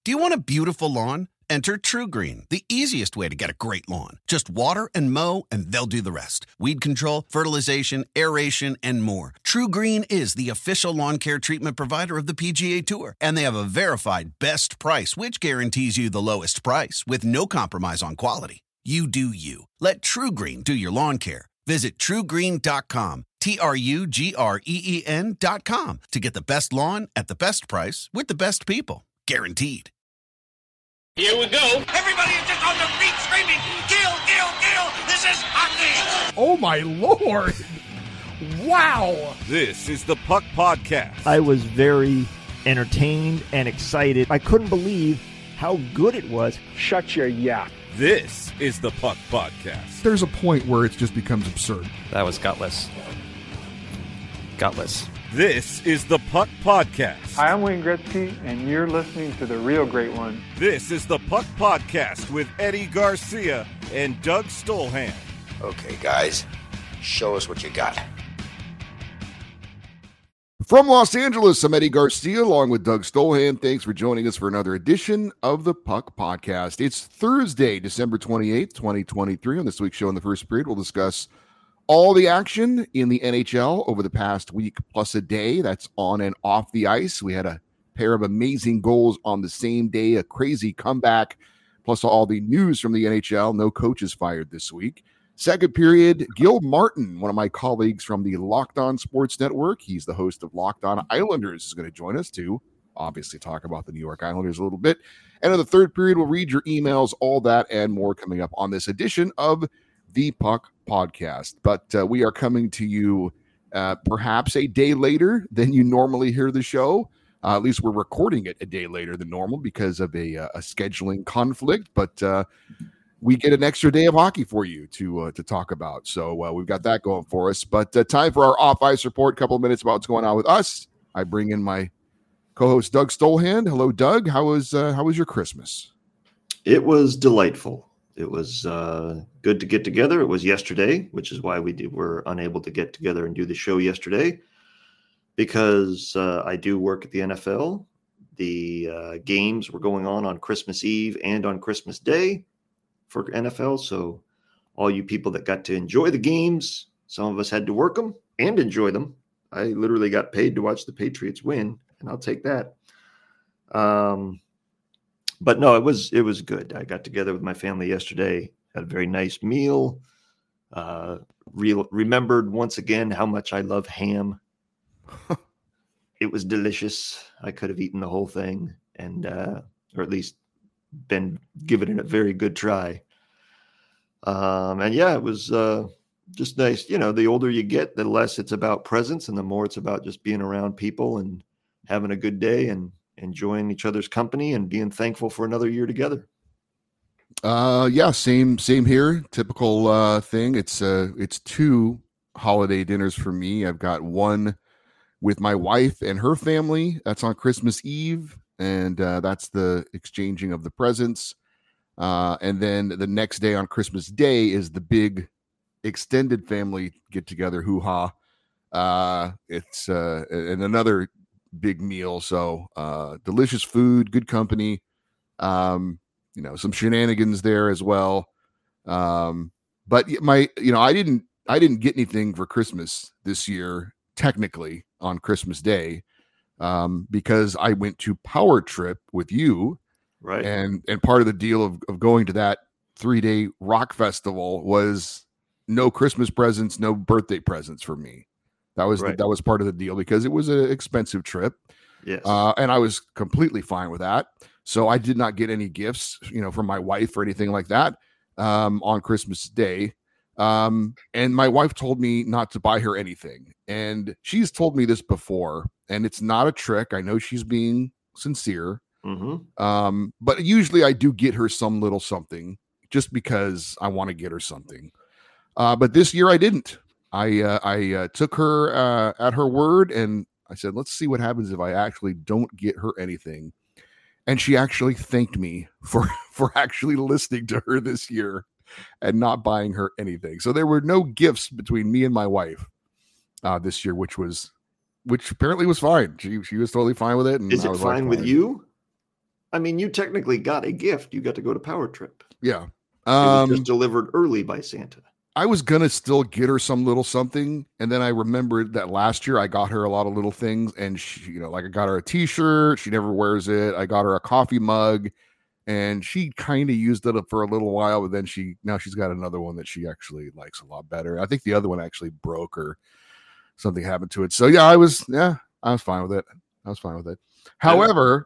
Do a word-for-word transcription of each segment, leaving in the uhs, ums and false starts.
Do you want a beautiful lawn? Enter TruGreen, the easiest way to get a great lawn. Just water and mow, and they'll do the rest. Weed control, fertilization, aeration, and more. TruGreen is the official lawn care treatment provider of the P G A Tour, and they have a verified best price, which guarantees you the lowest price with no compromise on quality. You do you. Let TruGreen do your lawn care. Visit True Green dot com, T R U G R E E N dot com, to get the best lawn at the best price with the best people. Guaranteed. Here we go. Everybody is just on their feet screaming, kill, kill, kill. This is hockey. Oh, my Lord. Wow. This is the Puck Podcast. I was very entertained and excited. I couldn't believe how good it was. Shut your yap. This is the Puck Podcast. There's a point where it just becomes absurd. That was gutless. Gutless. This is the Puck Podcast. Hi, I'm Wayne Gretzky, and you're listening to the real great one. This is the Puck Podcast with Eddie Garcia and Doug Stolhand. Okay, guys, show us what you got. From Los Angeles, I'm Eddie Garcia, along with Doug Stolhand. Thanks for joining us for another edition of the Puck Podcast. It's Thursday, December twenty-eighth, twenty twenty-three. On this week's show in the first period, we'll discuss all the action in the N H L over the past week plus a day. That's on and off the ice. We had a pair of amazing goals on the same day, a crazy comeback, plus all the news from the N H L. No coaches fired this week. Second period, Gil Martin, one of my colleagues from the Locked On Sports Network. He's the host of Locked On Islanders, is going to join us to obviously talk about the New York Islanders a little bit. And in the third period, we'll read your emails, all that and more coming up on this edition of the Puck Podcast. But uh, we are coming to you uh, perhaps a day later than you normally hear the show. Uh, at least we're recording it a day later than normal because of a, a scheduling conflict. But uh, we get an extra day of hockey for you to uh, to talk about. So uh, we've got that going for us. But uh, time for our off-ice report. A couple of minutes about what's going on with us. I bring in my co-host Doug Stolhand. Hello, Doug. How was uh, how was your Christmas? It was delightful. It was uh, good to get together. It was yesterday, which is why we did, were unable to get together and do the show yesterday, because uh, I do work at the N F L. The uh, games were going on on Christmas Eve and on Christmas Day for N F L. So all you people that got to enjoy the games, some of us had to work them and enjoy them. I literally got paid to watch the Patriots win, and I'll take that. Um. But no, it was it was good. I got together with my family yesterday, had a very nice meal, uh, re- remembered once again how much I love ham. It was delicious. I could have eaten the whole thing, and uh, or at least been given it a very good try. Um, and yeah, it was uh, just nice. You know, the older you get, the less it's about presents, and the more it's about just being around people and having a good day and enjoying each other's company and being thankful for another year together. Uh, yeah, same, same here. Typical uh, thing. It's uh, it's two holiday dinners for me. I've got one with my wife and her family. That's on Christmas Eve, and uh, that's the exchanging of the presents. Uh, and then the next day on Christmas Day is the big extended family get together. Hoo ha! Uh, it's uh, and another big meal. So uh delicious food, good company, um you know, some shenanigans there as well. Um but my you know I didn't I didn't get anything for Christmas this year technically on Christmas Day, um because I went to Power Trip with you, right? And and part of the deal of, of going to that three-day rock festival was no Christmas presents, no birthday presents for me. That was right. the, that was part of the deal because it was an expensive trip. Yes. Uh, and I was completely fine with that. So I did not get any gifts, you know, from my wife or anything like that um, on Christmas Day. Um, and my wife told me not to buy her anything. And she's told me this before, and it's not a trick. I know she's being sincere. Mm-hmm. Um, but usually I do get her some little something just because I want to get her something. Uh, but this year I didn't. I uh, I uh, took her uh, at her word, and I said, let's see what happens if I actually don't get her anything. And she actually thanked me for, for actually listening to her this year and not buying her anything. So there were no gifts between me and my wife uh, this year, which was, which apparently was fine. She she was totally fine with it. And Is I it was fine like, with you? I mean, you technically got a gift. You got to go to Power Trip. Yeah. It was Um, just delivered early by Santa. I was going to still get her some little something. And then I remembered that last year I got her a lot of little things. And she, you know, like I got her a t-shirt. She never wears it. I got her a coffee mug. And she kind of used it for a little while, but then she now she's got another one that she actually likes a lot better. I think the other one actually broke or something happened to it. So yeah, I was yeah, I was fine with it. I was fine with it. However,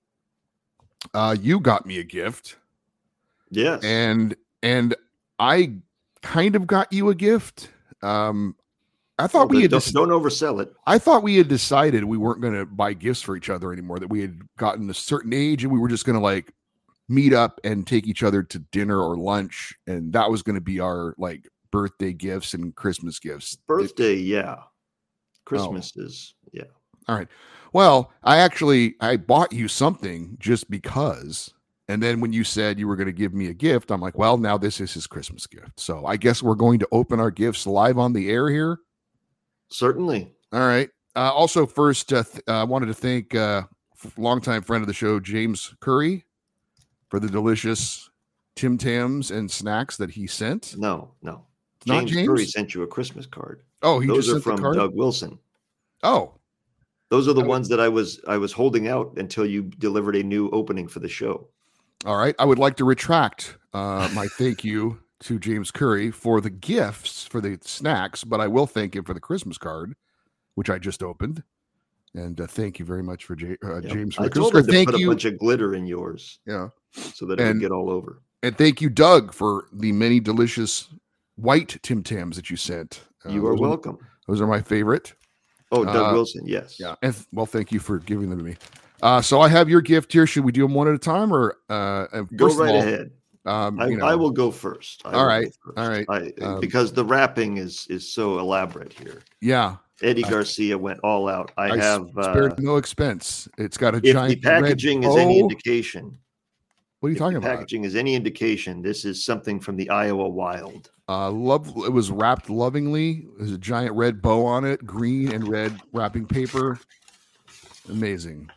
uh, you got me a gift. Yes. And and I kind of got you a gift. Um, I thought Well, we had don't, dec- don't oversell it. I thought we had decided we weren't going to buy gifts for each other anymore. That we had gotten a certain age and we were just going to like meet up and take each other to dinner or lunch, and that was going to be our like birthday gifts and Christmas gifts. Birthday, yeah. Christmas oh. is yeah. All right. Well, I actually I bought you something just because. And then when you said you were going to give me a gift, I'm like, well, now this is his Christmas gift. So I guess we're going to open our gifts live on the air here. Certainly. All right. Uh, also, first, uh, th- I uh, wanted to thank uh, f- longtime friend of the show, James Curry, for the delicious Tim Tams and snacks that he sent. No, no. Not James, James Curry sent you a Christmas card. Oh, he Those just are sent from the card? Doug Wilson. Oh. Those are the ones that I was I was holding out until you delivered a new opening for the show. All right. I would like to retract uh, my thank you to James Curry for the gifts, for the snacks, but I will thank him for the Christmas card, which I just opened. And uh, thank you very much for J- uh, Yeah. James for I the told Christmas him card. to Thank put you. a bunch of glitter in yours. Yeah. So that it And- would get all over. And thank you, Doug, for the many delicious white Tim Tams that you sent. Uh, You are those welcome. Those are my favorite. Oh, Doug Uh, Wilson, yes. Yeah. And th- well, thank you for giving them to me. Uh, so I have your gift here. Should we do them one at a time, or uh, and Go first of right all, ahead. Um, I, you know, I will go first. I all will right, go first. all right. I, Um, because the wrapping is is so elaborate here. Yeah. Eddie Garcia went all out. I, I s- have spared uh, no expense. It's got a if giant the packaging red is any bow. indication. What are you if talking the about? packaging is any indication, this is something from the Iowa Wild. Uh, love. It was wrapped lovingly. There's a giant red bow on it, green and red wrapping paper. Amazing.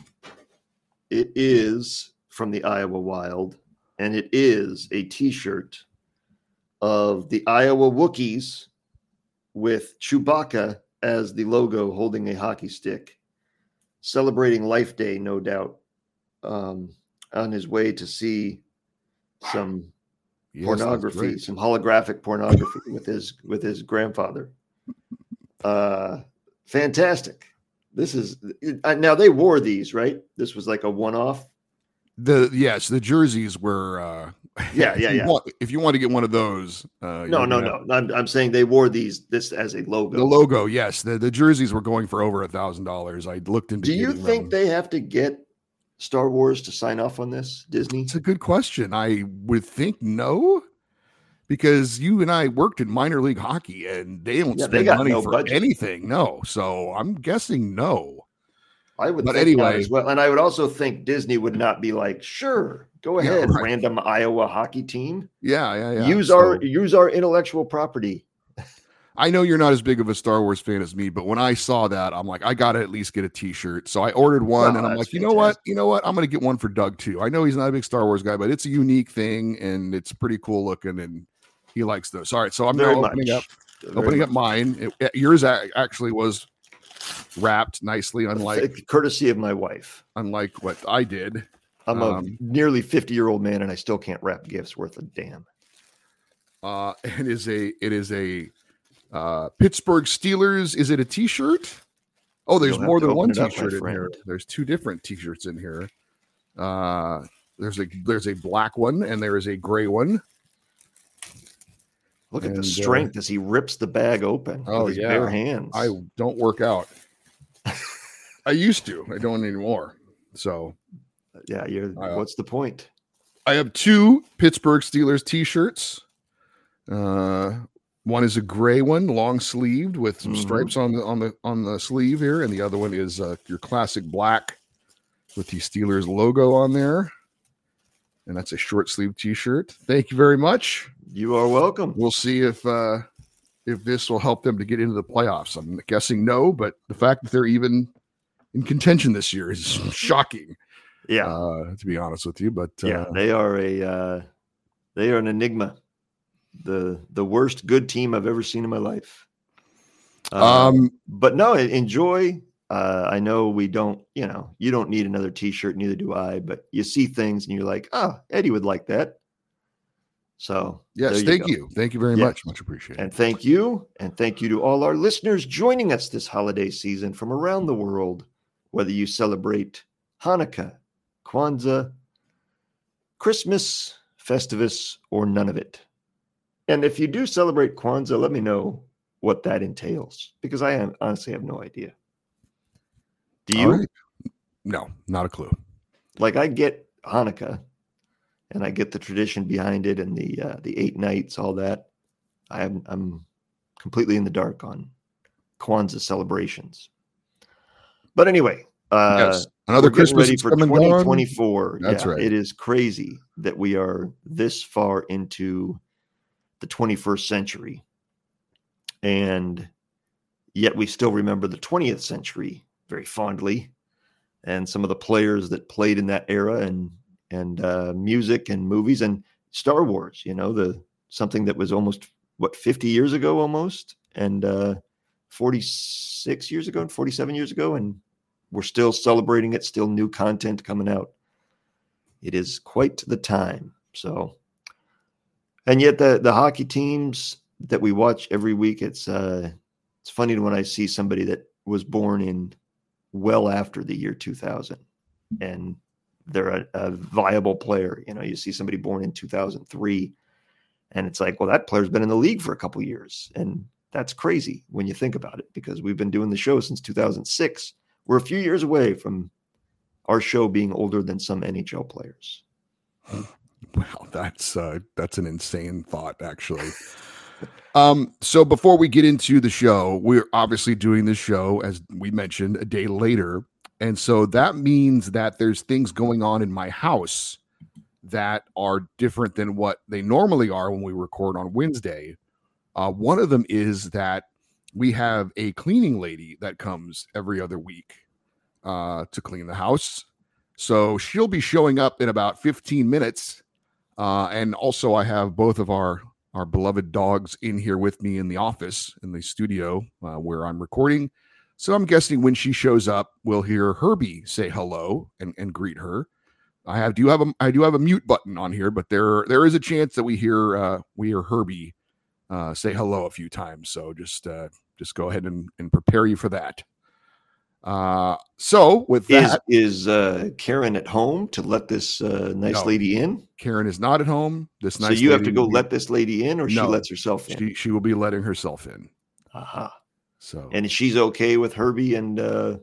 It is from the Iowa Wild, and it is a T-shirt of the Iowa Wookiees with Chewbacca as the logo, holding a hockey stick, celebrating Life Day, no doubt, um, on his way to see some Yes, that's pornography, great. some holographic pornography with his with his grandfather. Uh, fantastic. This is uh, now they wore these, right? This was like a one-off. The yes, the jerseys were. Uh, Yeah, if yeah, you yeah. Want, if you want to get one of those, uh, No, you're no, gonna- no. I'm, I'm saying they wore these this as a logo. The logo, yes. The the jerseys were going for over a thousand dollars. I looked into. Do you getting think them. they have to get Star Wars to sign off on this, Disney? It's a good question. I would think no, because you and I worked in minor league hockey, and they don't Yeah, they spend got money no for budget. anything. No, so I'm guessing no. I would But think not anyway- as well. And I would also think Disney would not be like, sure, go Yeah, ahead, right. random Iowa hockey team. Yeah, yeah, yeah. use So- our use our intellectual property. I know you're not as big of a Star Wars fan as me, but when I saw that, I'm like, I gotta at least get a T-shirt. So I ordered one, Wow, and I'm that's like, you know what? fantastic. You know what? I'm gonna get one for Doug too. I know he's not a big Star Wars guy, but it's a unique thing, and it's pretty cool looking, and he likes those. All right, so I'm Very now much. opening up, Very opening much. up mine. It- yours a- actually was wrapped nicely, unlike Courtesy of my wife. unlike what I did. I'm a Um, nearly fifty year old man, and I still can't wrap gifts worth a damn. Uh, it is a it is a uh, Pittsburgh Steelers. Is it a T-shirt? Oh, there's You'll have more to than one open it up, my T-shirt in friend. here. There's two different T-shirts in here. Uh, there's a there's a black one and there is a gray one. Look at And, the uh, strength as he rips the bag open Oh, with his yeah. bare hands. I don't work out. I used to. I don't anymore. So yeah, you're. Uh, what's the point? I have two Pittsburgh Steelers T-shirts. Uh, one is a gray one, long sleeved with some Mhm. stripes on the on the on the sleeve here, and the other one is uh, your classic black with the Steelers logo on there. And that's a short sleeve T-shirt. Thank you very much. You are welcome. We'll see if uh, if this will help them to get into the playoffs. I'm guessing no, but the fact that they're even in contention this year is shocking. Yeah. Uh, to be honest with you, but uh, yeah, they are a uh, they are an enigma. The the worst good team I've ever seen in my life. Uh, um, but no, enjoy. Uh, I know we don't, you know, you don't need another T-shirt, neither do I. But you see things and you're like, oh, Eddie would like that. So yes, you thank go. you, thank you very yes. much, much appreciated. And thank you, and thank you to all our listeners joining us this holiday season from around the world. Whether you celebrate Hanukkah, Kwanzaa, Christmas, Festivus, or none of it. And if you do celebrate Kwanzaa, let me know what that entails, because I have, honestly have no idea. Do you? Right. No, not a clue. Like, I get Hanukkah, and I get the tradition behind it, and the uh, the eight nights, all that. I am, I'm completely in the dark on Kwanzaa celebrations. But anyway, uh, yes. Another Christmas ready for coming twenty twenty-four. That's yeah, right. It is crazy that we are this far into the twenty-first century, and yet we still remember the twentieth century very fondly, and some of the players that played in that era, and and uh, music and movies and Star Wars. You know, the something that was almost what fifty years ago, almost, and uh, forty-six years ago, and forty-seven years ago, and we're still celebrating it. Still new content coming out. It is quite the time. So. And yet the, the hockey teams that we watch every week, it's uh, it's funny when I see somebody that was born in well after the year two thousand and they're a, a viable player. You know, you see somebody born in two thousand three and it's like, well, that player's been in the league for a couple of years. And that's crazy when you think about it, because we've been doing the show since two thousand six. We're a few years away from our show being older than some N H L players. Wow, that's uh, that's an insane thought, actually. um, so before we get into the show, we're obviously doing this show, as we mentioned, a day later, and so that means that there's things going on in my house that are different than what they normally are when we record on Wednesday. Uh, one of them is that we have a cleaning lady that comes every other week uh, to clean the house. So she'll be showing up in about fifteen minutes. Uh, and also I have both of our, our beloved dogs in here with me in the office, in the studio uh, where I'm recording. So I'm guessing when she shows up, we'll hear Herbie say hello and, and greet her. I have do have a I do have a mute button on here, but there there is a chance that we hear uh, we hear Herbie uh, say hello a few times. So just uh, just go ahead and, and prepare you for that. Uh, so with that, is, is uh, Karen at home to let this uh, nice no, lady in? Karen is not at home. This nice so you lady have to go be, let this lady in, or no, she lets herself in? She, she will be letting herself in. Aha. Uh-huh. So, and she's okay with Herbie and uh,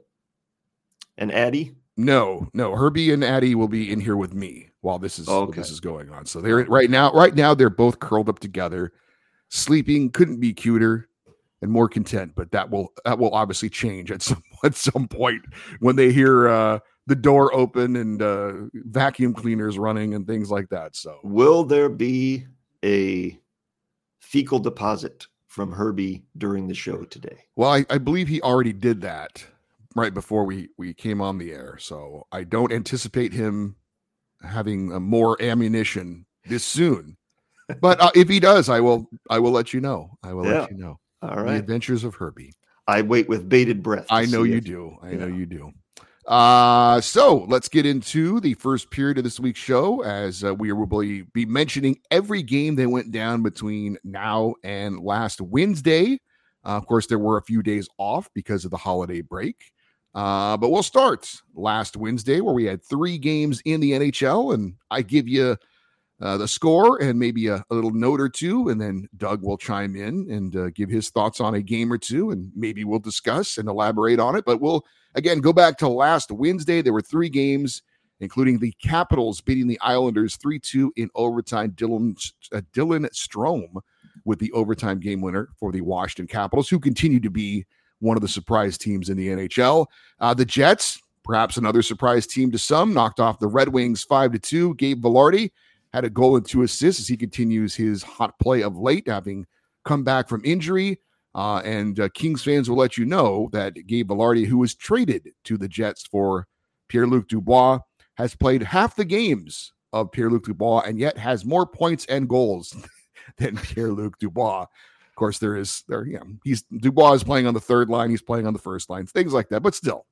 and Addie? No, no. Herbie and Addie will be in here with me while this is okay. this is going on. So they're right now. Right now, they're both curled up together, sleeping. Couldn't be cuter and more content. But that will that will obviously change at some at some point when they hear uh, the door open and uh, vacuum cleaners running and things like that. So, will there be a fecal deposit from Herbie during the show today? Well, I, I believe he already did that right before we, we came on the air. So I don't anticipate him having uh, more ammunition this soon. But uh, if he does, I will I will let you know. I will yeah. let you know. All right. The adventures of Herbie. I wait with bated breath. I know you it. do. I yeah. know you do. Uh, so let's get into the first period of this week's show, as uh, we will be mentioning every game that went down between now and last Wednesday. Uh, of course, there were a few days off because of the holiday break. Uh, but we'll start last Wednesday, where we had three games in the N H L, and I give you uh, the score and maybe a, a little note or two, and then Doug will chime in and uh, give his thoughts on a game or two, and maybe we'll discuss and elaborate on it. But we'll, again, go back to last Wednesday. There were three games, including the Capitals beating the Islanders three two in overtime. Dylan, uh, Dylan Strome with the overtime game winner for the Washington Capitals, who continue to be one of the surprise teams in the N H L. Uh, the Jets, perhaps another surprise team to some, knocked off the Red Wings five to two. Gabe Vilardi had a goal and two assists as he continues his hot play of late, having come back from injury. Uh, and uh, Kings fans will let you know that Gabe Vilardi, who was traded to the Jets for Pierre-Luc Dubois, has played half the games of Pierre-Luc Dubois and yet has more points and goals than Pierre-Luc Dubois. Of course, there is there. Yeah, he's Dubois is playing on the third line. He's playing on the first line. Things like that. But still,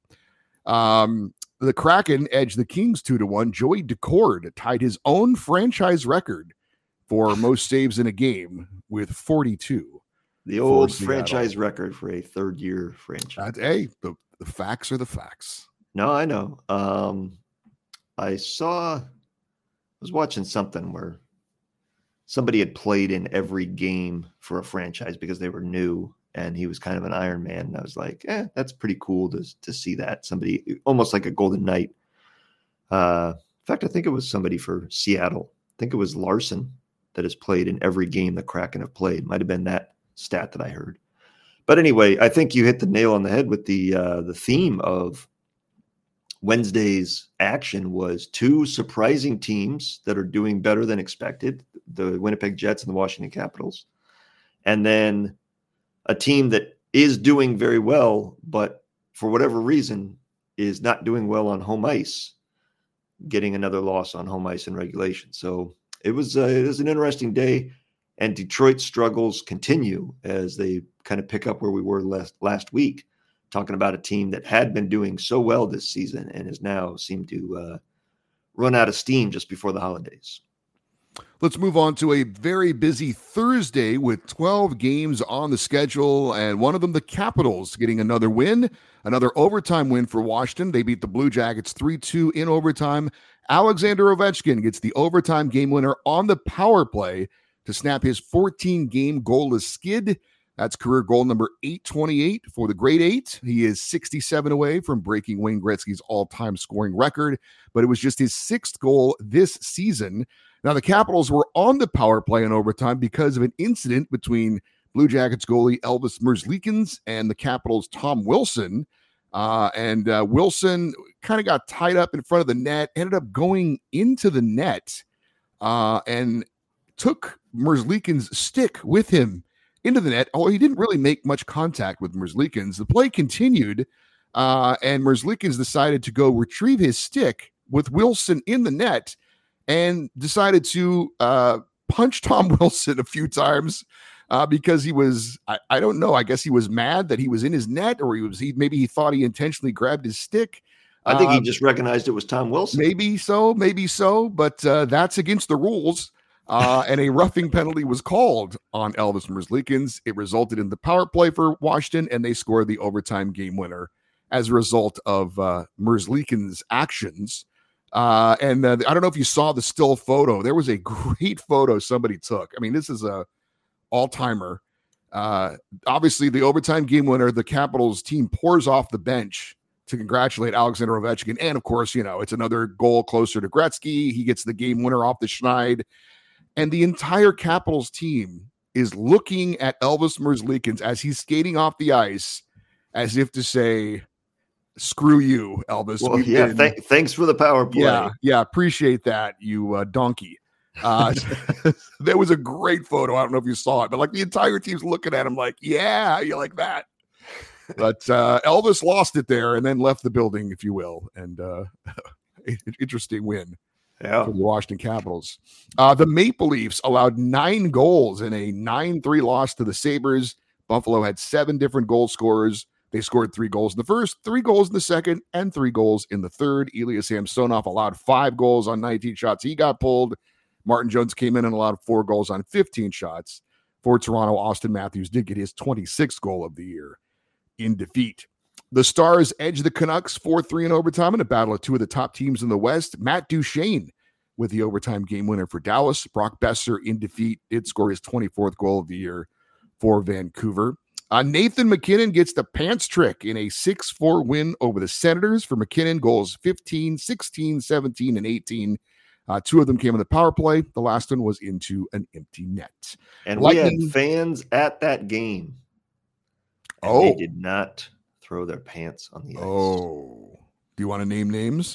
um, the Kraken edged the Kings two to one. Joey Decord tied his own franchise record for most saves in a game with forty-two. The old franchise record for a third-year franchise. Uh, hey, the, the facts are the facts. No, I know. Um, I saw, I was watching something where somebody had played in every game for a franchise because they were new, and he was kind of an Iron Man. And I was like, eh, that's pretty cool to, to see that. Somebody, almost like a Golden Knight. Uh, in fact, I think it was somebody for Seattle. I think it was Larson that has played in every game the Kraken have played. Might have been that stat that I heard. But anyway, I think you hit the nail on the head with the uh, the theme of Wednesday's action was two surprising teams that are doing better than expected, the Winnipeg Jets and the Washington Capitals, and then a team that is doing very well, but for whatever reason is not doing well on home ice, getting another loss on home ice in regulation. So it was, uh, it was an interesting day, and Detroit's struggles continue as they kind of pick up where we were last, last week, talking about a team that had been doing so well this season and has now seemed to uh, run out of steam just before the holidays. Let's move on to a very busy Thursday with twelve games on the schedule, and one of them, the Capitals, getting another win, another overtime win for Washington. They beat the Blue Jackets three two in overtime. Alexander Ovechkin gets the overtime game winner on the power play to snap his fourteen-game goalless skid. That's career goal number eight twenty-eight for the Great Eight. He is sixty-seven away from breaking Wayne Gretzky's all-time scoring record, but it was just his sixth goal this season. Now, the Capitals were on the power play in overtime because of an incident between Blue Jackets goalie Elvis Merzlikins and the Capitals' Tom Wilson. Uh, and uh, Wilson kind of got tied up in front of the net, ended up going into the net, uh, and took Merzlikins' stick with him into the net. Oh, he didn't really make much contact with Merzlikins. The play continued, uh, and Merzlikins decided to go retrieve his stick with Wilson in the net and decided to uh, punch Tom Wilson a few times uh, because he was, I, I don't know, I guess he was mad that he was in his net, or he was, he maybe he thought he intentionally grabbed his stick. I think um, he just recognized it was Tom Wilson. Maybe so, maybe so, but uh, that's against the rules. Uh, and a roughing penalty was called on Elvis Merzlikins. It resulted in the power play for Washington, and they scored the overtime game winner as a result of uh, Merzlikins' actions. Uh, and uh, I don't know if you saw the still photo. There was a great photo somebody took. I mean, this is a all-timer. Uh, obviously, the overtime game winner, the Capitals team pours off the bench to congratulate Alexander Ovechkin. And, of course, you know, it's another goal closer to Gretzky. He gets the game winner off the schneid. And the entire Capitals team is looking at Elvis Merzlikins as he's skating off the ice as if to say, screw you, Elvis. Well, yeah, been, th- thanks for the power play. Yeah, yeah, appreciate that, you uh, donkey. Uh, there was a great photo. I don't know if you saw it, but like the entire team's looking at him like, yeah, you like that. But uh, Elvis lost it there and then left the building, if you will. And uh, interesting win. Yeah. For the Washington Capitals. Uh, the Maple Leafs allowed nine goals in a nine three loss to the Sabres. Buffalo had seven different goal scorers. They scored three goals in the first, three goals in the second, and three goals in the third. Ilya Samsonov allowed five goals on nineteen shots. He got pulled. Martin Jones came in and allowed four goals on fifteen shots. For Toronto, Austin Matthews did get his twenty-sixth goal of the year in defeat. The Stars edged the Canucks four three in overtime in a battle of two of the top teams in the West. Matt Duchene with the overtime game winner for Dallas. Brock Besser in defeat did score his twenty-fourth goal of the year for Vancouver. Uh, Nathan MacKinnon gets the pants trick in a six four win over the Senators. For MacKinnon, goals fifteen, sixteen, seventeen, and eighteen. Uh, two of them came on the power play. The last one was into an empty net. And Lightning, we had fans at that game. And oh. They did not throw their pants on the ice. Oh. Do you want to name names?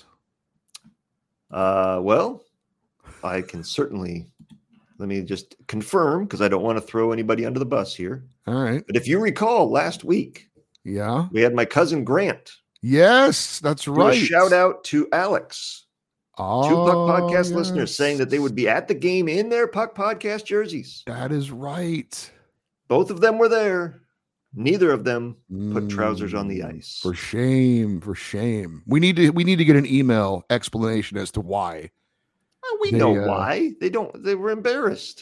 Uh, well, I can certainly, let me just confirm, because I don't want to throw anybody under the bus here. All right. But if you recall last week, yeah, we had my cousin Grant. Yes, that's Do right. a shout out to Alex Oh, Two Puck Podcast yes. listeners saying that they would be at the game in their Puck Podcast jerseys. That is right. Both of them were there. Neither of them put Mm, trousers on the ice. For shame, for shame. We need to we need to get an email explanation as to why. Well, we They, know uh, why. They don't. They were embarrassed.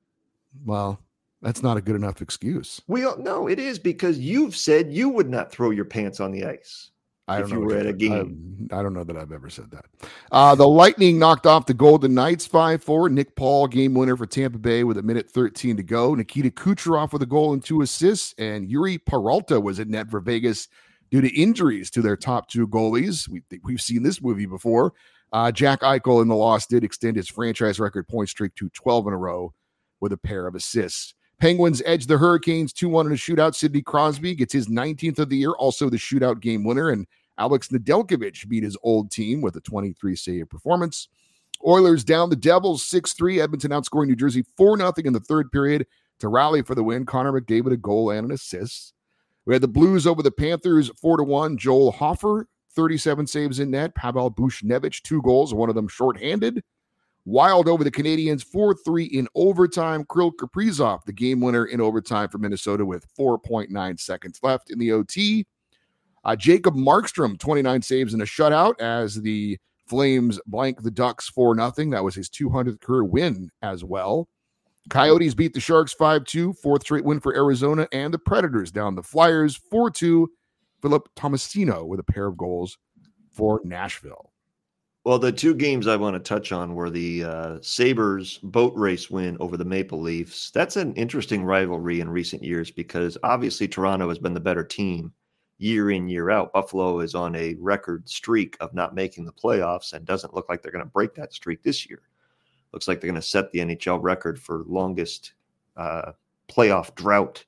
Well, that's not a good enough excuse. We all know it is because you've said you would not throw your pants on the ice. I don't if know you what were at a I- game. I, I don't know that I've ever said that. Uh, the Lightning knocked off the Golden Knights five four. Nick Paul, game winner for Tampa Bay with a minute thirteen to go. Nikita Kucherov with a goal and two assists. And Yuri Peralta was in net for Vegas due to injuries to their top two goalies. We, we've seen this movie before. Uh, Jack Eichel in the loss did extend his franchise record point streak to twelve in a row with a pair of assists. Penguins edge the Hurricanes two one in a shootout. Sidney Crosby gets his nineteenth of the year, also the shootout game winner. And Alex Nedeljkovic beat his old team with a twenty-three save performance. Oilers down the Devils six three. Edmonton outscoring New Jersey four nothing in the third period to rally for the win. Connor McDavid a goal and an assist. We had the Blues over the Panthers four to one. Joel Hofer, thirty-seven saves in net. Pavel Buchnevich, two goals, one of them shorthanded. Wild over the Canadiens four three in overtime. Kirill Kaprizov, the game winner in overtime for Minnesota with four point nine seconds left in the O T. Uh, Jacob Markstrom, twenty-nine saves in a shutout as the Flames blank the Ducks four nothing. That was his two hundredth career win as well. Coyotes beat the Sharks five two, fourth straight win for Arizona, and the Predators down the Flyers four two. Philip Tomasino with a pair of goals for Nashville. Well, the two games I want to touch on were the uh, Sabres boat race win over the Maple Leafs. That's an interesting rivalry in recent years because obviously Toronto has been the better team year in, year out. Buffalo is on a record streak of not making the playoffs and doesn't look like they're going to break that streak this year. Looks like they're going to set the N H L record for longest uh, playoff drought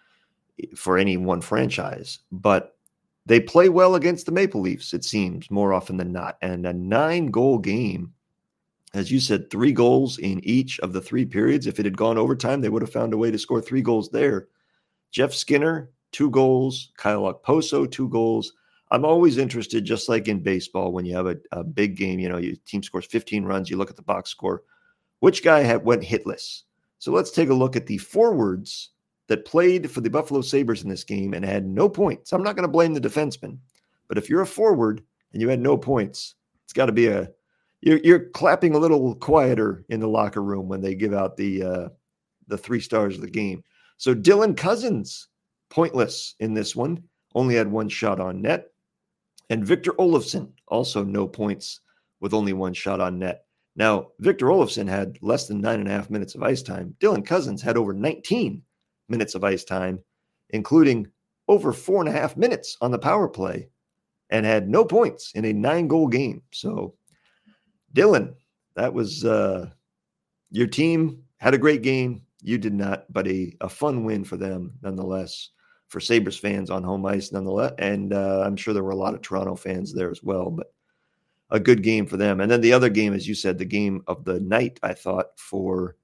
for any one franchise. But they play well against the Maple Leafs, it seems, more often than not. And a nine-goal game, as you said, three goals in each of the three periods. If it had gone overtime, they would have found a way to score three goals there. Jeff Skinner, two goals. Kyle Okposo, two goals. I'm always interested, just like in baseball, when you have a, a big game, you know, your team scores fifteen runs, you look at the box score. Which guy had, went hitless? So let's take a look at the forwards that played for the Buffalo Sabres in this game and had no points. I'm not going to blame the defenseman, but if you're a forward and you had no points, it's got to be a you're, you're clapping a little quieter in the locker room when they give out the uh, the three stars of the game. So Dylan Cousins, pointless in this one, only had one shot on net. And Victor Olofsson, also no points with only one shot on net. Now, Victor Olofsson had less than nine and a half minutes of ice time. Dylan Cousins had over nineteen minutes of ice time, including over four and a half minutes on the power play, and had no points in a nine-goal game. So, Dylan, that was uh, your team had a great game. You did not, but a, a fun win for them nonetheless, for Sabres fans on home ice nonetheless. And uh, I'm sure there were a lot of Toronto fans there as well, but a good game for them. And then the other game, as you said, the game of the night, I thought, for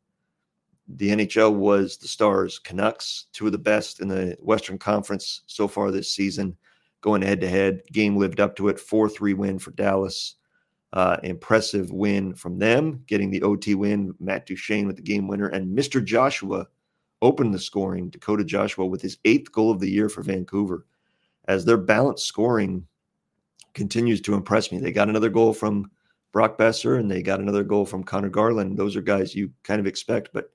the N H L was the Stars Canucks, two of the best in the Western Conference so far this season, going head-to-head. Game lived up to it, four three win for Dallas. Uh, impressive win from them, getting the O T win. Matt Duchene with the game winner. And Mister Joshua opened the scoring, Dakota Joshua, with his eighth goal of the year for Vancouver. As their balanced scoring continues to impress me. They got another goal from Brock Besser, and they got another goal from Connor Garland. Those are guys you kind of expect, but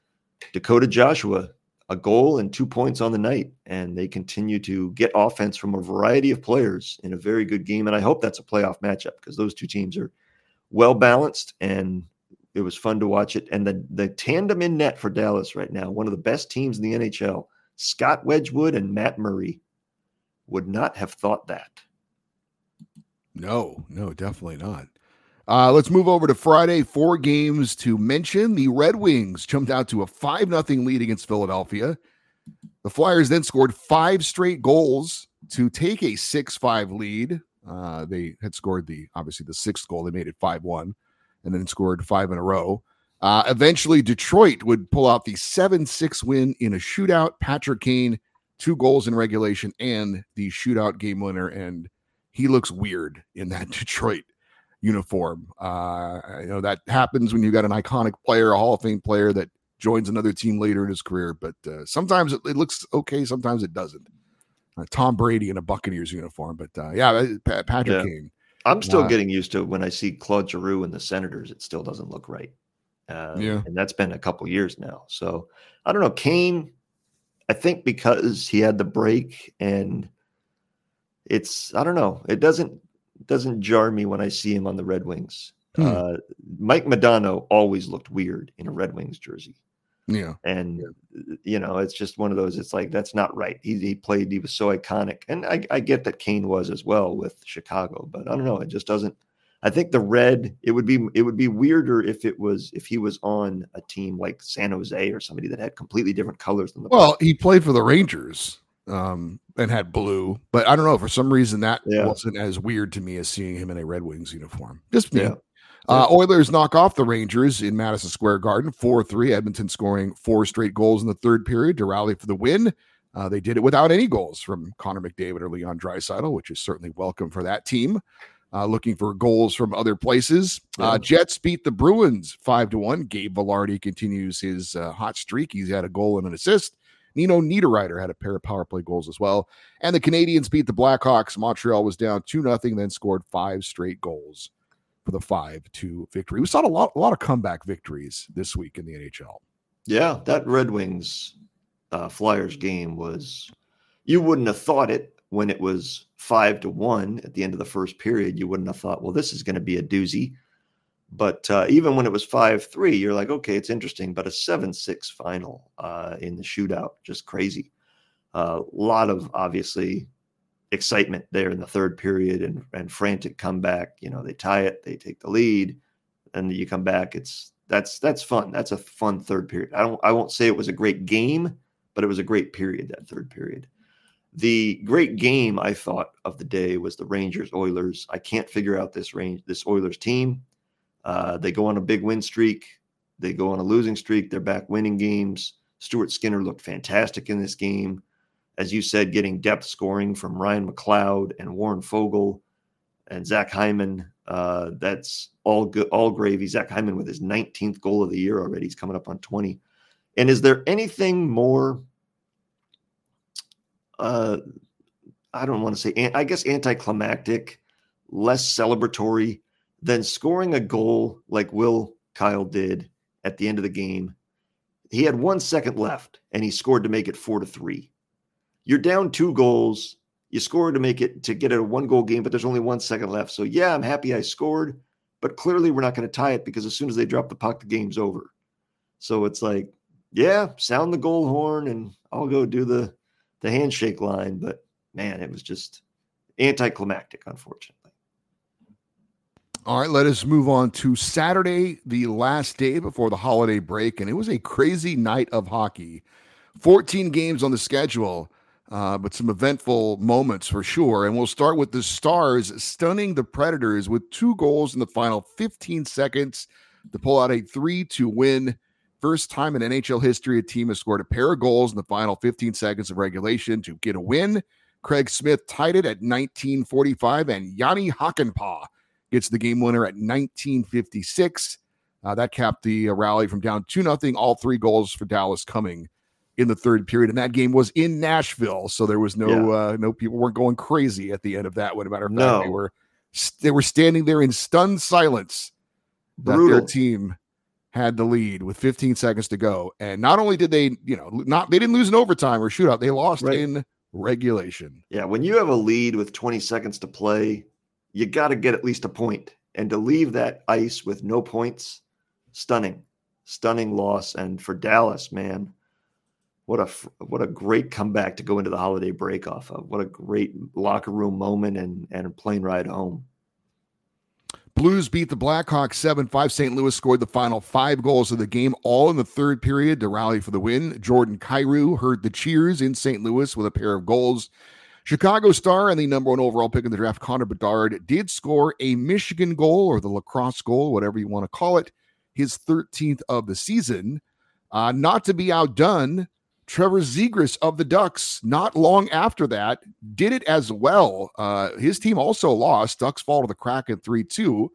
Dakota Joshua, a goal and two points on the night, and they continue to get offense from a variety of players in a very good game. And I hope that's a playoff matchup because those two teams are well balanced, and it was fun to watch it. And the, the tandem in net for Dallas right now, one of the best teams in the N H L, Scott Wedgwood and Matt Murray, would not have thought that. No, no, definitely not. Uh, let's move over to Friday. Four games to mention. The Red Wings jumped out to a five nothing lead against Philadelphia. The Flyers then scored five straight goals to take a six five lead. Uh, they had scored the, obviously, the sixth goal. They made it five one and then scored five in a row. Uh, eventually, Detroit would pull out the seven six win in a shootout. Patrick Kane, two goals in regulation and the shootout game winner. And he looks weird in that Detroit uniform. Uh, you know, that happens when you got an iconic player, a Hall of Fame player that joins another team later in his career. But uh, sometimes it, it looks okay, sometimes it doesn't. Uh, Tom Brady in a Buccaneers uniform, but uh, yeah, Pat, Patrick yeah. Kane. I'm still uh, getting used to when I see Claude Giroux and the Senators. It still doesn't look right. Uh, yeah, and that's been a couple years now. So I don't know. Kane, I think because he had the break, and it's I don't know. It doesn't doesn't jar me when I see him on the Red Wings. Hmm. Uh, Mike Modano always looked weird in a Red Wings jersey. Yeah. And, yeah. you know, it's just one of those, it's like, that's not right. He, he played, he was so iconic. And I, I get that Kane was as well with Chicago, but I don't know. It just doesn't, I think the red, it would be, it would be weirder if it was, if he was on a team like San Jose or somebody that had completely different colors than the. Well, he played for the Rangers um, and had blue, but I don't know. For some reason that yeah. wasn't as weird to me as seeing him in a Red Wings uniform. Just me. Yeah. Uh, Oilers knock off the Rangers in Madison Square Garden, four three. Edmonton scoring four straight goals in the third period to rally for the win. Uh, they did it without any goals from Connor McDavid or Leon Draisaitl, which is certainly welcome for that team. Uh, looking for goals from other places. Yeah. Uh, Jets beat the Bruins five to one. Gabe Vilardi continues his uh, hot streak. He's had a goal and an assist. Nino Niederreiter had a pair of power play goals as well. And the Canadians beat the Blackhawks. Montreal was down two nothing, then scored five straight goals for the five two victory. We saw a lot, a lot of comeback victories this week in the N H L. Yeah, that Red Wings uh, Flyers game was, you wouldn't have thought it when it was five to one at the end of the first period. You wouldn't have thought, well, this is going to be a doozy. But uh, even when it was five three, you're like, okay, it's interesting. But a seven six final uh, in the shootout, just crazy. A uh, lot of, obviously, excitement there in the third period and, and frantic comeback. You know, they tie it, they take the lead, and you come back. It's that's that's fun. That's a fun third period. I don't I won't say it was a great game, but it was a great period, that third period. The great game I thought of the day was the Rangers Oilers. I can't figure out this range this Oilers team. Uh, they go on a big win streak. They go on a losing streak. They're back winning games. Stuart Skinner looked fantastic in this game. As you said, getting depth scoring from Ryan McLeod and Warren Fogle and Zach Hyman. Uh, that's all good, all gravy. Zach Hyman with his nineteenth goal of the year already. He's coming up on twenty. And is there anything more, uh, I don't want to say, I guess, anticlimactic, less celebratory than scoring a goal like Will Kyle did at the end of the game? He had one second left, and he scored to make it four to three. You're down two goals. You scored to make it to get it a one goal game, but there's only one second left. So yeah, I'm happy I scored, but clearly we're not going to tie it because as soon as they drop the puck, the game's over. So it's like, yeah, sound the goal horn and I'll go do the, the handshake line. But man, it was just anticlimactic, unfortunately. All right, let us move on to Saturday, the last day before the holiday break. And it was a crazy night of hockey. fourteen games on the schedule. Uh, but some eventful moments for sure. And we'll start with the Stars stunning the Predators with two goals in the final fifteen seconds to pull out a three two win. First time in N H L history, a team has scored a pair of goals in the final fifteen seconds of regulation to get a win. Craig Smith tied it at nineteen forty-five, and Yanni Hakanpää gets the game winner at nineteen fifty-six. Uh, that capped the uh, rally from down two nothing, all three goals for Dallas coming in the third period, and that game was in Nashville, so there was no yeah. uh, no people weren't going crazy at the end of that one. As a matter of fact, no. they were they were standing there in stunned silence Brutal. that their team had the lead with fifteen seconds to go, and not only did they, you know, not they didn't lose in overtime or shootout, they lost right. in regulation. Yeah, when you have a lead with twenty seconds to play, you got to get at least a point, and to leave that ice with no points, stunning, stunning loss, and for Dallas, man. What a what a great comeback to go into the holiday break off of. What a great locker room moment and, and a plane ride home. Blues beat the Blackhawks seven five. Saint Louis scored the final five goals of the game, all in the third period to rally for the win. Jordan Kyrou heard the cheers in Saint Louis with a pair of goals. Chicago Star and the number one overall pick in the draft, Connor Bedard, did score a Michigan goal, or the lacrosse goal, whatever you want to call it, his thirteenth of the season. Uh, not to be outdone, Trevor Zegras of the Ducks, not long after that, did it as well. Uh, his team also lost. Ducks fall to the Kraken three two.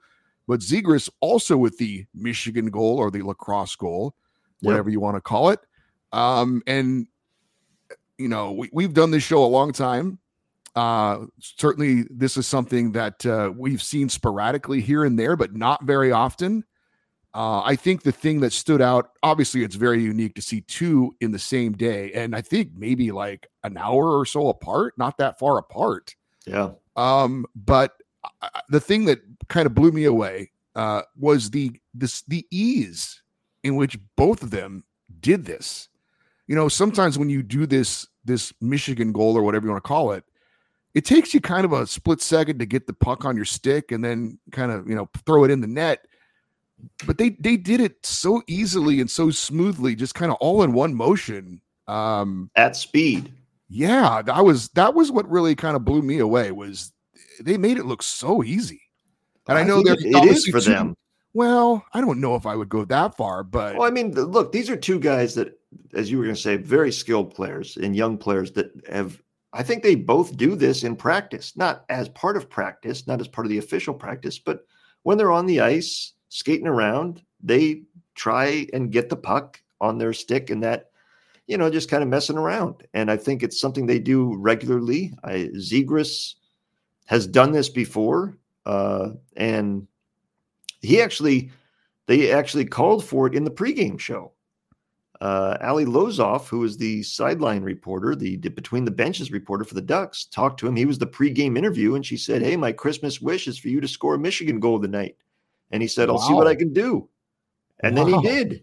but Zegras also with the Michigan goal or the lacrosse goal, whatever yep. you want to call it. Um, and, you know, we, we've done this show a long time. Uh, certainly this is something that uh, we've seen sporadically here and there, but not very often. Uh, I think the thing that stood out, obviously it's very unique to see two in the same day. And I think maybe like an hour or so apart, not that far apart. Yeah. Um, but uh, the thing that kind of blew me away uh, was the, this, the ease in which both of them did this. You know, sometimes when you do this, this Michigan goal or whatever you want to call it, it takes you kind of a split second to get the puck on your stick and then kind of, you know, throw it in the net. But they they did it so easily and so smoothly, just kind of all in one motion. Um, At speed. Yeah, that was that was what really kind of blew me away, was they made it look so easy. And I, I know that it is for two, them. Well, I don't know if I would go that far, but well, I mean, look, these are two guys that, as you were going to say, very skilled players and young players that have, I think they both do this in practice, not as part of practice, not as part of the official practice, but when they're on the ice skating around, they try and get the puck on their stick and that, you know, just kind of messing around. And I think it's something they do regularly. I, Zegras has done this before. Uh, and he actually, they actually called for it in the pregame show. Uh, Ali Lozoff, who is the sideline reporter, the between the benches reporter for the Ducks, talked to him. He was the pregame interview. And she said, "Hey, my Christmas wish is for you to score a Michigan goal tonight." And he said, "I'll wow. see what I can do." And wow. then he did.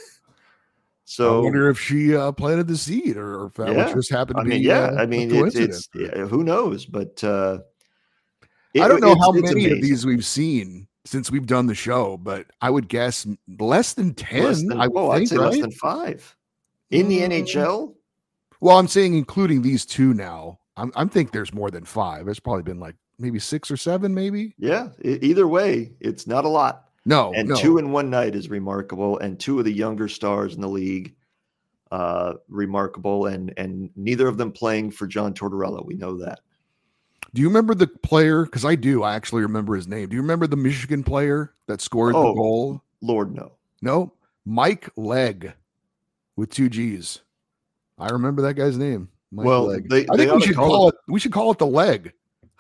So I wonder if she uh, planted the seed or, or if that yeah. just happened to I mean, be yeah, uh, I mean, it's, it's yeah, who knows, but uh, it, I don't know it's, how it's many amazing. of these we've seen since we've done the show, but I would guess less than ten. Less than, I would oh, think, I'd say right? less than five in the mm. N H L. Well, I'm saying including these two now. I'm I'm think there's more than five. There's probably been like maybe six or seven, maybe. Yeah. It, either way, it's not a lot. No, and no. two in one night is remarkable, and two of the younger stars in the league, uh, remarkable, and and neither of them playing for John Tortorella. We know that. Do you remember the player? Because I do. I actually remember his name. Do you remember the Michigan player that scored oh, the goal? Lord, no. No, Mike Legg with two G's. I remember that guy's name. Mike well, Legg. they, I they think we should call, call it, it. We should call it the Leg.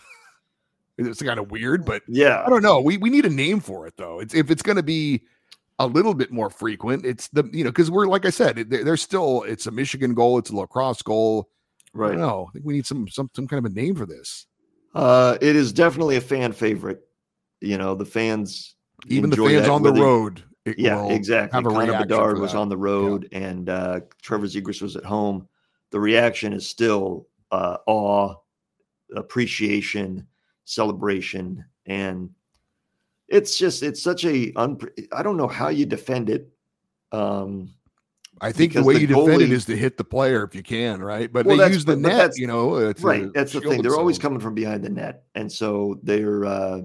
It's kind of weird, but yeah, I don't know. We we need a name for it though. It's if it's going to be a little bit more frequent. It's the you know because we're like I said, they're, they're still. It's a Michigan goal. It's a lacrosse goal. Right. I don't know. I think we need some some some kind of a name for this. Uh, it is definitely a fan favorite. You know, the fans, even the fans on the road. Yeah, exactly. Connor Bedard was on the road, yeah. and uh, Trevor Zegras was at home. The reaction is still uh, awe, appreciation, celebration, and it's just it's such a unpre- I don't know how you defend it. Um, I think the way the you goalie, defend it is to hit the player if you can, right? But well, they use the but, net, but you know. It's right, that's the thing. Themselves. They're always coming from behind the net, and so they're. Uh,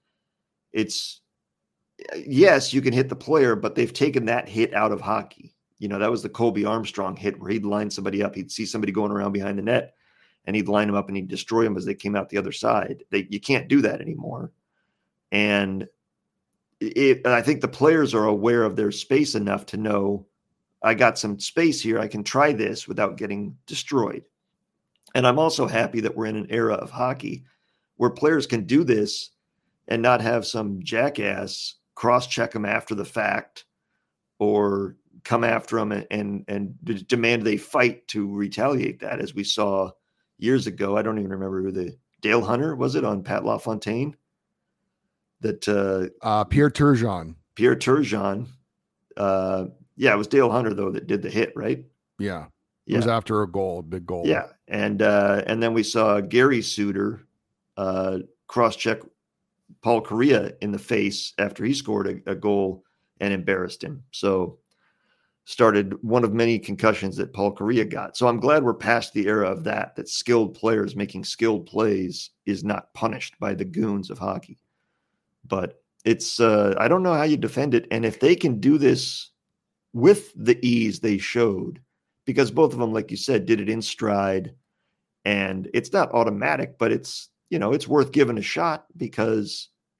it's yes, you can hit the player, but they've taken that hit out of hockey. You know, that was the Colby Armstrong hit where he'd line somebody up. He'd see somebody going around behind the net, and he'd line them up and he'd destroy them as they came out the other side. They, you can't do that anymore. And it, I think the players are aware of their space enough to know, I got some space here. I can try this without getting destroyed. And I'm also happy that we're in an era of hockey where players can do this and not have some jackass cross-check them after the fact or come after them and, and, and demand they fight to retaliate that, as we saw years ago. I don't even remember who the Dale Hunter was it on Pat LaFontaine that uh, uh, Pierre Turgeon. Pierre Turgeon. Uh, yeah, it was Dale Hunter though that did the hit, right? Yeah, it yeah. was after a goal, a big goal. Yeah, and uh, and then we saw Gary Suter uh, cross-check Paul Correa in the face after he scored a, a goal and embarrassed him. So started one of many concussions that Paul Correa got. So I'm glad we're past the era of that, that skilled players making skilled plays is not punished by the goons of hockey. But it's, uh, I don't know how you defend it. And if they can do this with the ease they showed, because both of them, like you said, did it in stride, and it's not automatic, but it's, you know, it's worth giving a shot because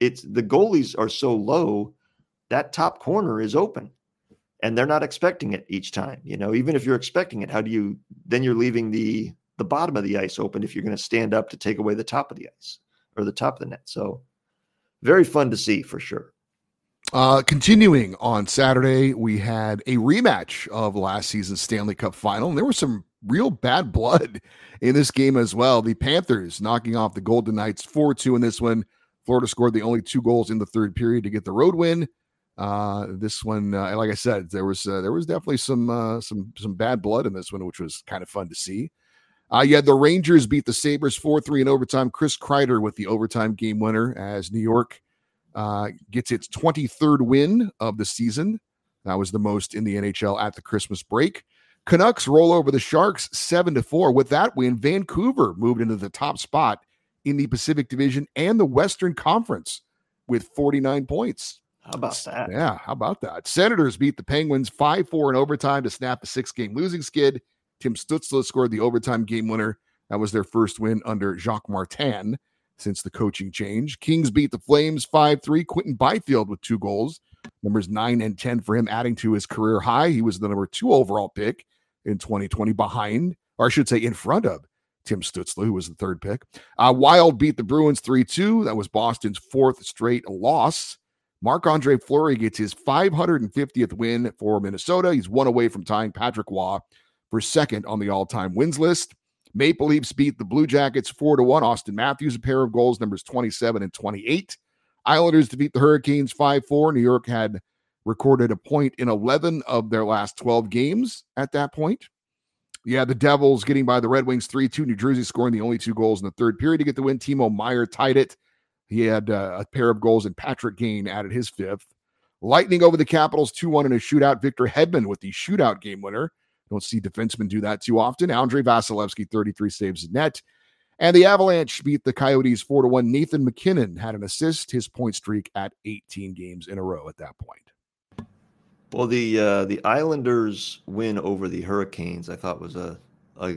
it's the goalies are so low, that top corner is open and they're not expecting it each time. You know, even if you're expecting it, how do you, then you're leaving the, the bottom of the ice open if you're going to stand up to take away the top of the ice or the top of the net. So very fun to see for sure. Uh, continuing on Saturday, we had a rematch of last season's Stanley Cup final, and there was some real bad blood in this game as well. The Panthers knocking off the Golden Knights four two in this one. Florida scored the only two goals in the third period to get the road win. Uh, this one, uh, like I said, there was uh, there was definitely some uh, some some bad blood in this one, which was kind of fun to see. Uh, you had the Rangers beat the Sabres four three in overtime. Chris Kreider with the overtime game winner as New York uh, gets its twenty-third win of the season. That was the most in the N H L at the Christmas break. Canucks roll over the Sharks seven to four. With that win, Vancouver moved into the top spot in the Pacific Division and the Western Conference with forty-nine points. How about that? Yeah, how about that? Senators beat the Penguins five four in overtime to snap a six-game losing skid. Tim Stützle scored the overtime game winner. That was their first win under Jacques Martin since the coaching change. Kings beat the Flames five three. Quentin Byfield with two goals. Numbers nine and ten for him, adding to his career high. He was the number two overall pick in twenty twenty behind, or I should say in front of Tim Stützle, who was the third pick. Uh, Wild beat the Bruins three two. That was Boston's fourth straight loss. Marc-Andre Fleury gets his five hundred fiftieth win for Minnesota. He's one away from tying Patrick Waugh for second on the all-time wins list. Maple Leafs beat the Blue Jackets four to one. Austin Matthews, a pair of goals, numbers twenty-seven and twenty-eight. Islanders defeat the Hurricanes five four. New York had recorded a point in eleven of their last twelve games at that point. Yeah, the Devils getting by the Red Wings three two. New Jersey scoring the only two goals in the third period to get the win. Timo Meier tied it. He had uh, a pair of goals, and Patrick Kane added his fifth. Lightning over the Capitals two one in a shootout. Victor Hedman with the shootout game winner. Don't see defensemen do that too often. Andrei Vasilevsky, thirty-three saves in net. And the Avalanche beat the Coyotes four to one. Nathan McKinnon had an assist, his point streak at eighteen games in a row at that point. Well, the uh, the Islanders win over the Hurricanes, I thought, was a, a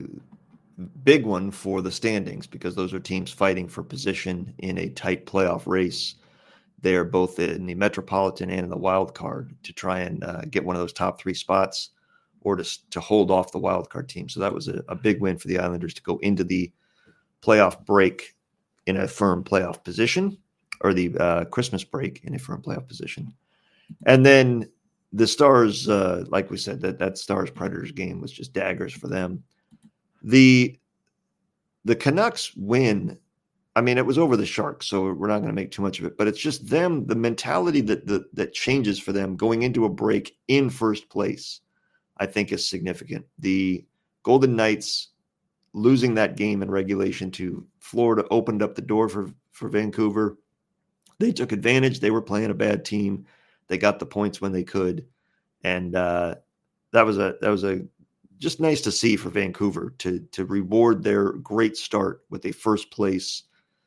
big one for the standings because those are teams fighting for position in a tight playoff race. They are both in the Metropolitan and in the wild card to try and uh, get one of those top three spots or to, to hold off the wild card team. So that was a, a big win for the Islanders to go into the playoff break in a firm playoff position, or the uh, Christmas break in a firm playoff position. And then the Stars, uh, like we said, that that Stars Predators game was just daggers for them. The the Canucks win. I mean, it was over the Sharks, so we're not going to make too much of it. But it's just them, the mentality that that that changes for them going into a break in first place, I think, is significant. The Golden Knights losing that game in regulation to Florida opened up the door for for Vancouver. They took advantage. They were playing a bad team. They got the points when they could, and uh, that was a that was a just nice to see for Vancouver to to reward their great start with a first place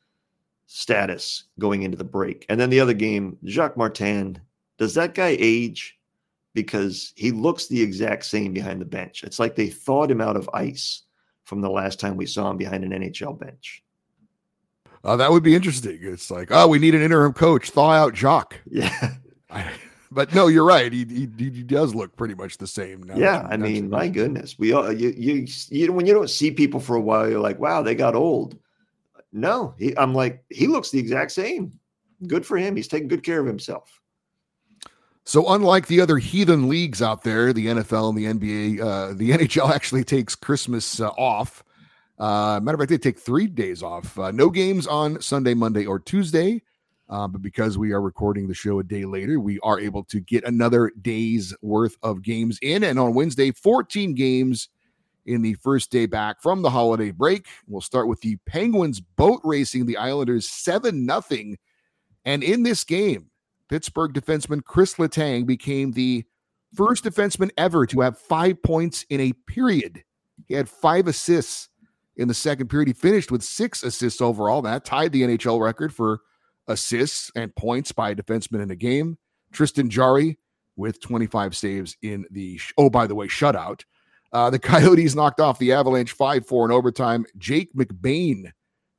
status going into the break. And then the other game, Jacques Martin, does that guy age? Because he looks the exact same behind the bench. It's like they thawed him out of ice from the last time we saw him behind an N H L bench. Uh, that would be interesting. It's like, oh, we need an interim coach. Thaw out Jacques. Yeah. I, but no, you're right. He, he he does look pretty much the same now. Yeah, I mean, my goodness, we all you you you when you don't see people for a while, you're like, wow, they got old. No, he, I'm like, he looks the exact same. Good for him. He's taking good care of himself. So unlike the other heathen leagues out there, the N F L and the N B A, uh, the N H L actually takes Christmas uh, off. Uh, matter of fact, they take three days off. Uh, no games on Sunday, Monday, or Tuesday. Uh, but because we are recording the show a day later, we are able to get another day's worth of games in. And on Wednesday, fourteen games in the first day back from the holiday break. We'll start with the Penguins boat racing the Islanders seven nothing. And in this game, Pittsburgh defenseman Chris Letang became the first defenseman ever to have five points in a period. He had five assists in the second period. He finished with six assists overall. That tied the N H L record for assists and points by a defenseman in a game. Tristan Jarry with twenty-five saves in the, oh, by the way, shutout. Uh, the Coyotes knocked off the Avalanche five four in overtime. Jake McBain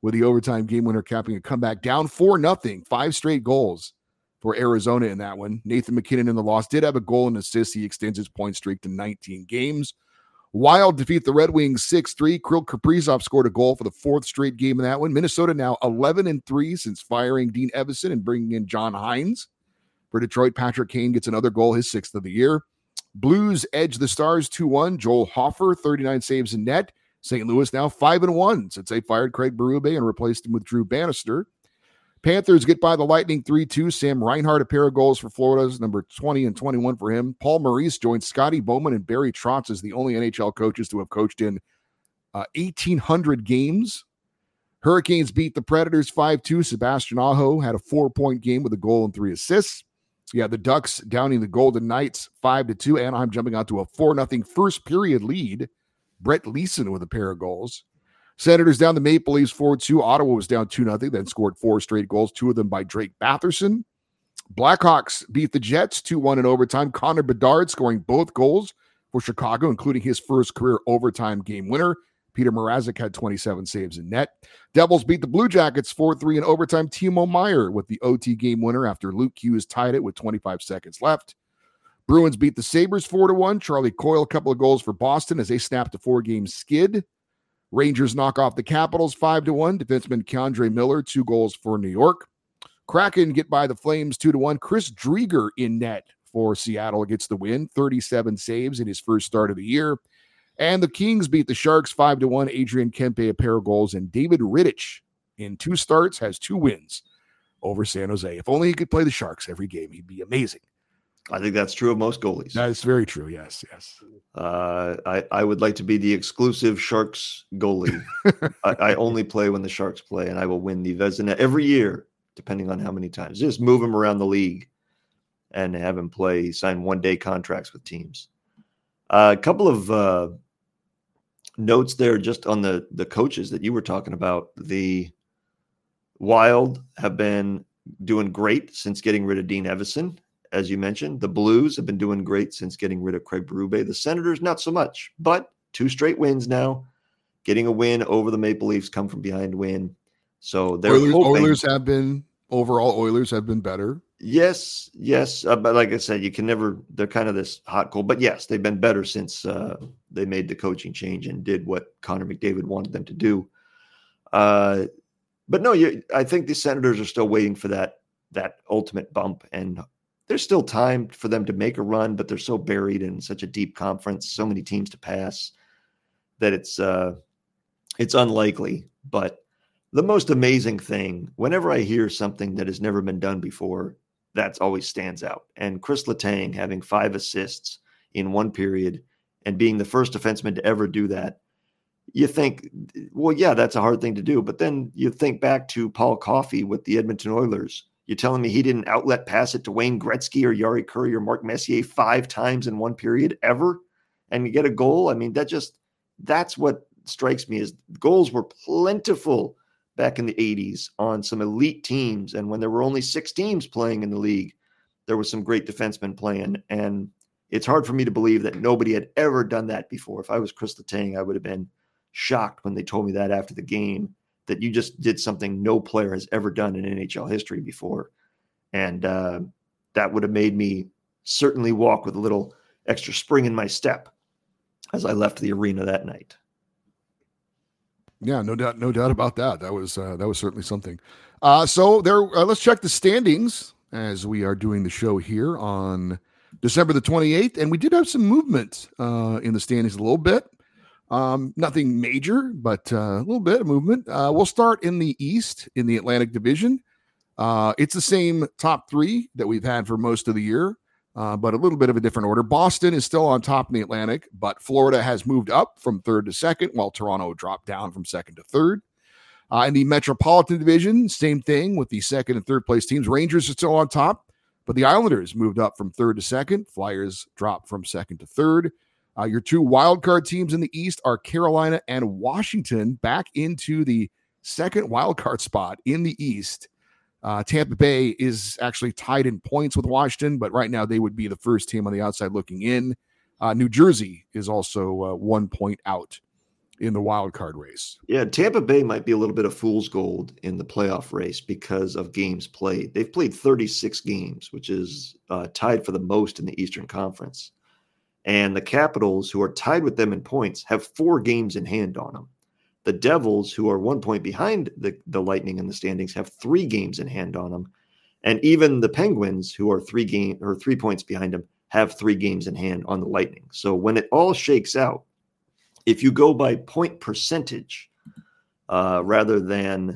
with the overtime game winner capping a comeback down four nothing, five straight goals for Arizona in that one. Nathan McKinnon in the loss did have a goal and assist. He extends his point streak to nineteen games. Wild defeat the Red Wings six three. Kirill Kaprizov scored a goal for the fourth straight game in that one. Minnesota now eleven and three since firing Dean Evason and bringing in John Hines. For Detroit, Patrick Kane gets another goal, his sixth of the year. Blues edge the Stars two one. Joel Hofer, thirty-nine saves in net. Saint Louis now five and one since they fired Craig Berube and replaced him with Drew Bannister. Panthers get by the Lightning three two. Sam Reinhart, a pair of goals for Florida's number twenty and twenty-one for him. Paul Maurice joins Scotty Bowman and Barry Trotz as the only N H L coaches to have coached in uh, eighteen hundred games. Hurricanes beat the Predators five two. Sebastian Aho had a four-point game with a goal and three assists. Yeah, the Ducks downing the Golden Knights five to two. Anaheim jumping out to a four nothing first period lead. Brett Leeson with a pair of goals. Senators down the Maple Leafs four two. Ottawa was down two nothing, then scored four straight goals, two of them by Drake Batherson. Blackhawks beat the Jets two one in overtime. Connor Bedard scoring both goals for Chicago, including his first career overtime game winner. Peter Mrazek had twenty-seven saves in net. Devils beat the Blue Jackets four three in overtime. Timo Meier with the O T game winner after Luke Hughes tied it with twenty-five seconds left. Bruins beat the Sabres four to one. Charlie Coyle, a couple of goals for Boston as they snapped a four-game skid. Rangers knock off the Capitals five to one. Defenseman Keandre Miller, two goals for New York. Kraken get by the Flames two to one. Chris Drieger in net for Seattle gets the win. thirty-seven saves in his first start of the year. And the Kings beat the Sharks five to one. Adrian Kempe, a pair of goals. And David Rittich, in two starts, has two wins over San Jose. If only he could play the Sharks every game, he'd be amazing. I think that's true of most goalies. That is very true. Yes, yes. Uh, I, I would like to be the exclusive Sharks goalie. I, I only play when the Sharks play, and I will win the Vezina every year, depending on how many times. Just move him around the league and have him play, sign one-day contracts with teams. Uh, a couple of uh, notes there just on the, the coaches that you were talking about. The Wild have been doing great since getting rid of Dean Evason. As you mentioned, the Blues have been doing great since getting rid of Craig Berube. The Senators, not so much, but two straight wins now. Getting a win over the Maple Leafs, come from behind win. So they're Oilers, hoping, Oilers have been, overall, Oilers have been better. Yes, yes. Uh, but like I said, you can never, they're kind of this hot cold. But yes, they've been better since uh, they made the coaching change and did what Connor McDavid wanted them to do. Uh, but no, you, I think the Senators are still waiting for that that ultimate bump. And there's still time for them to make a run, but they're so buried in such a deep conference, so many teams to pass, that it's uh, it's unlikely. But the most amazing thing, whenever I hear something that has never been done before, that always stands out. And Chris Letang having five assists in one period and being the first defenseman to ever do that, you think, well, yeah, that's a hard thing to do. But then you think back to Paul Coffey with the Edmonton Oilers. You're telling me he didn't outlet pass it to Wayne Gretzky or Yari Curry or Mark Messier five times in one period ever and you get a goal? I mean, that just, that's what strikes me as goals were plentiful back in the eighties on some elite teams. And when there were only six teams playing in the league, there was some great defensemen playing. And it's hard for me to believe that nobody had ever done that before. If I was Chris Letang, I would have been shocked when they told me that after the game, that you just did something no player has ever done in N H L history before. And uh, that would have made me certainly walk with a little extra spring in my step as I left the arena that night. Yeah, no doubt, no doubt about that. That was uh, that was certainly something. Uh, so there, uh, let's check the standings as we are doing the show here on December the twenty-eighth, and we did have some movement uh, in the standings a little bit. Um, nothing major, but uh, a little bit of movement. Uh, we'll start in the East in the Atlantic Division. Uh, it's the same top three that we've had for most of the year, uh, but a little bit of a different order. Boston is still on top in the Atlantic, but Florida has moved up from third to second, while Toronto dropped down from second to third. Uh, in the Metropolitan Division, same thing with the second and third place teams. Rangers are still on top, but the Islanders moved up from third to second. Flyers dropped from second to third. Uh, your two wildcard teams in the East are Carolina and Washington, back into the second wildcard spot in the East. Uh, Tampa Bay is actually tied in points with Washington, but right now they would be the first team on the outside looking in. Uh, New Jersey is also uh, one point out in the wild card race. Yeah, Tampa Bay might be a little bit of fool's gold in the playoff race because of games played. They've played thirty-six games, which is uh, tied for the most in the Eastern Conference. And the Capitals, who are tied with them in points, have four games in hand on them. The Devils, who are one point behind the, the Lightning in the standings, have three games in hand on them. And even the Penguins, who are three game or three points behind them, have three games in hand on the Lightning. So when it all shakes out, if you go by point percentage uh, rather than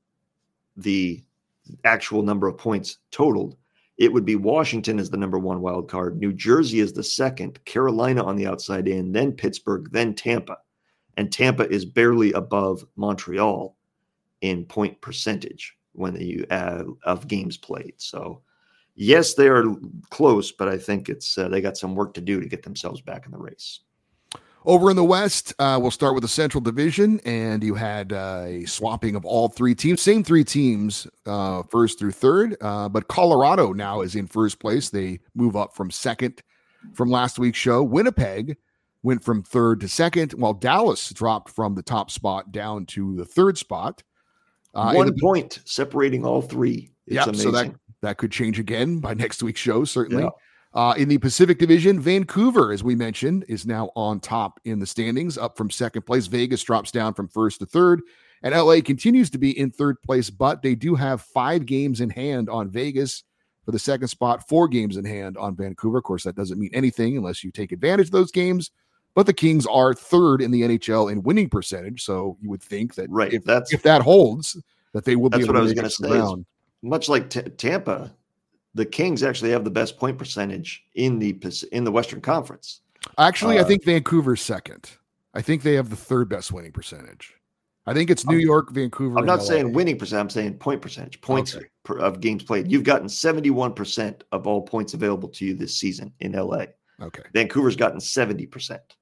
the actual number of points totaled, it would be Washington as the number one wild card, New Jersey is the second, Carolina on the outside in, then Pittsburgh, then Tampa. And Tampa is barely above Montreal in point percentage when you add of games played. So yes, they are close, but I think it's uh, they got some work to do to get themselves back in the race. Over in the West, uh, we'll start with the Central Division, and you had uh, a swapping of all three teams, same three teams, uh, first through third, uh, but Colorado now is in first place. They move up from second from last week's show. Winnipeg went from third to second, while Dallas dropped from the top spot down to the third spot. Uh, One the, point separating all three. It's yeah, amazing. so that, that could change again by next week's show, certainly. Yeah. Uh, in the Pacific Division, Vancouver, as we mentioned, is now on top in the standings, up from second place. Vegas drops down from first to third, and L A continues to be in third place, but they do have five games in hand on Vegas for the second spot, four games in hand on Vancouver. Of course, that doesn't mean anything unless you take advantage of those games, but the Kings are third in the N H L in winning percentage, so you would think that right. if, that's, if that holds, that they will be that's able what to I was make going it to say. around. Much like t- Tampa, the Kings actually have the best point percentage in the in the Western Conference. Actually, uh, I think Vancouver's second. I think they have the third best winning percentage. I think it's New I'm, York, Vancouver. I'm not L A. saying winning percent. I'm saying point percentage, points okay. per, of games played. You've gotten seventy-one percent of all points available to you this season in L A. Okay. Vancouver's gotten seventy percent.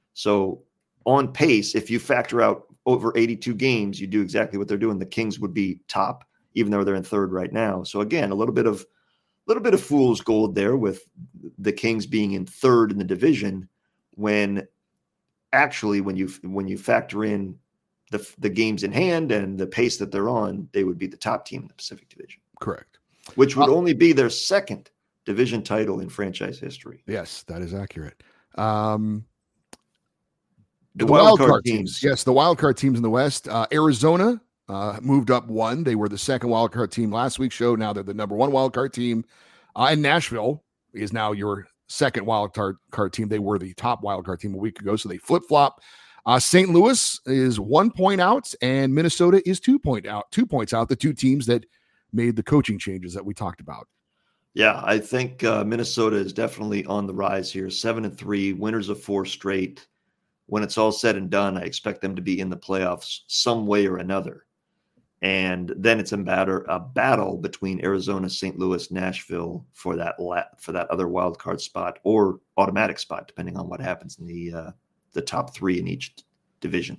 So on pace, if you factor out over eighty-two games, you do exactly what they're doing. The Kings would be top, even though they're in third right now. So again, a little bit of little bit of fool's gold there with the Kings being in third in the division, when actually when you when you factor in the the games in hand and the pace that they're on, they would be the top team in the Pacific Division. Correct. Which would uh, only be their second division title in franchise history. Yes, that is accurate. Um, the, the wild, wild card, card teams. teams. Yes, the wild card teams in the West. Uh, Arizona uh, moved up one. They were the second wild card team last week's show. Now they're the number one wild card team. Uh, and Nashville is now your second wild card, card team. They were the top wild card team a week ago, so they flip flop. Uh, Saint Louis is one point out, and Minnesota is two point out. Two points out. The two teams that made the coaching changes that we talked about. Yeah, I think uh, Minnesota is definitely on the rise here. Seven and three, winners of four straight. When it's all said and done, I expect them to be in the playoffs some way or another. And then it's a battle, a battle between Arizona, Saint Louis, Nashville for that la- for that other wild card spot or automatic spot, depending on what happens in the uh, the top three in each division.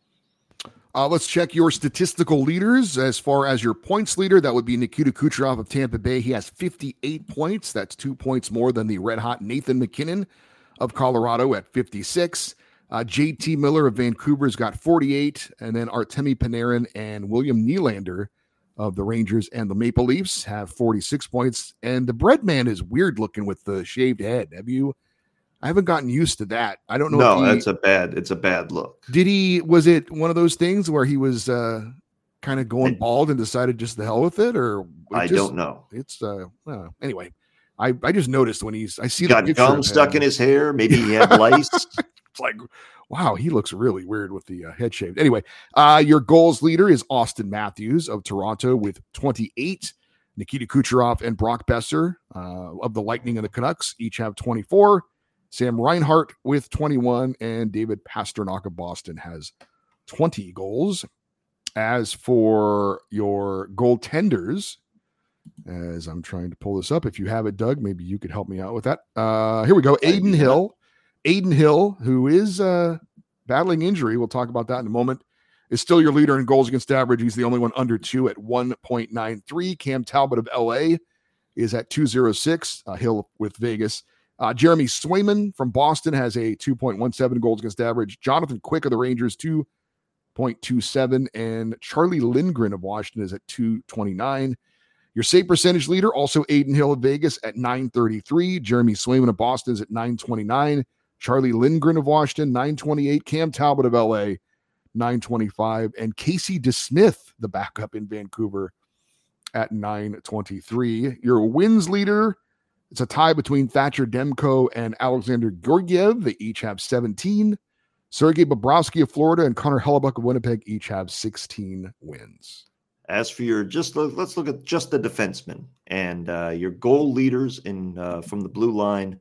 Uh, let's check your statistical leaders. As far as your points leader, that would be Nikita Kucherov of Tampa Bay. He has fifty-eight points. That's two points more than the red-hot Nathan MacKinnon of Colorado at fifty-six. Uh, J T Miller of Vancouver's got forty-eight, and then Artemi Panarin and William Nylander of the Rangers and the Maple Leafs have forty-six points. And the bread man is weird looking with the shaved head. Have you? I haven't gotten used to that. I don't know. No, if he, that's a bad. It's a bad look. Did he? Was it one of those things where he was uh, kind of going bald and decided just the hell with it, or it I just, don't know. It's uh, uh anyway. I, I just noticed when he's I see Got the gum stuck in his hair. Maybe he had lice. It's like, wow, he looks really weird with the uh, head shaved. Anyway, uh, your goals leader is Austin Matthews of Toronto with twenty-eight. Nikita Kucherov and Brock Besser uh, of the Lightning and the Canucks each have twenty-four. Sam Reinhart with twenty-one, and David Pastrnak of Boston has twenty goals. As for your goaltenders, as I'm trying to pull this up, if you have it, Doug, maybe you could help me out with that. Uh, here we go. Adin Hill. Adin Hill, who is uh, battling injury, we'll talk about that in a moment, is still your leader in goals against average. He's the only one under two at one point nine three. Cam Talbot of L A is at two oh six. Uh, Hill with Vegas. Uh, Jeremy Swayman from Boston has a two point one seven goals against average. Jonathan Quick of the Rangers, two point two seven. And Charlie Lindgren of Washington is at two twenty-nine. Your save percentage leader, also Aiden Hill of Vegas at nine thirty-three. Jeremy Swayman of Boston is at nine twenty-nine. Charlie Lindgren of Washington, nine twenty-eight. Cam Talbot of L A, nine twenty-five. And Casey DeSmith, the backup in Vancouver, at nine twenty-three. Your wins leader, it's a tie between Thatcher Demko and Alexander Georgiev. They each have seventeen. Sergei Bobrovsky of Florida and Connor Hellebuck of Winnipeg each have sixteen wins. As for your, just let's look at just the defensemen and uh, your goal leaders in uh, from the blue line.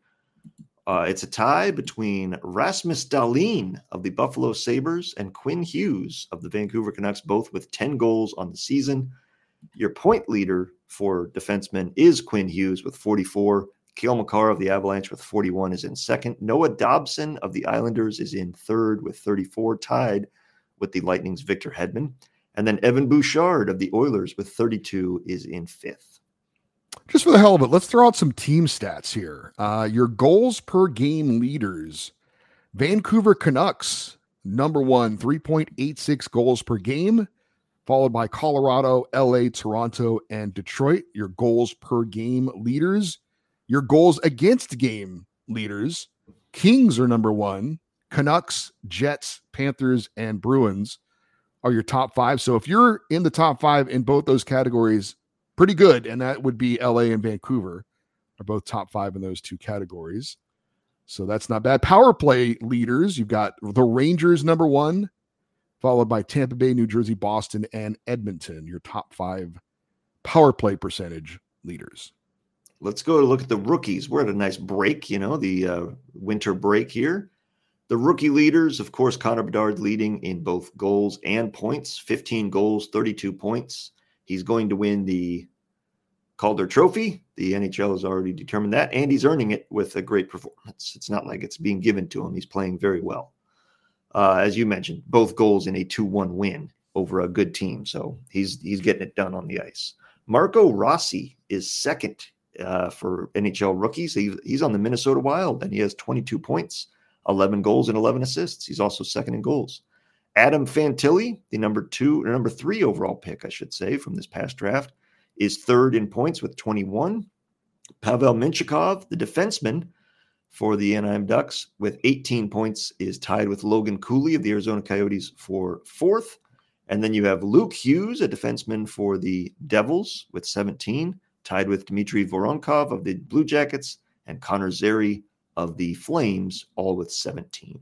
Uh, it's a tie between Rasmus Dahlin of the Buffalo Sabres and Quinn Hughes of the Vancouver Canucks, both with ten goals on the season. Your point leader for defensemen is Quinn Hughes with forty-four. Cale Makar of the Avalanche with forty-one is in second. Noah Dobson of the Islanders is in third with thirty-four, tied with the Lightning's Victor Hedman. And then Evan Bouchard of the Oilers with thirty-two is in fifth. Just for the hell of it, let's throw out some team stats here. Uh, your goals per game leaders. Vancouver Canucks, number one, three point eight six goals per game, followed by Colorado, L A, Toronto, and Detroit. Your goals per game leaders. Your goals against game leaders. Kings are number one. Canucks, Jets, Panthers, and Bruins are your top five. So if you're in the top five in both those categories, pretty good. And that would be L A and Vancouver are both top five in those two categories. So that's not bad. Power play leaders, you've got the Rangers number one, followed by Tampa Bay, New Jersey, Boston, and Edmonton, your top five power play percentage leaders. Let's go to look at the rookies. We're at a nice break, you know, the uh, winter break here. The rookie leaders, of course, Connor Bedard leading in both goals and points, fifteen goals, thirty-two points. He's going to win the Calder Trophy. The N H L has already determined that, and he's earning it with a great performance. It's not like it's being given to him. He's playing very well. Uh, as you mentioned, both goals in a two one win over a good team. So he's he's getting it done on the ice. Marco Rossi is second uh, for N H L rookies. He, he's on the Minnesota Wild, and he has twenty-two points, eleven goals, and eleven assists. He's also second in goals. Adam Fantilli, the number two or number three overall pick, I should say, from this past draft, is third in points with twenty-one. Pavel Minchikov, the defenseman for the Anaheim Ducks, with eighteen points, is tied with Logan Cooley of the Arizona Coyotes for fourth. And then you have Luke Hughes, a defenseman for the Devils, with seventeen, tied with Dmitry Voronkov of the Blue Jackets and Connor Zary of the Flames, all with seventeen.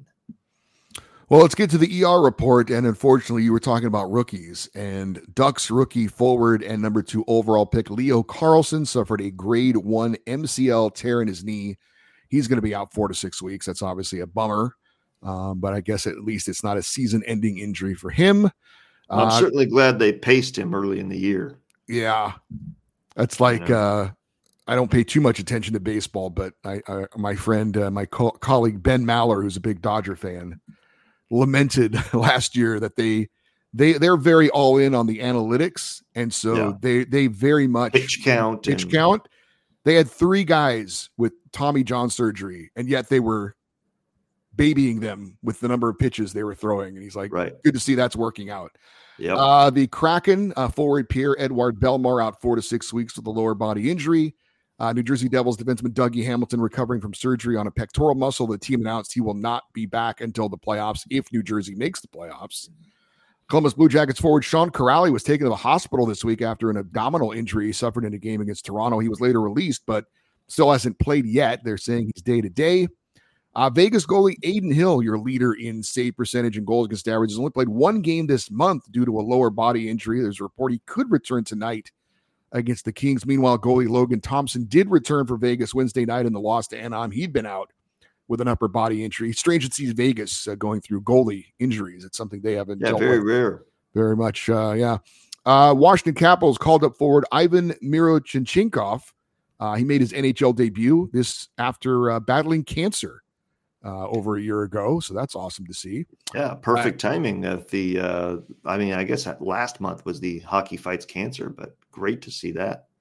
Well, let's get to the E R report. And unfortunately, you were talking about rookies, and Ducks rookie forward and number two overall pick Leo Carlsson suffered a grade one M C L tear in his knee. He's going to be out four to six weeks. That's obviously a bummer, um, but I guess at least it's not a season-ending injury for him. I'm uh, certainly glad they paced him early in the year. Yeah, that's like you know? uh, I don't pay too much attention to baseball, but I, I my friend, uh, my co- colleague Ben Maller, who's a big Dodger fan, lamented last year that they they they're very all in on the analytics, and so Yeah. they they very much Pitch count. pitch and- count. They had three guys with Tommy John surgery, and yet they were babying them with the number of pitches they were throwing. And he's like, Right. good to see that's working out. Yep. Uh, the Kraken uh, forward Pierre-Edouard Bellemare out four to six weeks with a lower body injury. Uh, New Jersey Devils defenseman Dougie Hamilton recovering from surgery on a pectoral muscle. The team announced he will not be back until the playoffs if New Jersey makes the playoffs. Columbus Blue Jackets forward Sean Corrali was taken to the hospital this week after an abdominal injury he suffered in a game against Toronto. He was later released, but still hasn't played yet. They're saying he's day-to-day. Uh, Vegas goalie Aiden Hill, your leader in save percentage and goals against average, has only played one game this month due to a lower body injury. There's a report he could return tonight against the Kings. Meanwhile, goalie Logan Thompson did return for Vegas Wednesday night in the loss to Anaheim. He'd been out with an upper body injury. Strange to see Vegas uh, going through goalie injuries. It's something they haven't yeah, dealt very with. rare. Very much, uh, yeah. Uh, Washington Capitals called up forward Ivan Mirochinkov. Uh, he made his N H L debut this after uh, battling cancer uh, over a year ago, so that's awesome to see. Yeah, perfect uh, timing. Of the, uh, I mean, I guess last month was the Hockey Fights Cancer, but great to see that.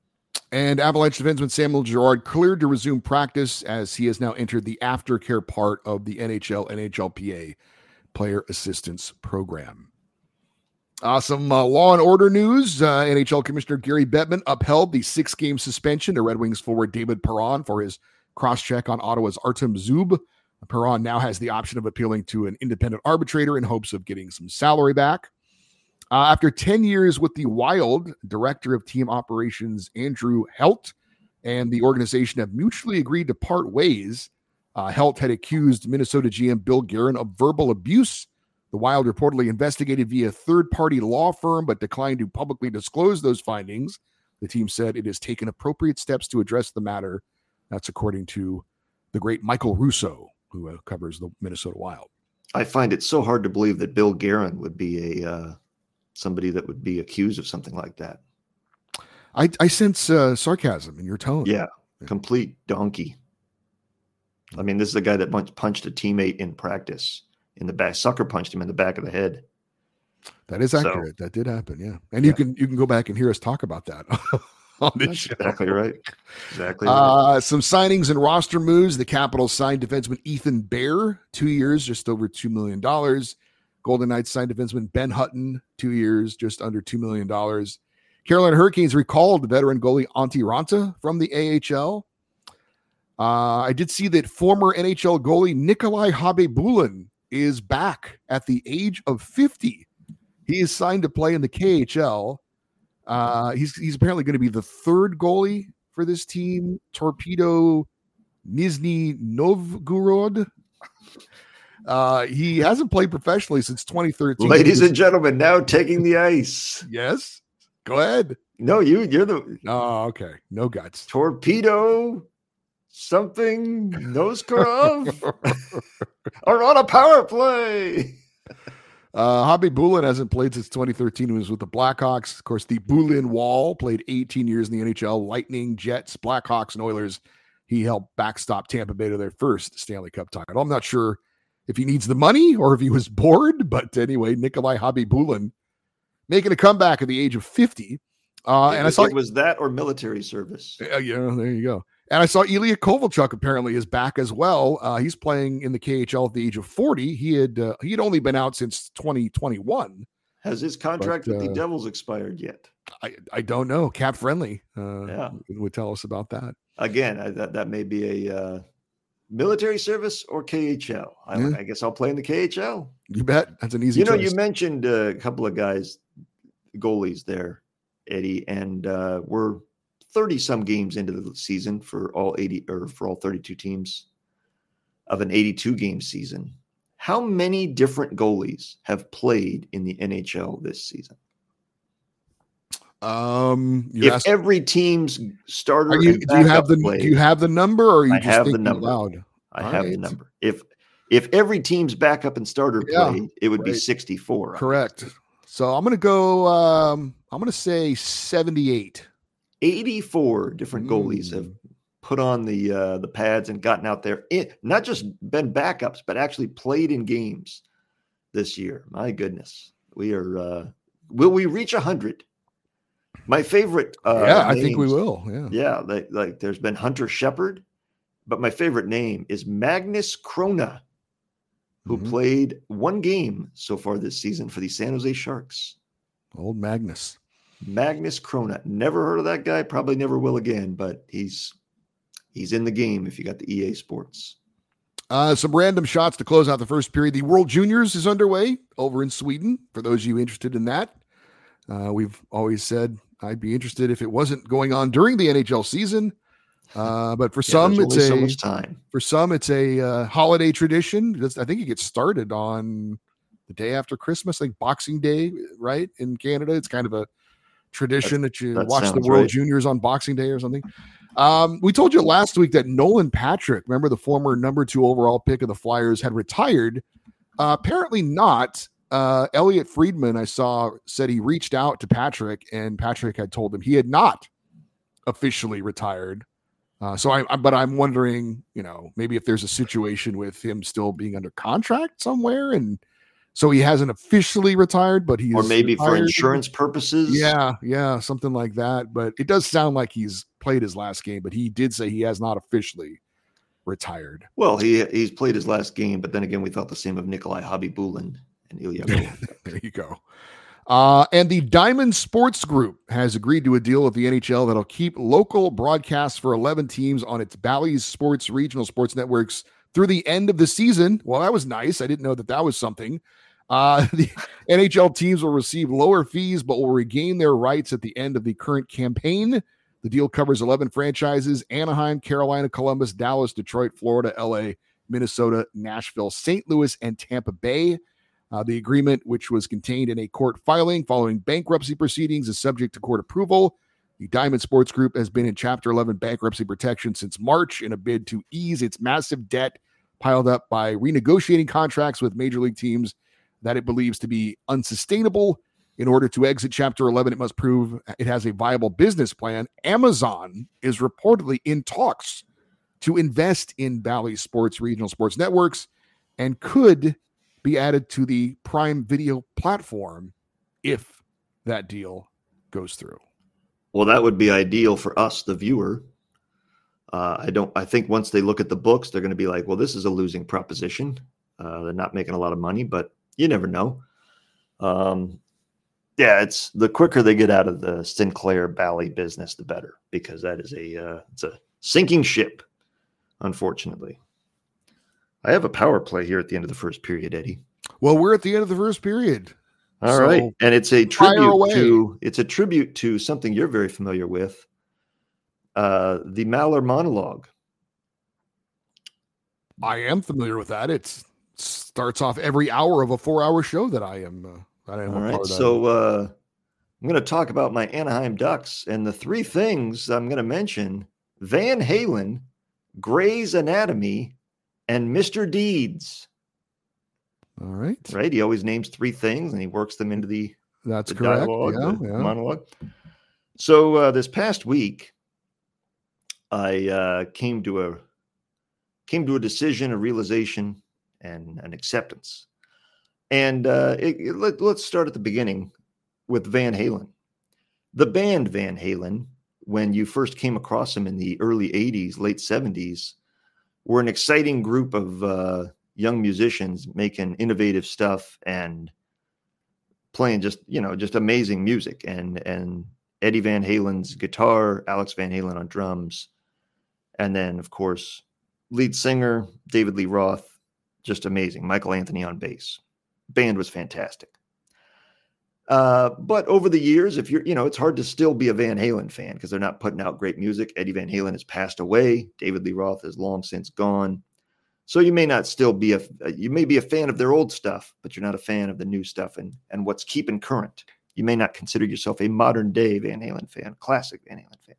And Avalanche defenseman Samuel Girard cleared to resume practice as he has now entered the aftercare part of the N H L N H L P A Player Assistance Program. Uh, some uh, law and order news. Uh, N H L Commissioner Gary Bettman upheld the six-game suspension to Red Wings forward David Perron for his cross-check on Ottawa's Artem Zub. Perron now has the option of appealing to an independent arbitrator in hopes of getting some salary back. Uh, after ten years with the Wild, Director of Team Operations Andrew Helt and the organization have mutually agreed to part ways. Uh, Helt had accused Minnesota G M Bill Guerin of verbal abuse. The Wild reportedly investigated via a third-party law firm, but declined to publicly disclose those findings. The team said it has taken appropriate steps to address the matter. That's according to the great Michael Russo, who uh, covers the Minnesota Wild. I find it so hard to believe that Bill Guerin would be a uh, somebody that would be accused of something like that. I, I sense uh, sarcasm in your tone. Yeah, complete donkey. I mean, this is a guy that punched, punched a teammate in practice. In the back, sucker punched him in the back of the head. That is accurate. So, that did happen. Yeah, and yeah. you can you can go back and hear us talk about that on this show. Exactly right. Exactly. Uh, right. Some signings and roster moves. The Capitals signed defenseman Ethan Bear, two years, just over two million dollars. Golden Knights signed defenseman Ben Hutton, two years, just under two million dollars. Carolina Hurricanes recalled the veteran goalie Antti Ranta from the A H L. Uh, I did see that former N H L goalie Nikolai Khabibulin is back at the age of fifty. He is signed to play in the K H L. Uh, he's he's apparently going to be the third goalie for this team. Torpedo Nizhny Novgorod. Uh, he hasn't played professionally since twenty thirteen. Ladies and gentlemen, now taking the ice. Yes, go ahead. No, you you're the. Oh, okay. No guts. Torpedo. Something Noskarov are on a power play. Uh, Khabibulin hasn't played since twenty thirteen. He was with the Blackhawks. Of course, the Bulin Wall played eighteen years in the N H L. Lightning, Jets, Blackhawks, and Oilers. He helped backstop Tampa Bay to their first Stanley Cup title. I'm not sure if he needs the money or if he was bored, but anyway, Nikolai Khabibulin making a comeback at the age of fifty. Uh, it and was, I saw it was that or military service. Uh, yeah, there you go. And I saw Ilya Kovalchuk apparently is back as well. Uh, he's playing in the K H L at the age of forty. He had uh, he had only been out since twenty twenty-one. Has his contract but, with uh, the Devils expired yet? I, I don't know. Cap Friendly uh, yeah. would tell us about that. Again, I, that, that may be a uh, military service or K H L. I, Yeah. I guess I'll play in the K H L. You bet. That's an easy You know, choice. you mentioned uh, a couple of guys, goalies there, Eddie, and uh, we're thirty some games into the season for all eighty or for all thirty-two teams of an eighty-two game season. How many different goalies have played in the N H L this season? Um, if asking, every team's starter, you, and do you have the played, do you have the number, or are you I just have the thinking number. Loud? I All have right. the number. If if every team's backup and starter Yeah, played, it would be right. sixty-four. Correct. So I'm going to go. Um, I'm going to say seventy-eight. eighty-four different goalies have put on the uh, the pads and gotten out there. It, not just been backups, but actually played in games this year. My goodness, we are. Uh, will we reach a hundred? My favorite. Uh, yeah, I names, think we will. Yeah. Yeah, like, like there's been Hunter Shepard, but my favorite name is Magnus Krona, who Mhm. played one game so far this season for the San Jose Sharks. Old Magnus. Magnus Krona. Never heard of that guy. Probably never will again, but he's he's in the game if you got the E A Sports. Uh, some random shots to close out the first period. The World Juniors is underway over in Sweden. For those of you interested in that, uh, we've always said I'd be interested if it wasn't going on during the N H L season. Uh, but for Yeah, some, there's it's only a so much time. for some it's a uh, holiday tradition. That's- I think it gets started on the day after Christmas, like Boxing Day, right? In Canada, it's kind of a tradition that you that watch the sounds World right. Juniors on Boxing Day or something. Um, we told you last week that Nolan Patrick, remember the former number two overall pick of the Flyers, had retired. Uh, apparently not. Uh, Elliot Friedman, I saw, said he reached out to Patrick, and Patrick had told him he had not officially retired. Uh, so I, I, but I'm wondering, you know, maybe if there's a situation with him still being under contract somewhere, and so he hasn't officially retired, but he's Or maybe for retired. insurance purposes. Yeah, yeah, something like that. But it does sound like he's played his last game, but he did say he has not officially retired. Well, he he's played his last game, but then again, we thought the same of Nikolai Habibulin and Ilya. There you go. Uh, and the Diamond Sports Group has agreed to a deal with the N H L that'll keep local broadcasts for eleven teams on its Bally's Sports regional sports networks through the end of the season. Well, that was nice. I didn't know that that was something. Uh, the N H L teams will receive lower fees, but will regain their rights at the end of the current campaign. The deal covers eleven franchises: Anaheim, Carolina, Columbus, Dallas, Detroit, Florida, L A, Minnesota, Nashville, Saint Louis, and Tampa Bay. Uh, the agreement, which was contained in a court filing following bankruptcy proceedings, is subject to court approval. The Diamond Sports Group has been in Chapter eleven bankruptcy protection since March in a bid to ease its massive debt piled up by renegotiating contracts with major league teams that it believes to be unsustainable. In order to exit Chapter eleven, it must prove it has a viable business plan. Amazon is reportedly in talks to invest in Bally's Sports regional sports networks and could be added to the Prime Video platform if that deal goes through. Well, that would be ideal for us, the viewer. Uh, I don't. I think once they look at the books, they're going to be like, "Well, this is a losing proposition. Uh, they're not making a lot of money, but you never know." Um, yeah, it's the quicker they get out of the Sinclair Bally business, the better, because that is a uh, it's a sinking ship, unfortunately. I have a power play here at the end of the first period, Eddie. Well, we're at the end of the first period. All so right, and it's a tribute to it's a tribute to something you're very familiar with, uh, the Maller monologue. I am familiar with that. It starts off every hour of a four-hour show that I am. Uh, that I am All a right, part of. so uh, I'm going to talk about my Anaheim Ducks, and the three things I'm going to mention: Van Halen, Grey's Anatomy, and Mister Deeds. All right. Right. He always names three things and he works them into the, That's the correct. dialogue, Yeah, the yeah. monologue. So uh, this past week, I uh, came to a came to a decision, a realization, and an acceptance. And uh, it, it, let, let's start at the beginning with Van Halen. The band Van Halen, when you first came across them in the early eighties, late seventies, were an exciting group of uh, young musicians making innovative stuff and playing just, you know, just amazing music. And, and Eddie Van Halen's guitar, Alex Van Halen on drums. And then, of course, lead singer, David Lee Roth, just amazing. Michael Anthony on bass. Band was fantastic. Uh, but over the years, if you're, you know, it's hard to still be a Van Halen fan because they're not putting out great music. Eddie Van Halen has passed away. David Lee Roth is long since gone. So you may not still be a, you may be a fan of their old stuff, but you're not a fan of the new stuff and, and what's keeping current. You may not consider yourself a modern day Van Halen fan, classic Van Halen fan.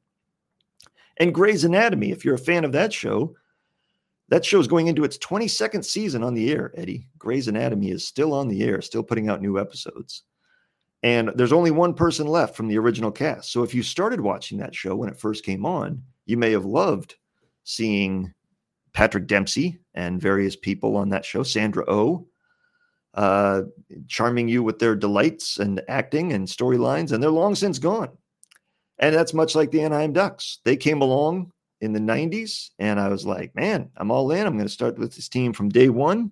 And Grey's Anatomy, if you're a fan of that show, that show is going into its twenty-second season on the air, Eddie. Grey's Anatomy is still on the air, still putting out new episodes. And there's only one person left from the original cast. So if you started watching that show when it first came on, you may have loved seeing Patrick Dempsey and various people on that show, Sandra Oh, uh, charming you with their delights and acting and storylines, and they're long since gone. And that's much like the Anaheim Ducks. They came along in the nineties, and I was like, man, I'm all in. I'm going to start with this team from day one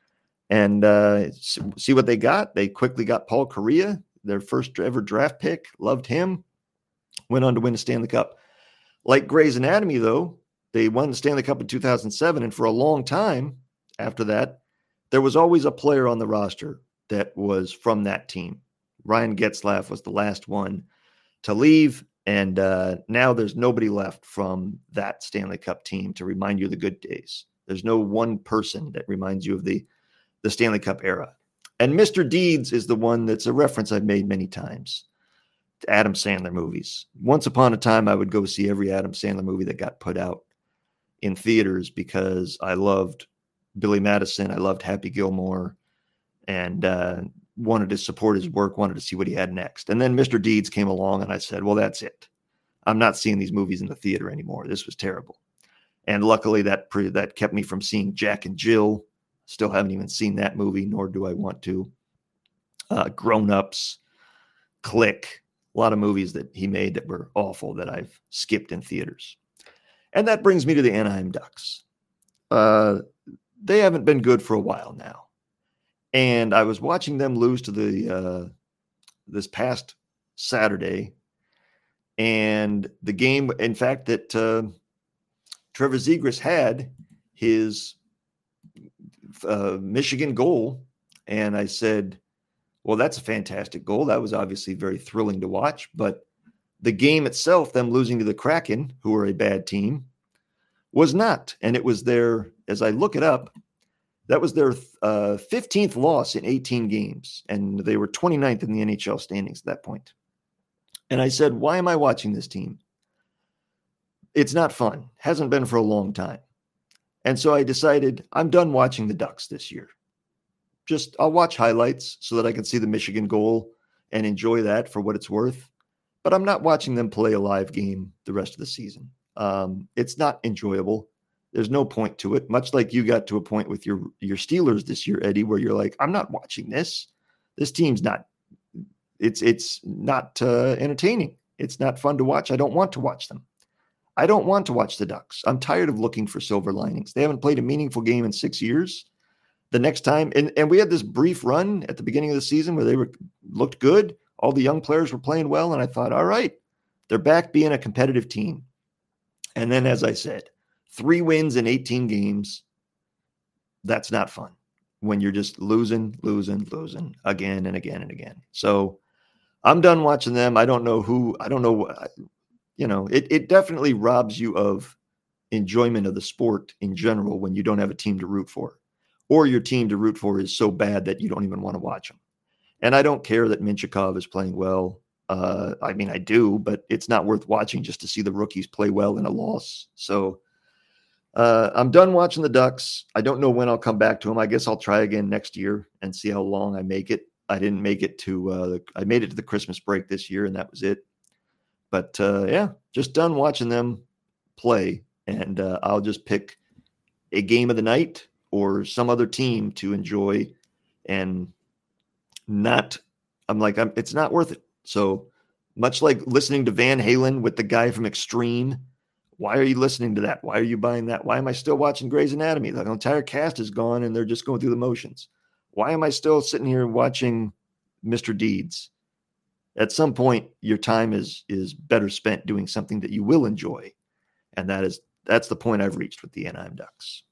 and uh, see what they got. They quickly got Paul Correa, their first ever draft pick. Loved him. Went on to win the Stanley Cup. Like Grey's Anatomy, though, they won the Stanley Cup in two thousand seven, and for a long time after that, there was always a player on the roster that was from that team. Ryan Getzlaf was the last one to leave, and uh, now there's nobody left from that Stanley Cup team to remind you of the good days. There's no one person that reminds you of the, the Stanley Cup era. And Mister Deeds is the one that's a reference I've made many times to Adam Sandler movies. Once upon a time, I would go see every Adam Sandler movie that got put out in theaters because I loved Billy Madison. I loved Happy Gilmore and uh, wanted to support his work, wanted to see what he had next. And then Mister Deeds came along and I said, well, that's it. I'm not seeing these movies in the theater anymore. This was terrible. And luckily that pre- that kept me from seeing Jack and Jill. Still haven't even seen that movie, nor do I want to. Uh, Grown Ups, Click, A lot of movies that he made that were awful that I've skipped in theaters. And that brings me to the Anaheim Ducks. Uh, they haven't been good for a while now. And I was watching them lose to the uh, this past Saturday. And the game, in fact, that uh, Trevor Zegras had his uh, Michigan goal. And I said, well, that's a fantastic goal. That was obviously very thrilling to watch. But the game itself, them losing to the Kraken, who are a bad team, was not. And it was their, as I look it up, that was their uh, fifteenth loss in eighteen games. And they were twenty-ninth in the N H L standings at that point. And I said, why am I watching this team? It's not fun. Hasn't been for a long time. And so I decided I'm done watching the Ducks this year. Just I'll watch highlights so that I can see the Michigan goal and enjoy that for what it's worth. But I'm not watching them play a live game the rest of the season. Um, it's not enjoyable. There's no point to it. Much like you got to a point with your, your Steelers this year, Eddie, where you're like, I'm not watching this. This team's not, it's, it's not uh, entertaining. It's not fun to watch. I don't want to watch them. I don't want to watch the Ducks. I'm tired of looking for silver linings. They haven't played a meaningful game in six years. The next time, and, and we had this brief run at the beginning of the season where they were looked good. All the young players were playing well. And I thought, all right, they're back being a competitive team. And then, as I said, three wins in eighteen games, that's not fun when you're just losing, losing, losing again and again and again. So I'm done watching them. I don't know who, I don't know, you know, it, it definitely robs you of enjoyment of the sport in general when you don't have a team to root for, or your team to root for is so bad that you don't even want to watch them. And I don't care that Minchikov is playing well. Uh, I mean, I do, but it's not worth watching just to see the rookies play well in a loss. So uh, I'm done watching the Ducks. I don't know when I'll come back to them. I guess I'll try again next year and see how long I make it. I didn't make it to, uh, the, I made it to the Christmas break this year, and that was it. But uh, yeah, just done watching them play. And uh, I'll just pick a game of the night or some other team to enjoy and not, I'm like, I'm, it's not worth it. So much like listening to Van Halen with the guy from Extreme, why are you listening to that? Why are you buying that? Why am I still watching Grey's Anatomy? The entire cast is gone and they're just going through the motions. Why am I still sitting here watching Mister Deeds? At some point, your time is is better spent doing something that you will enjoy. And that is that's the point I've reached with the Anaheim Ducks.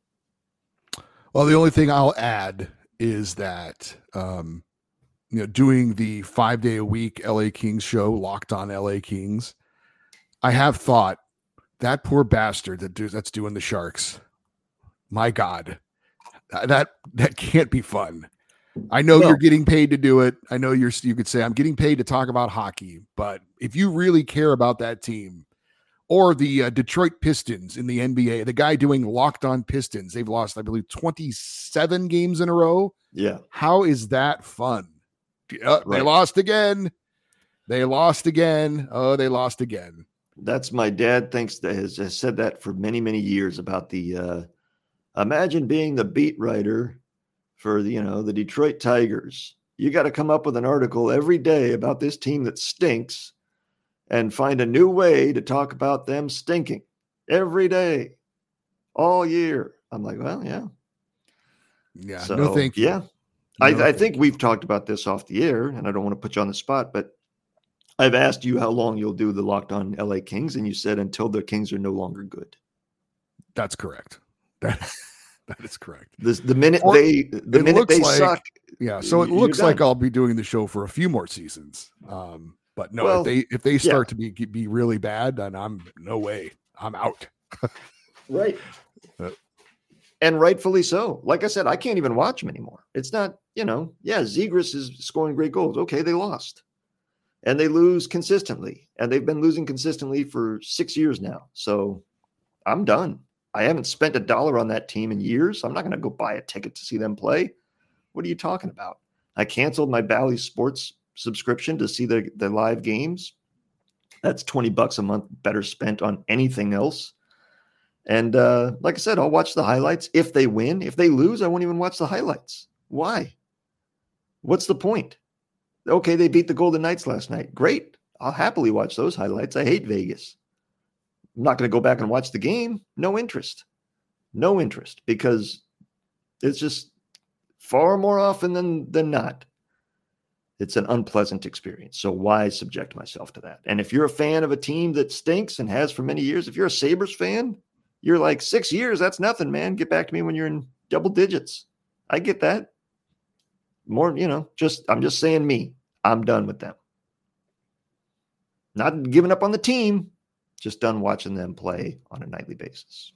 Well, the only thing I'll add is that um, you know, doing the five day a week L A Kings show, Locked On L A Kings, I have thought that poor bastard that do, that's doing the Sharks. My God, that that can't be fun. I know no. You're getting paid to do it. I know you're. You could say I'm getting paid to talk about hockey, but if you really care about that team, or the uh, Detroit Pistons in the N B A, the guy doing Locked On Pistons, they've lost, I believe, twenty-seven games in a row. Yeah, how is that fun? Uh, right. They lost again. They lost again. Oh, they lost again. That's my dad thinks that has, has said that for many, many years about the. Uh, imagine being the beat writer for the, you know, the Detroit Tigers. You got to come up with an article every day about this team that stinks and find a new way to talk about them stinking every day, all year. I'm like, well, yeah. Yeah. So, no, thank you. Yeah. No, I, I think you. We've talked about this off the air, and I don't want to put you on the spot, but I've asked you how long you'll do the Locked On L A Kings, and you said until the Kings are no longer good. That's correct. That, that is correct. The, the minute or, they, the minute they like, suck. Yeah. So it looks like I'll be doing the show for a few more seasons. Um, But no, well, if they if they start yeah. to be be really bad, then I'm no way. I'm out. Right. Uh, and rightfully so. Like I said, I can't even watch them anymore. It's not, you know, yeah, Zegras is scoring great goals. Okay, they lost. And they lose consistently. And they've been losing consistently for six years now. So I'm done. I haven't spent a dollar on that team in years. I'm not going to go buy a ticket to see them play. What are you talking about? I canceled my Bally Sports subscription to see the, the live games. That's twenty bucks a month better spent on anything else. And uh, like I said, I'll watch the highlights if they win. If they lose, I won't even watch the highlights. Why? What's the point? Okay, they beat the Golden Knights last night. Great. I'll happily watch those highlights. I hate Vegas. I'm not going to go back and watch the game. No interest. No interest, because it's just far more often than, than not, it's an unpleasant experience. So why subject myself to that? And if you're a fan of a team that stinks and has for many years, if you're a Sabres fan, you're like, six years, that's nothing, man. Get back to me when you're in double digits. I get that. More, you know, just, I'm just saying me. I'm done with them. Not giving up on the team, just done watching them play on a nightly basis.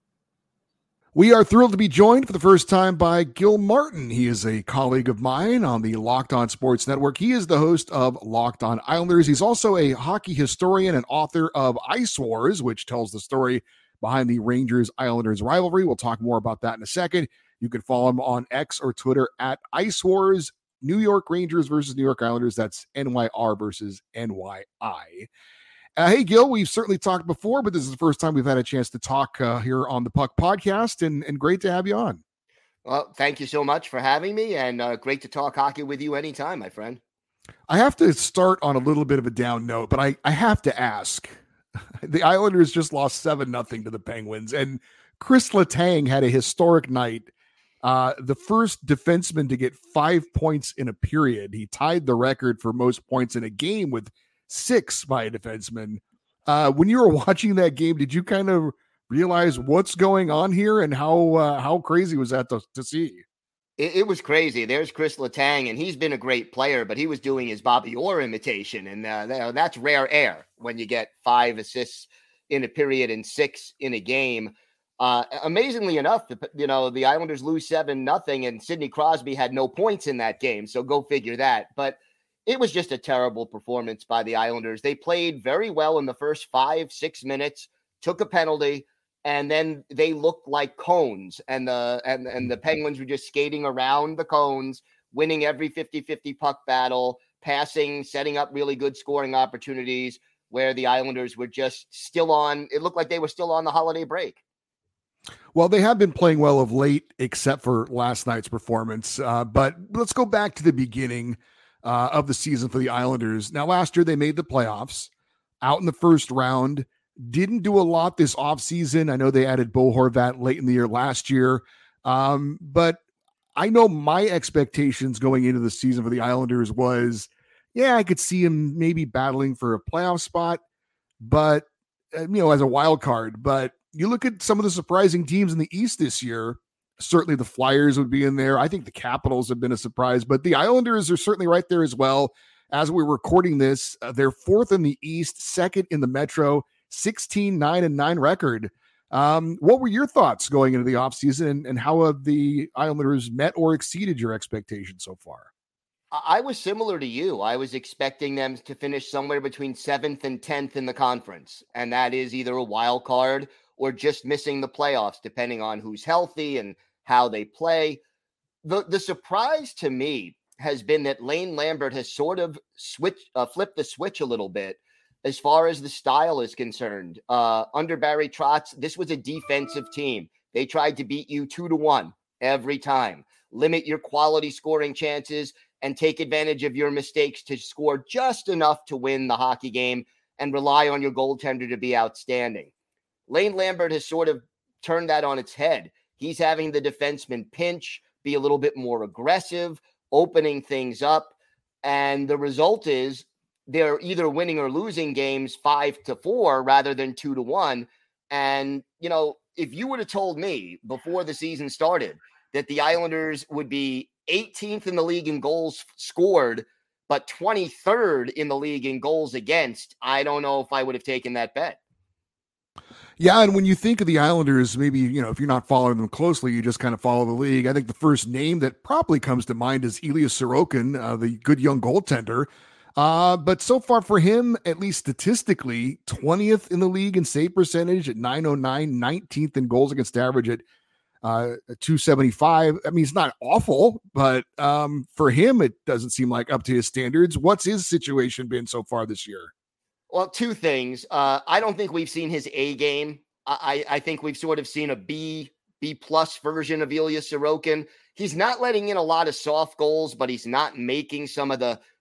We are thrilled to be joined for the first time by Gil Martin. He is a colleague of mine on the Locked On Sports Network. He is the host of Locked On Islanders. He's also a hockey historian and author of Ice Wars, which tells the story behind the Rangers-Islanders rivalry. We'll talk more about that in a second. You can follow him on X or Twitter at Ice Wars. New York Rangers versus New York Islanders. That's N Y R versus N Y I. Uh, hey, Gil, we've certainly talked before, but this is the first time we've had a chance to talk uh, here on the Puck Podcast, and, and great to have you on. Well, thank you so much for having me, and uh, great to talk hockey with you anytime, my friend. I have to start on a little bit of a down note, but I, I have to ask. The Islanders just lost seven nothing to the Penguins, and Chris Letang had a historic night. Uh, the first defenseman to get five points in a period. He tied the record for most points in a game with six by a defenseman. Uh, when you were watching that game, did you kind of realize what's going on here, and how uh, how crazy was that to, to see? It, it was crazy. There's Chris Letang, and he's been a great player, but he was doing his Bobby Orr imitation, and uh, that's rare air when you get five assists in a period and six in a game. Uh, amazingly enough, you know, the Islanders lose seven nothing, and Sidney Crosby had no points in that game. So go figure that. But it was just a terrible performance by the Islanders. They played very well in the first five, six minutes, took a penalty, and then they looked like cones. And the and, and the Penguins were just skating around the cones, winning every fifty-fifty puck battle, passing, setting up really good scoring opportunities, where the Islanders were just still on. It looked like they were still on the holiday break. Well, they have been playing well of late, except for last night's performance. Uh, but let's go back to the beginning uh, of the season for the Islanders. Now, last year they made the playoffs, out in the first round, didn't do a lot this offseason. I know they added Bo Horvat late in the year last year. Um, but I know my expectations going into the season for the Islanders was, yeah, I could see him maybe battling for a playoff spot, but, uh, you know, as a wild card. But you look at some of the surprising teams in the East this year, certainly the Flyers would be in there. I think the Capitals have been a surprise, but the Islanders are certainly right there as well. As we're recording this, uh, they're fourth in the East, second in the Metro, sixteen, nine, and nine record. Um, what were your thoughts going into the offseason, and, and how have the Islanders met or exceeded your expectations so far? I was similar to you. I was expecting them to finish somewhere between seventh and tenth in the conference, and that is either a wild card or just missing the playoffs, depending on who's healthy and how they play. The the surprise to me has been that Lane Lambert has sort of switched, uh, flipped the switch a little bit as far as the style is concerned. Uh, under Barry Trotz, this was a defensive team. They tried to beat you two to one every time, limit your quality scoring chances, and take advantage of your mistakes to score just enough to win the hockey game and rely on your goaltender to be outstanding. Lane Lambert has sort of turned that on its head. He's having the defenseman pinch, be a little bit more aggressive, opening things up. And the result is they're either winning or losing games five to four rather than two to one. And, you know, if you would have told me before the season started that the Islanders would be eighteenth in the league in goals scored, but twenty-third in the league in goals against, I don't know if I would have taken that bet. Yeah, and when you think of the Islanders, maybe, you know, if you're not following them closely, you just kind of follow the league. I think the first name that probably comes to mind is Ilya Sorokin, uh, the good young goaltender. Uh, but so far for him, at least statistically, twentieth in the league in save percentage at nine oh nine, nineteenth in goals against average at uh, two seventy-five. I mean, it's not awful, but um, for him, it doesn't seem like up to his standards. What's his situation been so far this year? Well, two things. Uh, I don't think we've seen his A game. I, I think we've sort of seen a B, B plus version of Ilya Sorokin. He's not letting in a lot of soft goals, but he's not making some of the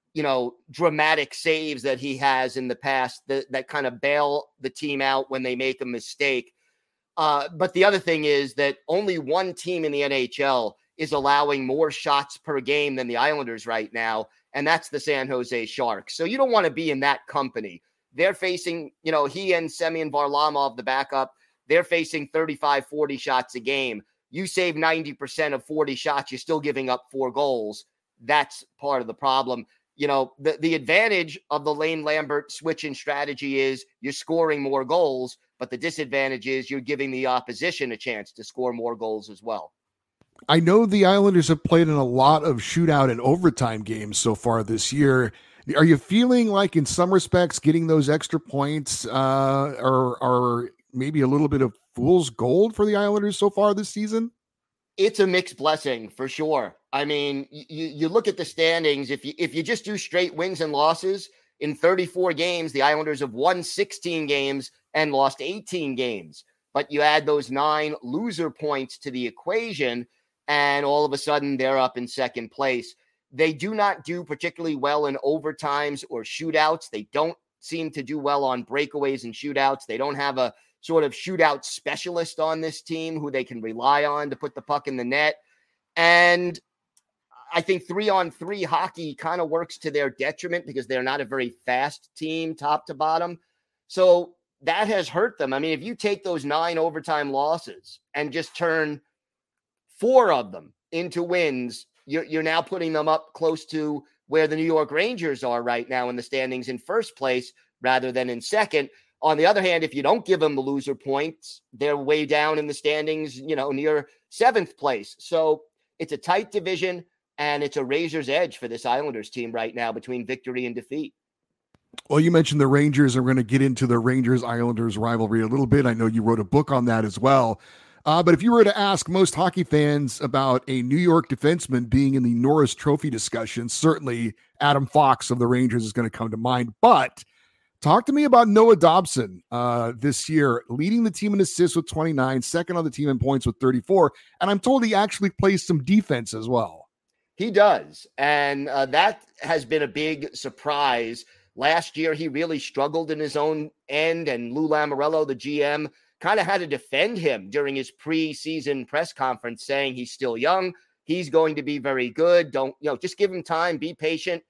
you know, dramatic saves that he has in the past that, that kind of bail the team out when they make a mistake. Uh, but the other thing is that only one team in the N H L is allowing more shots per game than the Islanders right now, and that's the San Jose Sharks. So you don't want to be in that company. They're facing, you know, he and Semyon Varlamov, the backup, they're facing thirty-five, forty shots a game. You save ninety percent of forty shots, you're still giving up four goals. That's part of the problem. You know, the, the advantage of the Lane Lambert switch-in strategy is you're scoring more goals, but the disadvantage is you're giving the opposition a chance to score more goals as well. I know the Islanders have played in a lot of shootout and overtime games so far this year. Are you feeling like in some respects getting those extra points uh, are, are maybe a little bit of fool's gold for the Islanders so far this season? It's a mixed blessing for sure. I mean, you, you look at the standings. If you, if you just do straight wins and losses in thirty-four games, the Islanders have won sixteen games and lost eighteen games. But you add those nine loser points to the equation, and all of a sudden they're up in second place. They do not do particularly well in overtimes or shootouts. They don't seem to do well on breakaways and shootouts. They don't have a sort of shootout specialist on this team who they can rely on to put the puck in the net. And I think three on three hockey kind of works to their detriment because they're not a very fast team top to bottom. So that has hurt them. I mean, if you take those nine overtime losses and just turn four of them into wins, you're, you're now putting them up close to where the New York Rangers are right now in the standings in first place rather than in second. On the other hand, if you don't give them the loser points, they're way down in the standings, you know, near seventh place. So it's a tight division, and it's a razor's edge for this Islanders team right now between victory and defeat. Well, you mentioned the Rangers. We're going to get into the Rangers-Islanders rivalry a little bit. I know you wrote a book on that as well. Uh, but if you were to ask most hockey fans about a New York defenseman being in the Norris Trophy discussion, certainly Adam Fox of the Rangers is going to come to mind. But talk to me about Noah Dobson uh, this year, leading the team in assists with twenty-nine, second on the team in points with thirty-four. And I'm told he actually plays some defense as well. He does. And uh, that has been a big surprise. Last year, he really struggled in his own end, and Lou Lamoriello, the G M, kind of had to defend him during his preseason press conference, saying he's still young. He's going to be very good. Don't, you know, just give him time, be patient.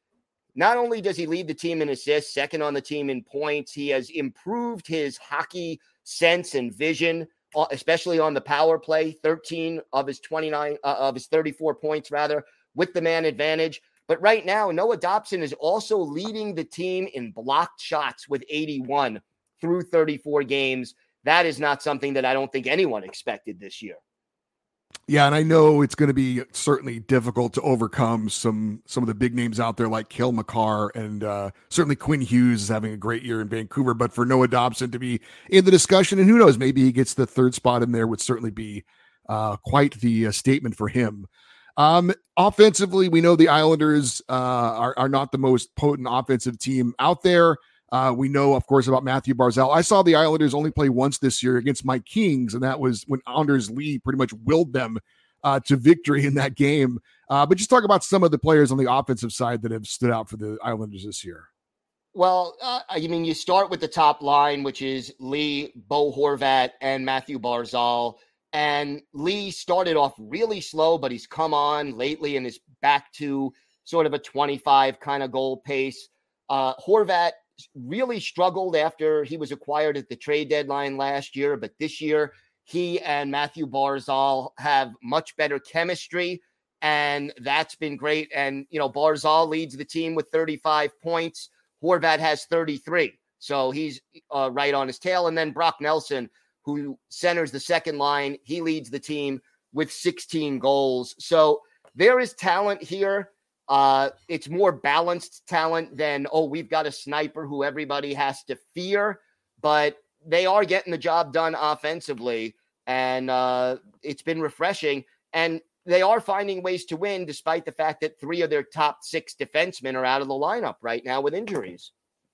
Not only does he lead the team in assists, second on the team in points, he has improved his hockey sense and vision, especially on the power play. thirteen of his twenty-nine, uh, of his thirty-four points, rather, with the man advantage. But right now, Noah Dobson is also leading the team in blocked shots with eighty-one through thirty-four games. That is not something that I don't think anyone expected this year. Yeah, and I know it's going to be certainly difficult to overcome some some of the big names out there like Cale Makar, and uh, certainly Quinn Hughes is having a great year in Vancouver. But for Noah Dobson to be in the discussion, and who knows, maybe he gets the third spot in there, would certainly be uh, quite the uh, statement for him. Um, offensively, we know the Islanders uh, are, are not the most potent offensive team out there. Uh, we know, of course, about Matthew Barzal. I saw the Islanders only play once this year against my Kings, and that was when Anders Lee pretty much willed them uh, to victory in that game. Uh, but just talk about some of the players on the offensive side that have stood out for the Islanders this year. Well, uh, I mean, you start with the top line, which is Lee, Bo Horvat, and Matthew Barzal. And Lee started off really slow, but he's come on lately and is back to sort of a twenty-five kind of goal pace. Uh, Horvat really struggled after he was acquired at the trade deadline last year, but this year he and Matthew Barzal have much better chemistry, and that's been great. And, you know, Barzal leads the team with thirty-five points. Horvat has thirty-three, so he's uh, right on his tail. And then Brock Nelson, who centers the second line, he leads the team with sixteen goals. So there is talent here. Uh, it's more balanced talent than, oh, we've got a sniper who everybody has to fear, but they are getting the job done offensively, and uh, it's been refreshing. And they are finding ways to win, despite the fact that three of their top six defensemen are out of the lineup right now with injuries.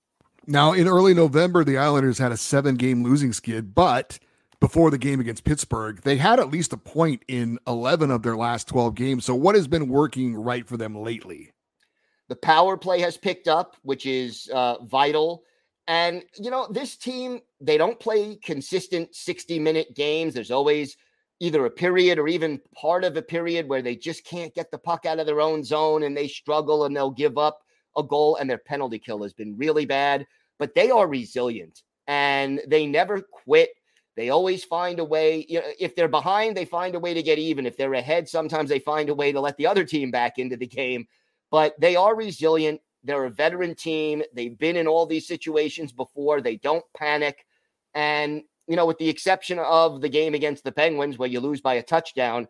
Now, in early November, the Islanders had a seven-game losing skid, but before the game against Pittsburgh, they had at least a point in eleven of their last twelve games. So what has been working right for them lately? The power play has picked up, which is uh, vital. And, you know, this team, they don't play consistent sixty-minute games. There's always either a period or even part of a period where they just can't get the puck out of their own zone and they struggle and they'll give up a goal, and their penalty kill has been really bad. But they are resilient and they never quit. They always find a way. You know, if they're behind, they find a way to get even. If they're ahead, sometimes they find a way to let the other team back into the game. But they are resilient. They're a veteran team. They've been in all these situations before. They don't panic. And, you know, with the exception of the game against the Penguins where you lose by a touchdown,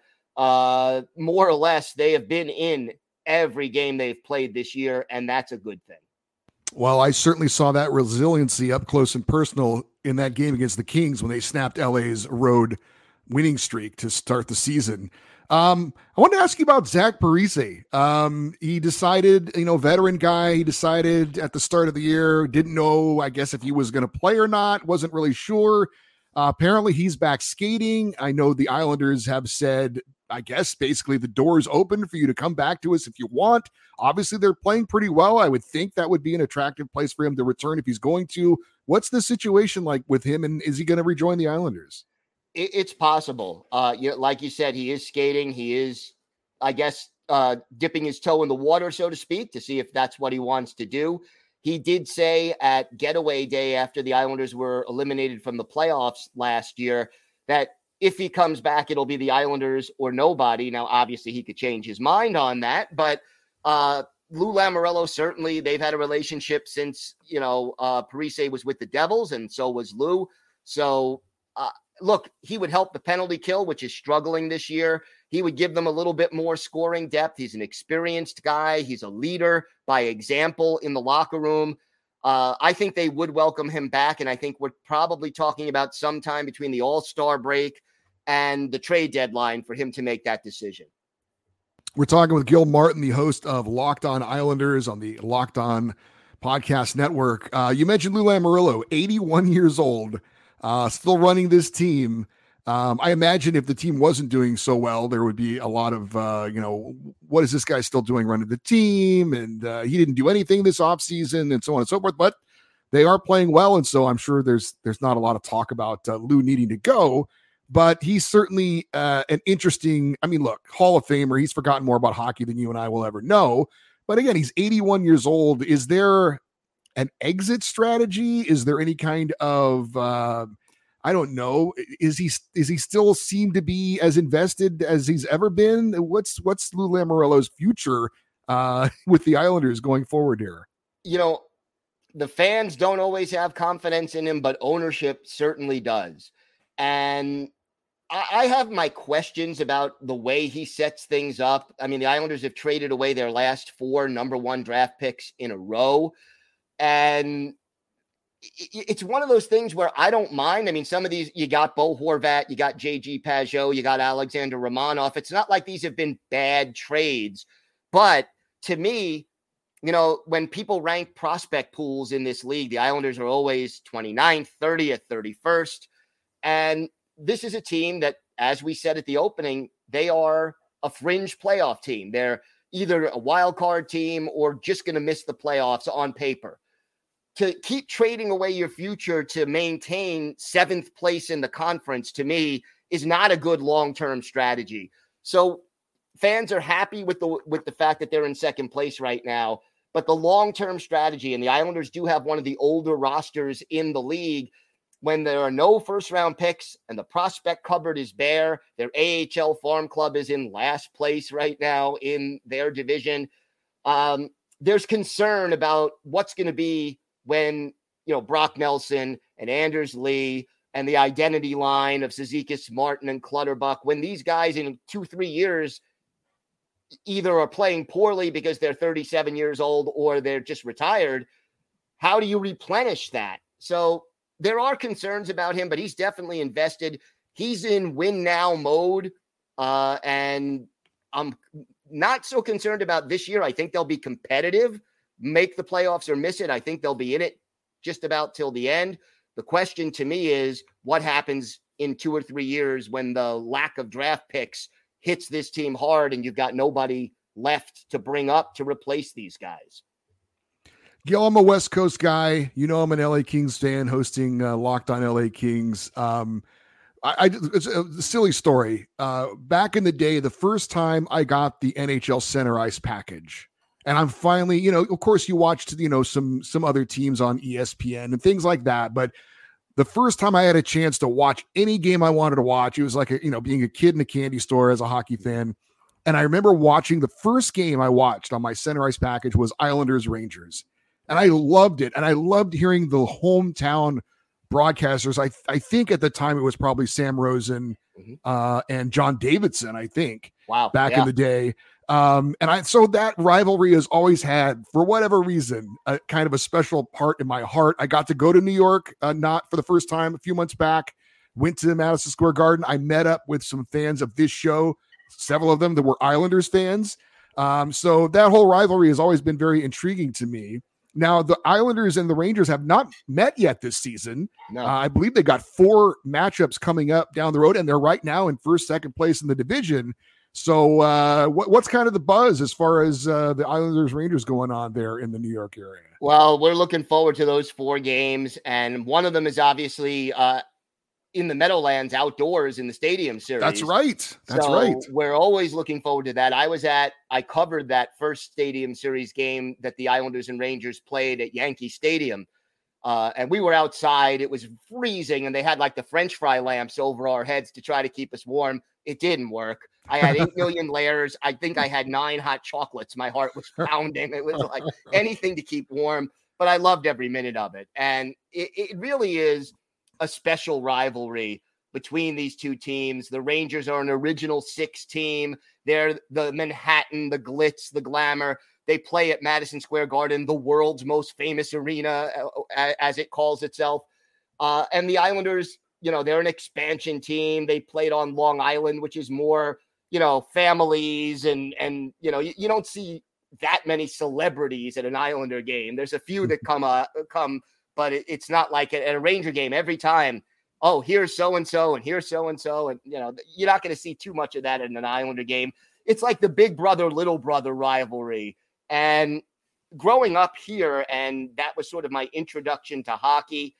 uh, more or less, they have been in every game they've played this year, and that's a good thing. Well, I certainly saw that resiliency up close and personal in that game against the Kings when they snapped L A's road winning streak to start the season. Um, I wanted to ask you about Zach Parise. Um, he decided, you know, veteran guy, he decided at the start of the year, didn't know, I guess, if he was going to play or not, wasn't really sure. Uh, apparently he's back skating. I know the Islanders have said, I guess, basically the door is open for you to come back to us if you want. Obviously, they're playing pretty well. I would think that would be an attractive place for him to return if he's going to. What's the situation like with him, and is he going to rejoin the Islanders? It's possible. Uh, you know, like you said, he is skating. He is, I guess, uh, dipping his toe in the water, so to speak, to see if that's what he wants to do. He did say at Getaway Day after the Islanders were eliminated from the playoffs last year that if he comes back, it'll be the Islanders or nobody. Now, obviously, he could change his mind on that, but uh, Lou Lamoriello, certainly they've had a relationship since, you know, uh, Parise was with the Devils, and so was Lou. So, uh, look, he would help the penalty kill, which is struggling this year. He would give them a little bit more scoring depth. He's an experienced guy. He's a leader by example in the locker room. Uh, I think they would welcome him back, and I think we're probably talking about sometime between the All-Star break and the trade deadline for him to make that decision. We're talking with Gil Martin, the host of Locked On Islanders on the Locked On Podcast Network. Uh, you mentioned Lou Lamoriello, eighty-one years old, uh, still running this team. Um, I imagine if the team wasn't doing so well, there would be a lot of, uh, you know, what is this guy still doing running the team? And uh, he didn't do anything this offseason and so on and so forth. But they are playing well, and so I'm sure there's there's not a lot of talk about uh, Lou needing to go. But he's certainly uh, an interesting, I mean, look, Hall of Famer. He's forgotten more about hockey than you and I will ever know. But again, he's eighty-one years old. Is there an exit strategy? Is there any kind of, uh, I don't know, is he is he still seem to be as invested as he's ever been? What's what's Lou Lamoriello's future uh, with the Islanders going forward here? You know, the fans don't always have confidence in him, but ownership certainly does. And I have my questions about the way he sets things up. I mean, the Islanders have traded away their last four number one draft picks in a row. And it's one of those things where I don't mind. I mean, some of these, you got Bo Horvat, you got J G Pageau, you got Alexander Romanov. It's not like these have been bad trades. But to me, you know, when people rank prospect pools in this league, the Islanders are always twenty-ninth, thirtieth, thirty-first. And this is a team that, as we said at the opening, they are a fringe playoff team. They're either a wild card team or just going to miss the playoffs on paper. To keep trading away your future to maintain seventh place in the conference, to me, is not a good long-term strategy. So fans are happy with the with the fact that they're in second place right now. But the long-term strategy, and the Islanders do have one of the older rosters in the league, when there are no first-round picks and the prospect cupboard is bare, their A H L farm club is in last place right now in their division. Um, there's concern about what's going to be when, you know, Brock Nelson and Anders Lee and the identity line of Cizikas, Martin, and Clutterbuck, when these guys in two, three years either are playing poorly because they're thirty-seven years old or they're just retired, how do you replenish that? So there are concerns about him, but he's definitely invested. He's in win now mode. Uh, and I'm not so concerned about this year. I think they'll be competitive, make the playoffs or miss it. I think they'll be in it just about till the end. The question to me is what happens in two or three years when the lack of draft picks hits this team hard and you've got nobody left to bring up to replace these guys. Gil, I'm a West Coast guy. You know, I'm an L A Kings fan hosting uh, Locked on L A Kings. Um, I, I it's a silly story. Uh, back in the day, the first time I got the N H L Center Ice package, and I'm finally, you know, of course you watched, you know, some, some other teams on E S P N and things like that. But the first time I had a chance to watch any game I wanted to watch, it was like, a, you know, being a kid in a candy store as a hockey fan. And I remember watching the first game I watched on my Center Ice package was Islanders Rangers. And I loved it. And I loved hearing the hometown broadcasters. I, I think at the time it was probably Sam Rosen mm-hmm. uh, and John Davidson, I think. Wow. Back yeah. in the day. Um, and I, so that rivalry has always had, for whatever reason, a kind of a special part in my heart. I got to go to New York, uh, not for the first time, a few months back, went to Madison Square Garden. I met up with some fans of this show, several of them that were Islanders fans. Um, so that whole rivalry has always been very intriguing to me. Now, the Islanders and the Rangers have not met yet this season. No. Uh, I believe they got four matchups coming up down the road, and they're right now in first, second place in the division. So uh, what, what's kind of the buzz as far as uh, the Islanders Rangers going on there in the New York area? Well, we're looking forward to those four games. And one of them is obviously uh, in the Meadowlands outdoors in the Stadium Series. That's right. That's so right. We're always looking forward to that. I was at, I covered that first Stadium Series game that the Islanders and Rangers played at Yankee Stadium. Uh, and we were outside. It was freezing, and they had like the French fry lamps over our heads to try to keep us warm. It didn't work. I had eight million layers. I think I had nine hot chocolates. My heart was pounding. It was like anything to keep warm, but I loved every minute of it. And it, it really is a special rivalry between these two teams. The Rangers are an original six team. They're the Manhattan, the glitz, the glamour. They play at Madison Square Garden, the world's most famous arena, as it calls itself. Uh, and the Islanders, you know, they're an expansion team. They played on Long Island, which is more, you know, families. And, and you know, you, you don't see that many celebrities at an Islander game. There's a few that come, uh, come, but it, it's not like at a Ranger game every time. Oh, here's so-and-so and here's so-and-so. And, you know, you're not going to see too much of that in an Islander game. It's like the big brother, little brother rivalry. And growing up here, and that was sort of my introduction to hockey,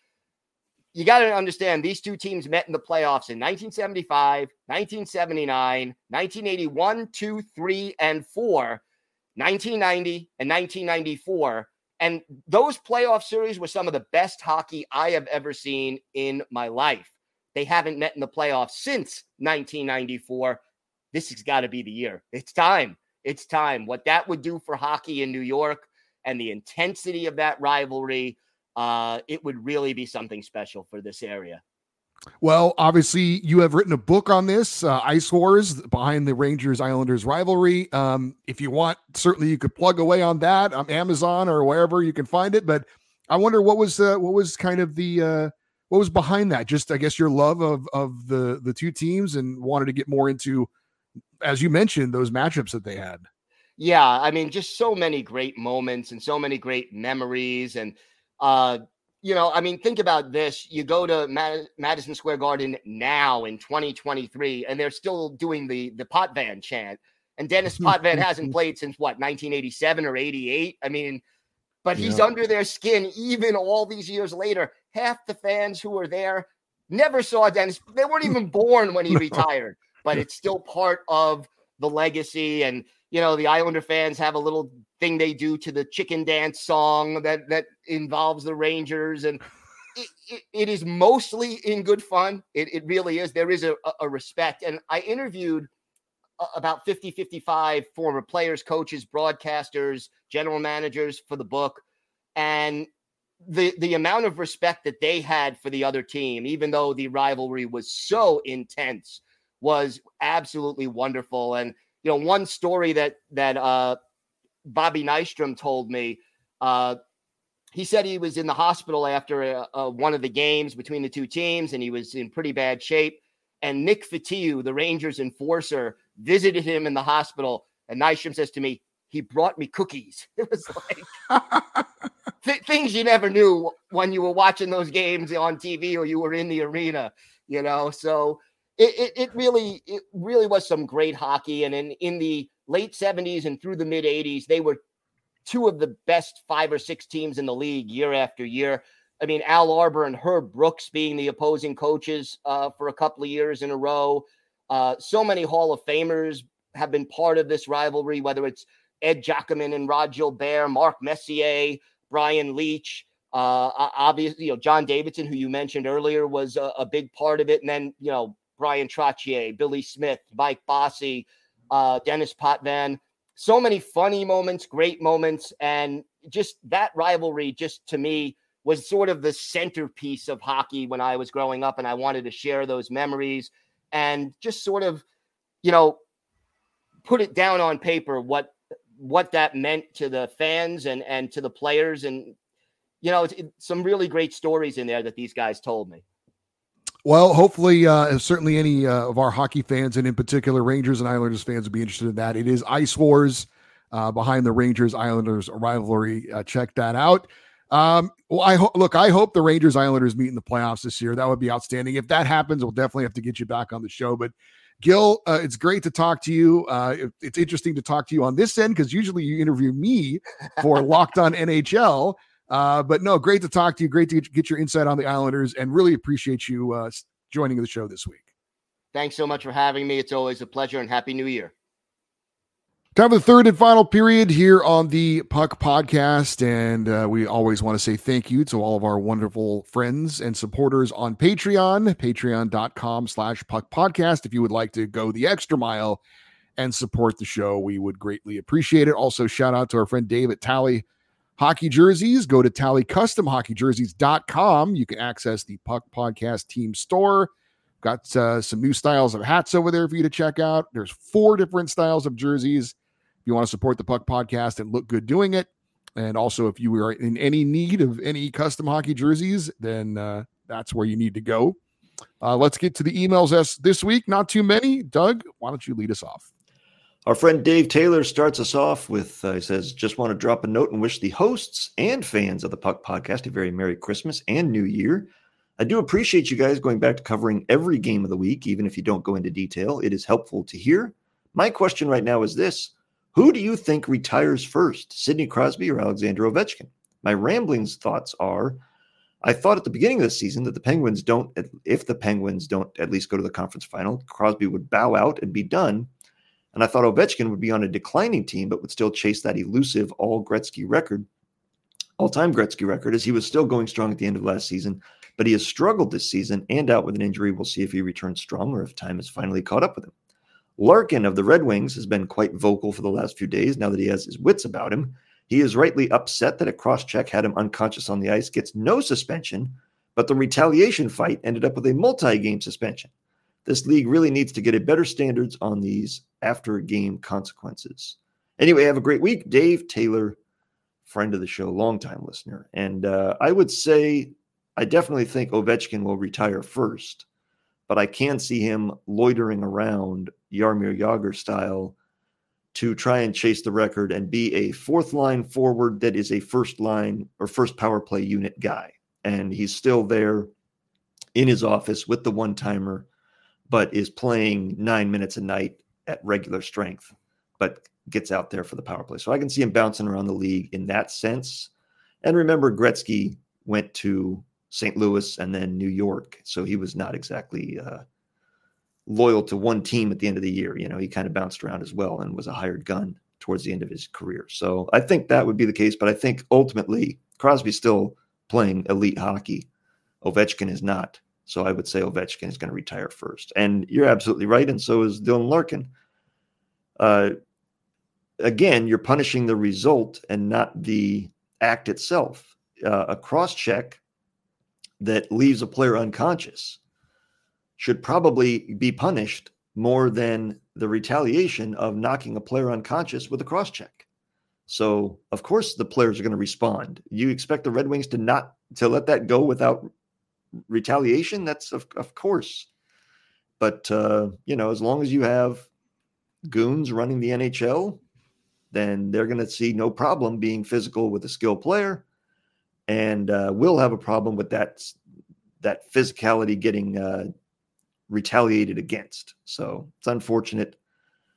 you got to understand these two teams met in the playoffs in nineteen seventy-five, nineteen seventy-nine, nineteen eighty-one, two, three, and four, nineteen ninety, and nineteen ninety-four. And those playoff series were some of the best hockey I have ever seen in my life. They haven't met in the playoffs since nineteen ninety-four. This has got to be the year. It's time. It's time. What that would do for hockey in New York and the intensity of that rivalry, uh, it would really be something special for this area. Well, obviously, you have written a book on this, uh, Ice Wars, behind the Rangers-Islanders rivalry. Um, if you want, certainly you could plug away on that on Amazon or wherever you can find it. But I wonder what was uh, what was kind of the uh, what was behind that? Just, I guess, your love of of the the two teams and wanted to get more into, as you mentioned, those matchups that they had. Yeah, I mean, just so many great moments and so many great memories. And, uh, you know, I mean, think about this. You go to Mad- Madison Square Garden now in twenty twenty-three, and they're still doing the, the Potvin chant. And Dennis Potvin hasn't played since, what, nineteen eighty-seven or eighty-eight? I mean, but he's yeah. under their skin even all these years later. Half the fans who were there never saw Dennis. They weren't even born when he retired. But it's still part of the legacy. And, you know, the Islander fans have a little thing they do to the chicken dance song that, that involves the Rangers. And it, it, it is mostly in good fun. It, it really is. There is a, a respect. And I interviewed about fifty, fifty-five former players, coaches, broadcasters, general managers for the book. And the, the amount of respect that they had for the other team, even though the rivalry was so intense, was absolutely wonderful. And, you know, one story that, that uh, Bobby Nystrom told me, uh, he said he was in the hospital after a, a, one of the games between the two teams, and he was in pretty bad shape. And Nick Fotiu, the Rangers enforcer, visited him in the hospital. And Nystrom says to me, he brought me cookies. It was like th- things you never knew when you were watching those games on T V or you were in the arena, you know? So It, it it really it really was some great hockey. And in, in the late seventies and through the mid eighties, they were two of the best five or six teams in the league year after year. I mean, Al Arbor and Herb Brooks being the opposing coaches uh, for a couple of years in a row. Uh, so many Hall of Famers have been part of this rivalry, whether it's Ed Giacomin and Rod Gilbert, Mark Messier, Brian Leach, uh, obviously, you know, John Davidson, who you mentioned earlier, was a, a big part of it. And then, you know, Brian Trottier, Billy Smith, Mike Bossy, uh, Dennis Potvin. So many funny moments, great moments. And just that rivalry, just to me, was sort of the centerpiece of hockey when I was growing up, and I wanted to share those memories and just sort of, you know, put it down on paper what what that meant to the fans and and to the players. And, you know, it's, it's some really great stories in there that these guys told me. Well, hopefully, uh, certainly any uh, of our hockey fans, and in particular Rangers and Islanders fans, would be interested in that. It is Ice Wars uh, behind the Rangers Islanders rivalry. Uh, check that out. Um, well, I hope, look, I hope the Rangers Islanders meet in the playoffs this year. That would be outstanding. If that happens, we'll definitely have to get you back on the show. But Gil, uh, it's great to talk to you. Uh, it, it's interesting to talk to you on this end, because usually you interview me for Locked On N H L. Uh, but no, great to talk to you. Great to get, get your insight on the Islanders, and really appreciate you uh, joining the show this week. Thanks so much for having me. It's always a pleasure, and Happy New Year. Time for the third and final period here on the Puck Podcast. And uh, we always want to say thank you to all of our wonderful friends and supporters on Patreon, patreon.com slash Puck Podcast. If you would like to go the extra mile and support the show, we would greatly appreciate it. Also, shout out to our friend Dave at Tally Hockey Jerseys. Go to tally custom hockey jerseys dot com. You can access the Puck Podcast team store. Got uh, some new styles of hats over there for you to check out. There's four different styles of jerseys. If you want to support the Puck Podcast and look good doing it, and also if you are in any need of any custom hockey jerseys, then uh, that's where you need to go. Uh, let's get to the emails as this week. Not too many. Doug, why don't you lead us off? Our friend Dave Taylor starts us off with, uh, he says, just want to drop a note and wish the hosts and fans of the Puck Podcast a very Merry Christmas and New Year. I do appreciate you guys going back to covering every game of the week, even if you don't go into detail. It is helpful to hear. My question right now is this. Who do you think retires first, Sidney Crosby or Alexander Ovechkin? My ramblings thoughts are, I thought at the beginning of the season that the Penguins don't, if the Penguins don't at least go to the conference final, Crosby would bow out and be done. And I thought Ovechkin would be on a declining team, but would still chase that elusive all Gretzky record, all-time Gretzky record, as he was still going strong at the end of last season. But he has struggled this season and out with an injury. We'll see if he returns strong or if time has finally caught up with him. Larkin of the Red Wings has been quite vocal for the last few days now that he has his wits about him. He is rightly upset that a cross-check had him unconscious on the ice, gets no suspension, but the retaliation fight ended up with a multi-game suspension. This league really needs to get a better standards on these after-game consequences. Anyway, have a great week. Dave Taylor, friend of the show, longtime listener. And uh, I would say I definitely think Ovechkin will retire first, but I can see him loitering around Jaromir Jagr style to try and chase the record and be a fourth line forward that is a first line or first power play unit guy. And he's still there in his office with the one timer, but is playing nine minutes a night at regular strength, but gets out there for the power play. So I can see him bouncing around the league in that sense. And remember, Gretzky went to Saint Louis and then New York. So he was not exactly uh, loyal to one team at the end of the year. You know, he kind of bounced around as well and was a hired gun towards the end of his career. So I think that would be the case. But I think ultimately Crosby's still playing elite hockey. Ovechkin is not. So I would say Ovechkin is going to retire first. And you're absolutely right. And so is Dylan Larkin. Uh, again, you're punishing the result and not the act itself. Uh, a cross-check that leaves a player unconscious should probably be punished more than the retaliation of knocking a player unconscious with a cross-check. So, of course, the players are going to respond. You expect the Red Wings to not to let that go without retaliation? That's of, of course. But, uh, you know, as long as you have goons running the N H L, then they're going to see no problem being physical with a skilled player, and uh, will have a problem with that, that physicality getting uh, retaliated against. So it's unfortunate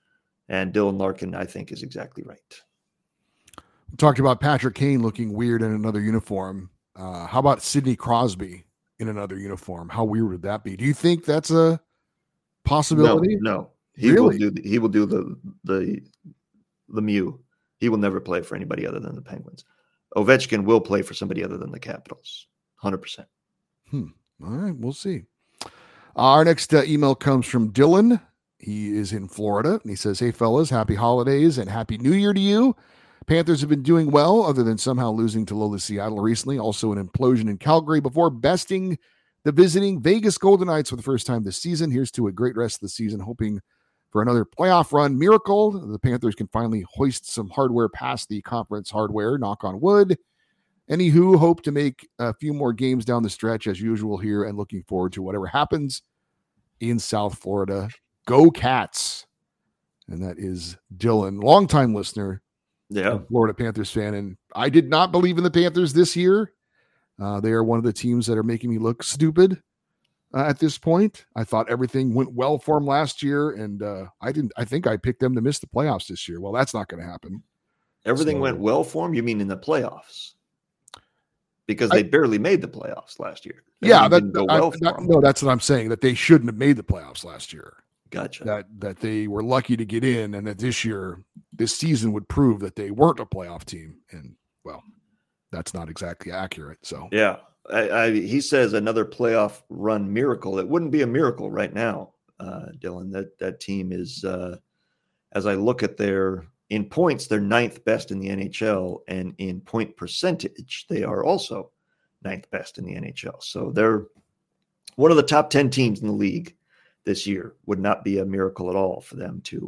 And Dylan Larkin, I think, is exactly right. We talked about Patrick Kane looking weird in another uniform. Uh, how about Sidney Crosby in another uniform? How weird would that be? Do you think that's a possibility? No, no. He really? will do. The, he will do the the the Mew. He will never play for anybody other than the Penguins. Ovechkin will play for somebody other than the Capitals. one hundred percent. Hmm. All right, we'll see. Our next uh, email comes from Dylan. He is in Florida, and he says, "Hey, fellas, happy holidays and happy New Year to you. Panthers have been doing well, other than somehow losing to lowly Seattle recently. Also an implosion in Calgary before besting the visiting Vegas Golden Knights for the first time this season. Here's to a great rest of the season, hoping for another playoff run miracle. The Panthers can finally hoist some hardware past the conference hardware, knock on wood. Anywho, hope to make a few more games down the stretch as usual here, and looking forward to whatever happens in South Florida. Go Cats." And that is Dylan, longtime listener, yeah, Florida Panthers fan. And I did not believe in the Panthers this year. Uh, they are one of the teams that are making me look stupid uh, at this point. I thought everything went well for them last year, and uh, I didn't. I think I picked them to miss the playoffs this year. Well, that's not going to happen. Everything So, went well for them? You mean in the playoffs? Because they I, barely made the playoffs last year. Everything yeah, that, didn't go I, well that, for them. No, that's what I'm saying, that they shouldn't have made the playoffs last year. Gotcha. That that they were lucky to get in, and that this year, this season would prove that they weren't a playoff team. And, well, that's not exactly accurate. So yeah, I, I, he says another playoff run miracle. It wouldn't be a miracle right now, uh, Dylan. That that team is, uh, as I look at their in points, they're ninth best in the N H L, and in point percentage, they are also ninth best in the N H L. So they're one of the top ten teams in the league this year. Would not be a miracle at all for them to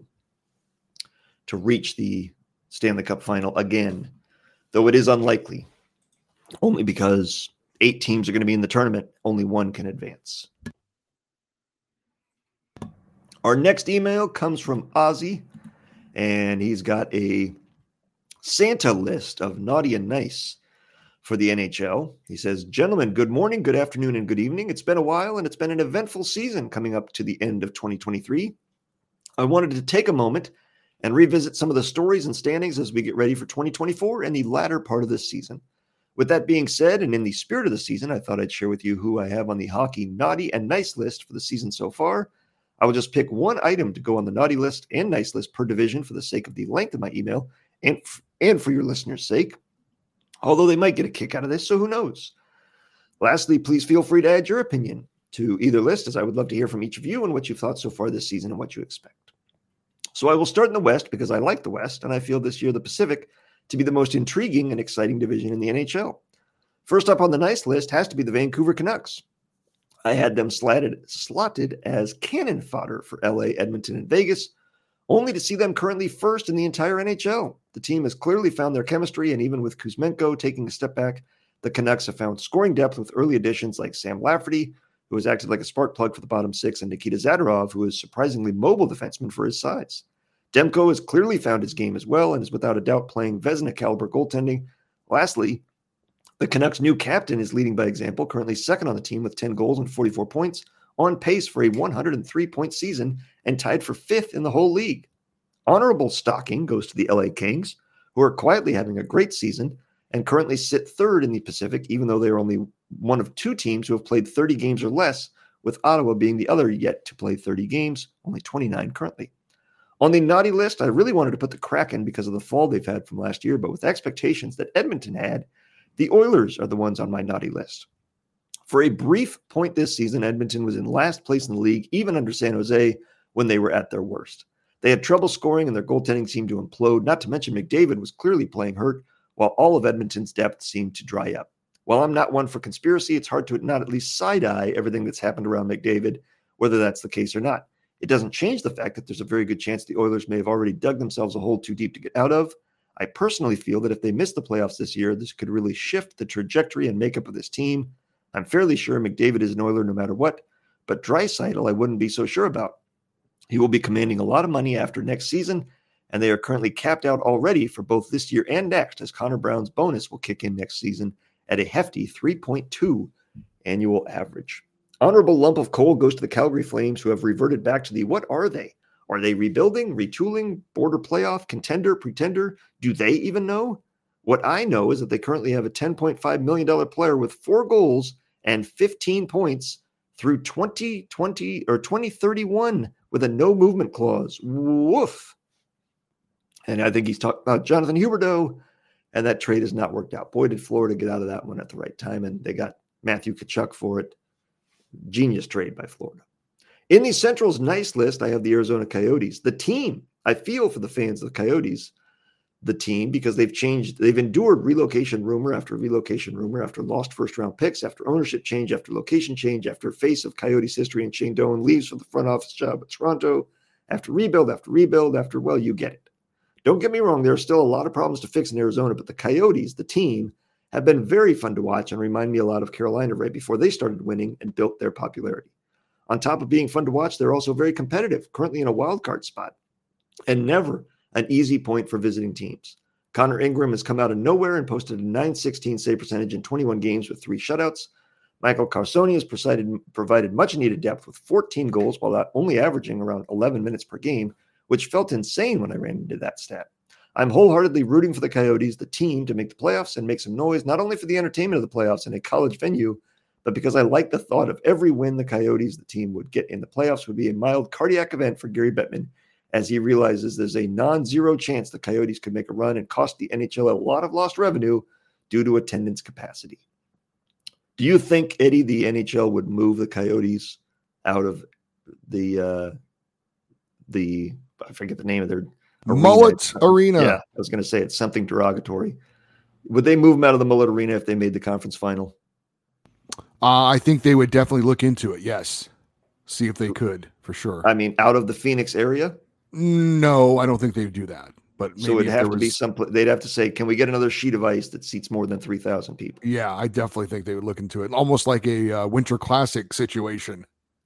to reach the Stanley Cup final again, though it is unlikely, only because eight teams are going to be in the tournament. Only one can advance. Our next email comes from Ozzy, and he's got a Santa list of naughty and nice for the N H L. He says, "Gentlemen, good morning, good afternoon, and good evening. It's been a while, and it's been an eventful season coming up to the end of twenty twenty-three. I wanted to take a moment and revisit some of the stories and standings as we get ready for twenty twenty-four and the latter part of this season. With that being said, and in the spirit of the season, I thought I'd share with you who I have on the hockey naughty and nice list for the season so far. I will just pick one item to go on the naughty list and nice list per division for the sake of the length of my email and, and for your listeners' sake, although they might get a kick out of this, so who knows? Lastly, please feel free to add your opinion to either list, as I would love to hear from each of you and what you've thought so far this season and what you expect. So I will start in the West because I like the West, and I feel this year the Pacific to be the most intriguing and exciting division in the N H L. First up on the nice list has to be the Vancouver Canucks. I had them slatted, slotted as cannon fodder for L A, Edmonton, and Vegas, only to see them currently first in the entire N H L. The team has clearly found their chemistry, and even with Kuzmenko taking a step back, the Canucks have found scoring depth with early additions like Sam Lafferty, who has acted like a spark plug for the bottom six, and Nikita Zadorov, who is surprisingly mobile defenseman for his size. Demko has clearly found his game as well and is without a doubt playing Vezina-caliber goaltending. Lastly, the Canucks' new captain is leading by example, currently second on the team with ten goals and forty-four points, on pace for a one hundred three point season and tied for fifth in the whole league. Honorable stocking goes to the L A Kings, who are quietly having a great season and currently sit third in the Pacific, even though they are only one of two teams who have played thirty games or less, with Ottawa being the other yet to play thirty games, only twenty-nine currently. On the naughty list, I really wanted to put the Kraken because of the fall they've had from last year, but with expectations that Edmonton had, the Oilers are the ones on my naughty list. For a brief point this season, Edmonton was in last place in the league, even under San Jose, when they were at their worst. They had trouble scoring, and their goaltending seemed to implode, not to mention McDavid was clearly playing hurt, while all of Edmonton's depth seemed to dry up. While I'm not one for conspiracy, it's hard to not at least side-eye everything that's happened around McDavid, whether that's the case or not. It doesn't change the fact that there's a very good chance the Oilers may have already dug themselves a hole too deep to get out of. I personally feel that if they miss the playoffs this year, this could really shift the trajectory and makeup of this team. I'm fairly sure McDavid is an Oiler no matter what, but Draisaitl I wouldn't be so sure about. He will be commanding a lot of money after next season, and they are currently capped out already for both this year and next, as Connor Brown's bonus will kick in next season at a hefty three point two annual average. Honorable lump of coal goes to the Calgary Flames, who have reverted back to the what are they? Are they rebuilding, retooling, border playoff, contender, pretender? Do they even know? What I know is that they currently have a ten point five million dollars player with four goals and fifteen points through twenty twenty or twenty thirty-one with a no movement clause. Woof. And I think he's talking about Jonathan Huberdeau, and that trade has not worked out. Boy, did Florida get out of that one at the right time, and they got Matthew Tkachuk for it. Genius trade by Florida. In the Central's nice list, I have the Arizona Coyotes. The team, I feel for the fans of the Coyotes, the team, because they've changed, they've endured relocation rumor after relocation rumor, after lost first-round picks, after ownership change, after location change, after face of Coyotes history, and Shane Doan leaves for the front office job at Toronto, after rebuild, after rebuild, after, well, you get it. Don't get me wrong, there are still a lot of problems to fix in Arizona, but the Coyotes, the team, have been very fun to watch and remind me a lot of Carolina right before they started winning and built their popularity. On top of being fun to watch, they're also very competitive, currently in a wild card spot, and never an easy point for visiting teams. Connor Ingram has come out of nowhere and posted a nine sixteen save percentage in twenty-one games with three shutouts. Michael Carconi has provided, provided much-needed depth with fourteen goals while only averaging around eleven minutes per game, which felt insane when I ran into that stat. I'm wholeheartedly rooting for the Coyotes, the team, to make the playoffs and make some noise, not only for the entertainment of the playoffs in a college venue, but because I like the thought of every win the Coyotes, the team, would get in the playoffs would be a mild cardiac event for Gary Bettman, as he realizes there's a non-zero chance the Coyotes could make a run and cost the N H L a lot of lost revenue due to attendance capacity. Do you think, Eddie, the N H L would move the Coyotes out of the, uh, the I forget the name of their Mullet Arena? Yeah, I was going to say it's something derogatory. Would they move them out of the Mullet Arena if they made the conference final? Uh, I think they would definitely look into it, yes. See if they could, for sure. I mean, out of the Phoenix area? No, I don't think they'd do that. But maybe so it'd have to was... be some. They'd have to say, "Can we get another sheet of ice that seats more than three thousand people?" Yeah, I definitely think they would look into it, almost like a uh, Winter Classic situation.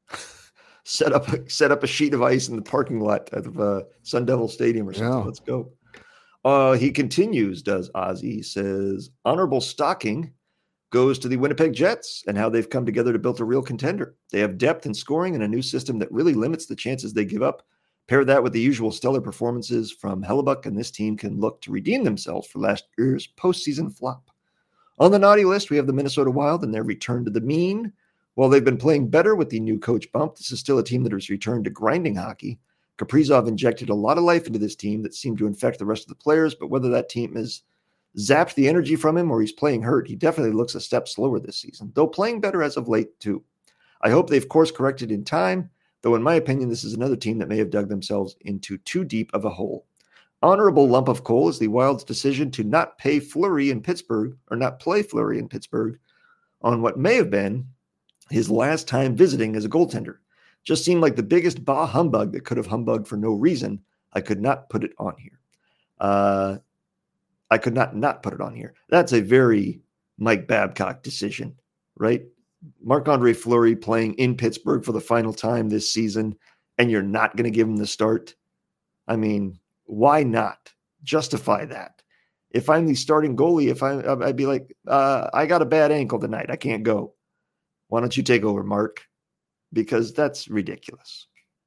set up, a, set up a sheet of ice in the parking lot of uh, Sun Devil Stadium or something. Yeah. Let's go. Uh, he continues. Does Ozzy he says honorable stocking goes to the Winnipeg Jets and how they've come together to build a real contender. They have depth and scoring and a new system that really limits the chances they give up. Pair that with the usual stellar performances from Hellebuck, and this team can look to redeem themselves for last year's postseason flop. On the naughty list, we have the Minnesota Wild and their return to the mean. While they've been playing better with the new coach bump, this is still a team that has returned to grinding hockey. Kaprizov injected a lot of life into this team that seemed to infect the rest of the players, but whether that team has zapped the energy from him or he's playing hurt, he definitely looks a step slower this season, though playing better as of late too. I hope they've course corrected in time, though in my opinion, this is another team that may have dug themselves into too deep of a hole. Honorable lump of coal is the Wild's decision to not pay Fleury in Pittsburgh, or not play Fleury in Pittsburgh, on what may have been his last time visiting as a goaltender. Just seemed like the biggest bah humbug that could have humbugged for no reason. I could not put it on here. Uh, I could not not put it on here. That's a very Mike Babcock decision, right? Marc-Andre Fleury playing in Pittsburgh for the final time this season, and you're not going to give him the start. I mean, why not justify that? If I'm the starting goalie, if I, I'd be like, uh, I got a bad ankle tonight, I can't go. Why don't you take over, Mark? Because that's ridiculous.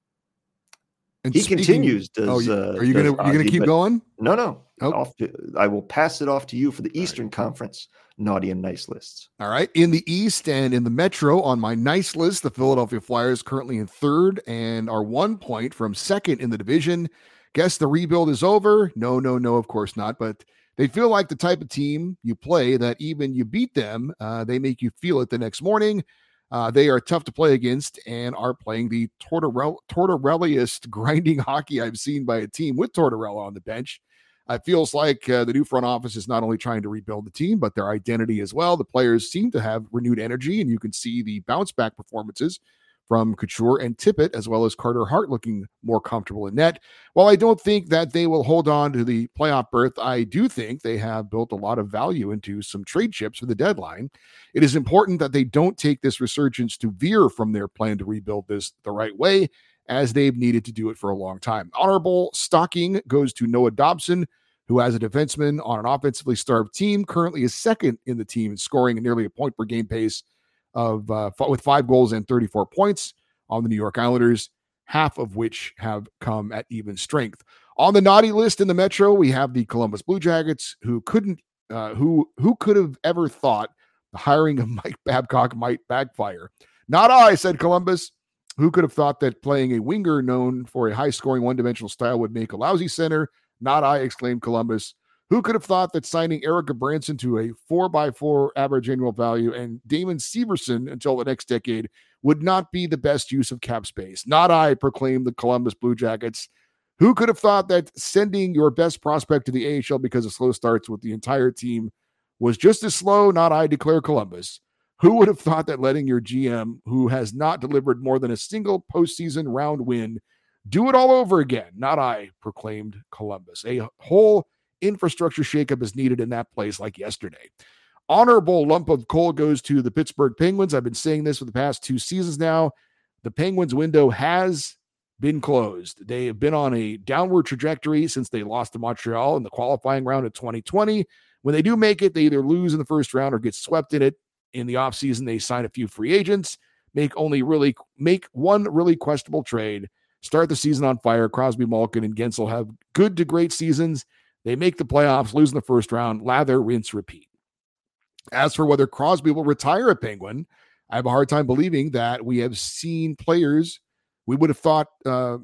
And he speaking, continues. Does, oh, you, uh, are you going to you going to keep going? No, no. Oh. Off to, I will pass it off to you for the Eastern right. Conference naughty and nice lists. All right. In the East and in the Metro, on my nice list, the Philadelphia Flyers currently in third and are one point from second in the division. Guess the rebuild is over? No, no, no, of course not. But they feel like the type of team you play that even you beat them, uh, they make you feel it the next morning. Uh, they are tough to play against and are playing the Tortorella, Tortorelliest grinding hockey I've seen by a team with Tortorella on the bench. It feels like uh, the new front office is not only trying to rebuild the team, but their identity as well. The players seem to have renewed energy, and you can see the bounce-back performances from Couture and Tippett, as well as Carter Hart looking more comfortable in net. While I don't think that they will hold on to the playoff berth, I do think they have built a lot of value into some trade chips for the deadline. It is important that they don't take this resurgence to veer from their plan to rebuild this the right way, as they've needed to do it for a long time. Honorable stocking goes to Noah Dobson, who as a defenseman on an offensively starved team currently is second in the team in scoring and nearly a point per game pace of uh, with five goals and thirty-four points on the New York Islanders. half of which have come at even strength. On the naughty list in the Metro, we have the Columbus Blue Jackets, who couldn't, uh, who who could have ever thought the hiring of Mike Babcock might backfire? Not I, said Columbus. Who could have thought that playing a winger known for a high-scoring one-dimensional style would make a lousy center? Not I, exclaimed Columbus. Who could have thought that signing Erica Branson to a four by four average annual value and Damon Severson until the next decade would not be the best use of cap space? Not I, proclaimed the Columbus Blue Jackets. Who could have thought that sending your best prospect to the A H L because of slow starts with the entire team was just as slow? Not I, declare Columbus. Who would have thought that letting your G M, who has not delivered more than a single postseason round win, do it all over again? Not I, proclaimed Columbus. A whole infrastructure shakeup is needed in that place like yesterday. Honorable lump of coal goes to the Pittsburgh Penguins. I've been saying this for the past two seasons now. The Penguins window has been closed. They have been on a downward trajectory since they lost to Montreal in the qualifying round of twenty twenty. When they do make it, they either lose in the first round or get swept in it. In the offseason, they sign a few free agents, make only really make one really questionable trade, start the season on fire. Crosby, Malkin, and Gensel have good to great seasons. They make the playoffs, lose in the first round, lather, rinse, repeat. As for whether Crosby will retire a Penguin, I have a hard time believing that we have seen players we would have thought. Uh,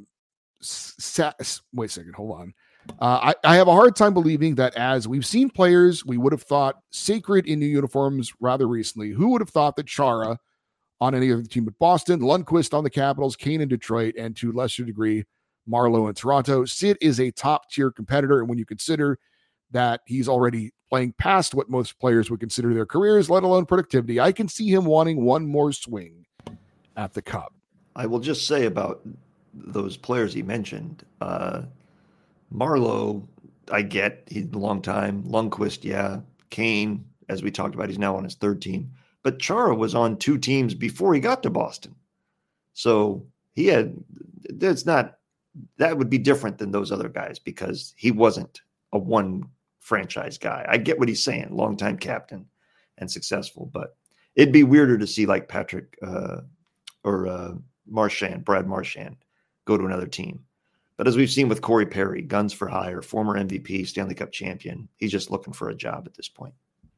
sa- wait a second, hold on. Uh, I, I have a hard time believing that as we've seen players we would have thought sacred in new uniforms rather recently. Who would have thought that Chara on any other team but Boston, Lundqvist on the Capitals, Kane in Detroit, and to a lesser degree, Marleau in Toronto? Sid is a top-tier competitor, and when you consider that he's already playing past what most players would consider their careers, let alone productivity, I can see him wanting one more swing at the cup. I will just say about those players he mentioned, uh, Marleau, I get, he's a long time. Lundqvist, yeah. Kane, as we talked about, he's now on his third team. But Chara was on two teams before he got to Boston. So he had, that's not, that would be different than those other guys because he wasn't a one franchise guy. I get what he's saying, longtime captain and successful, but it'd be weirder to see like Patrick uh, or uh, Marchand, Brad Marchand, go to another team. But as we've seen with Corey Perry, guns for hire, former M V P, Stanley Cup champion, he's just looking for a job at this point.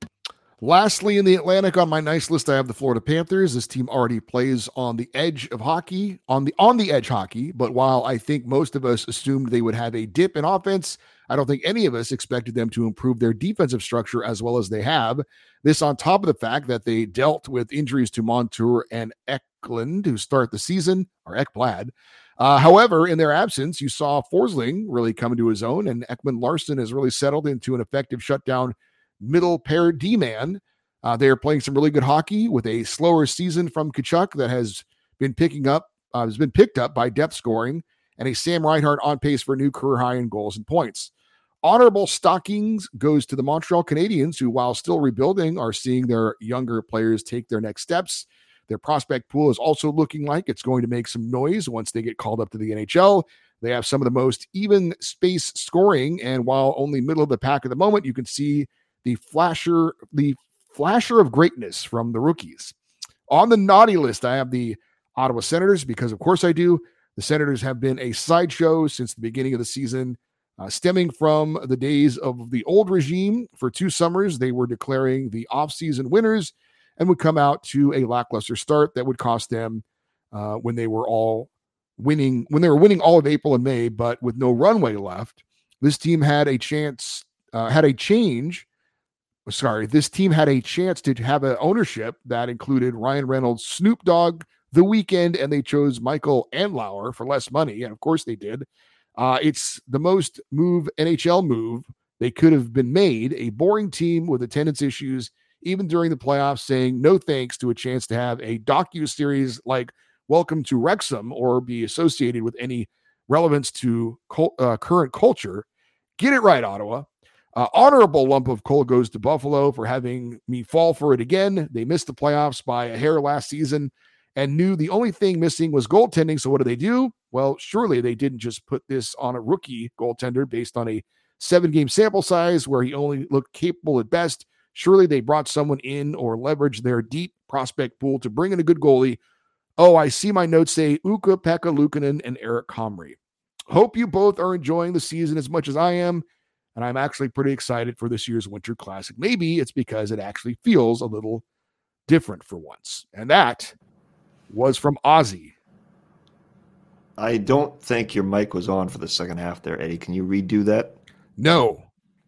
Lastly, in the Atlantic on my nice list, I have the Florida Panthers. This team already plays on the edge of hockey, on the on the edge hockey. But while I think most of us assumed they would have a dip in offense, I don't think any of us expected them to improve their defensive structure as well as they have. This on top of the fact that they dealt with injuries to Montour and Eklund to start the season, or Ekblad. Uh, however, in their absence, you saw Forsling really come into his own, and Ekman Larson has really settled into an effective shutdown middle pair D-man. Uh, they are playing some really good hockey with a slower season from Tkachuk that has been picking up, uh, has been picked up by depth scoring, and a Sam Reinhart on pace for a new career high in goals and points. Honorable stockings goes to the Montreal Canadiens, who, while still rebuilding, are seeing their younger players take their next steps. Their prospect pool is also looking like it's going to make some noise once they get called up to the N H L. They have some of the most even space scoring, and while only middle of the pack at the moment, you can see the flasher, the flasher of greatness from the rookies. On the naughty list, I have the Ottawa Senators because, of course, I do. The Senators have been a sideshow since the beginning of the season, uh, stemming from the days of the old regime. For two summers, they were declaring the offseason winners and would come out to a lackluster start that would cost them uh, when they were all winning, when they were winning all of April and May, but with no runway left. This team had a chance, uh, had a change. Sorry, this team had a chance to have an ownership that included Ryan Reynolds, Snoop Dogg, The Weeknd, and they chose Michael Andlauer for less money. And of course they did. Uh, it's the most move N H L move they could have been made. A boring team with attendance issues, even during the playoffs, saying no thanks to a chance to have a docu-series like Welcome to Wrexham or be associated with any relevance to cult, uh, current culture. Get it right, Ottawa. Uh, honorable lump of coal goes to Buffalo for having me fall for it again. They missed the playoffs by a hair last season and knew the only thing missing was goaltending. So what do they do? Well, surely they didn't just put this on a rookie goaltender based on a seven-game sample size where he only looked capable at best. Surely they brought someone in or leveraged their deep prospect pool to bring in a good goalie Oh, I see my notes say Ukko-Pekka Luukkonen and Eric Comrie. Hope you both are enjoying the season as much as I am, and I'm actually pretty excited for this year's Winter Classic. Maybe it's because it actually feels a little different for once. And that was from Ozzy. I don't think your mic was on for the second half there, Eddie. Can you redo that? No.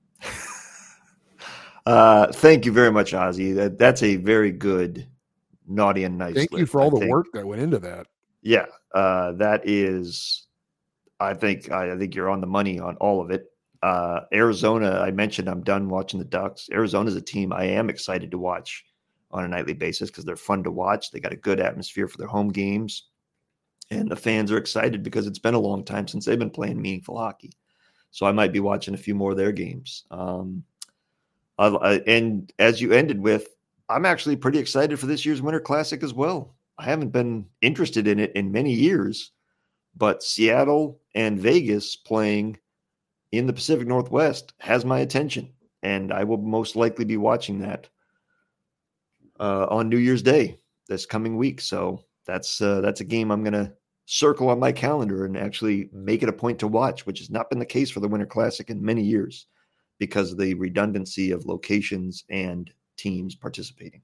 uh, thank you very much, Ozzy. That, that's a very good naughty and nice Thank list, you for all I the think. work that went into that. Yeah, uh, that is, I think, I think you're on the money on all of it. Uh, Arizona, I mentioned I'm done watching the Ducks. Arizona's a team I am excited to watch on a nightly basis because they're fun to watch. They got a good atmosphere for their home games. And the fans are excited because it's been a long time since they've been playing meaningful hockey. So I might be watching a few more of their games. Um, I, I, and as you ended with, I'm actually pretty excited for this year's Winter Classic as well. I haven't been interested in it in many years, but Seattle and Vegas playing in the Pacific Northwest has my attention, and I will most likely be watching that uh, on New Year's Day this coming week. So that's uh, that's a game I'm going to circle on my calendar and actually make it a point to watch, which has not been the case for the Winter Classic in many years because of the redundancy of locations and teams participating.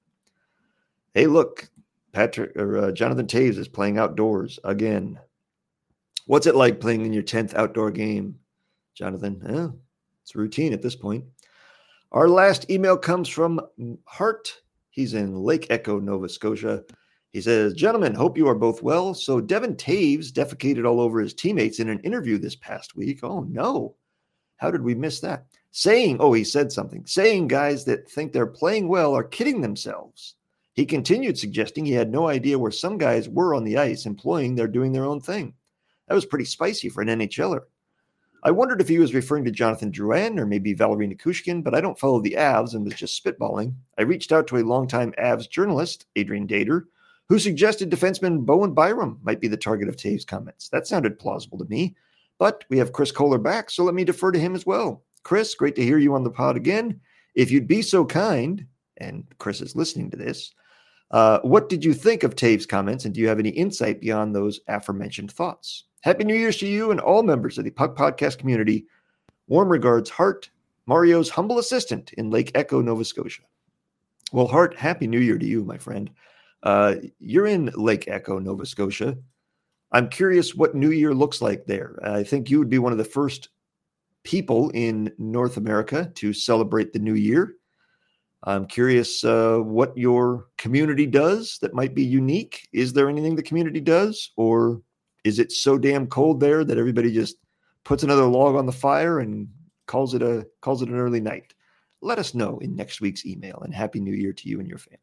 Hey, look, Patrick or uh, Jonathan Toews is playing outdoors again. What's it like playing in your tenth outdoor game, Jonathan? Eh, it's routine at this point. Our last email comes from Hart. He's in Lake Echo, Nova Scotia. He says, gentlemen, hope you are both well. So Devin Toews defecated all over his teammates in an interview this past week. Oh, no. How did we miss that? Saying, oh, he said something. Saying guys that think they're playing well are kidding themselves. He continued suggesting he had no idea where some guys were on the ice, implying they're doing their own thing. That was pretty spicy for an N H L er. I wondered if he was referring to Jonathan Drouin or maybe Valeri Nichushkin, but I don't follow the Avs and was just spitballing. I reached out to a longtime Avs journalist, Adrian Dater, who suggested defenseman Bowen Byram might be the target of Toews' comments. That sounded plausible to me, but we have Chris Kohler back, so let me defer to him as well. Chris, great to hear you on the pod again. If you'd be so kind, and Chris is listening to this, uh, what did you think of Toews' comments, and do you have any insight beyond those aforementioned thoughts? Happy New Year's to you and all members of the Puck Podcast community. Warm regards, Hart, Mario's humble assistant in Lake Echo, Nova Scotia. Well, Hart, Happy New Year to you, my friend. Uh, you're in Lake Echo, Nova Scotia. I'm curious what New Year looks like there. I think you would be one of the first people in North America to celebrate the New Year. I'm curious uh, what your community does that might be unique. Is there anything the community does, or is it so damn cold there that everybody just puts another log on the fire and calls it a calls it an early night? Let us know in next week's email, and Happy New Year to you and your family.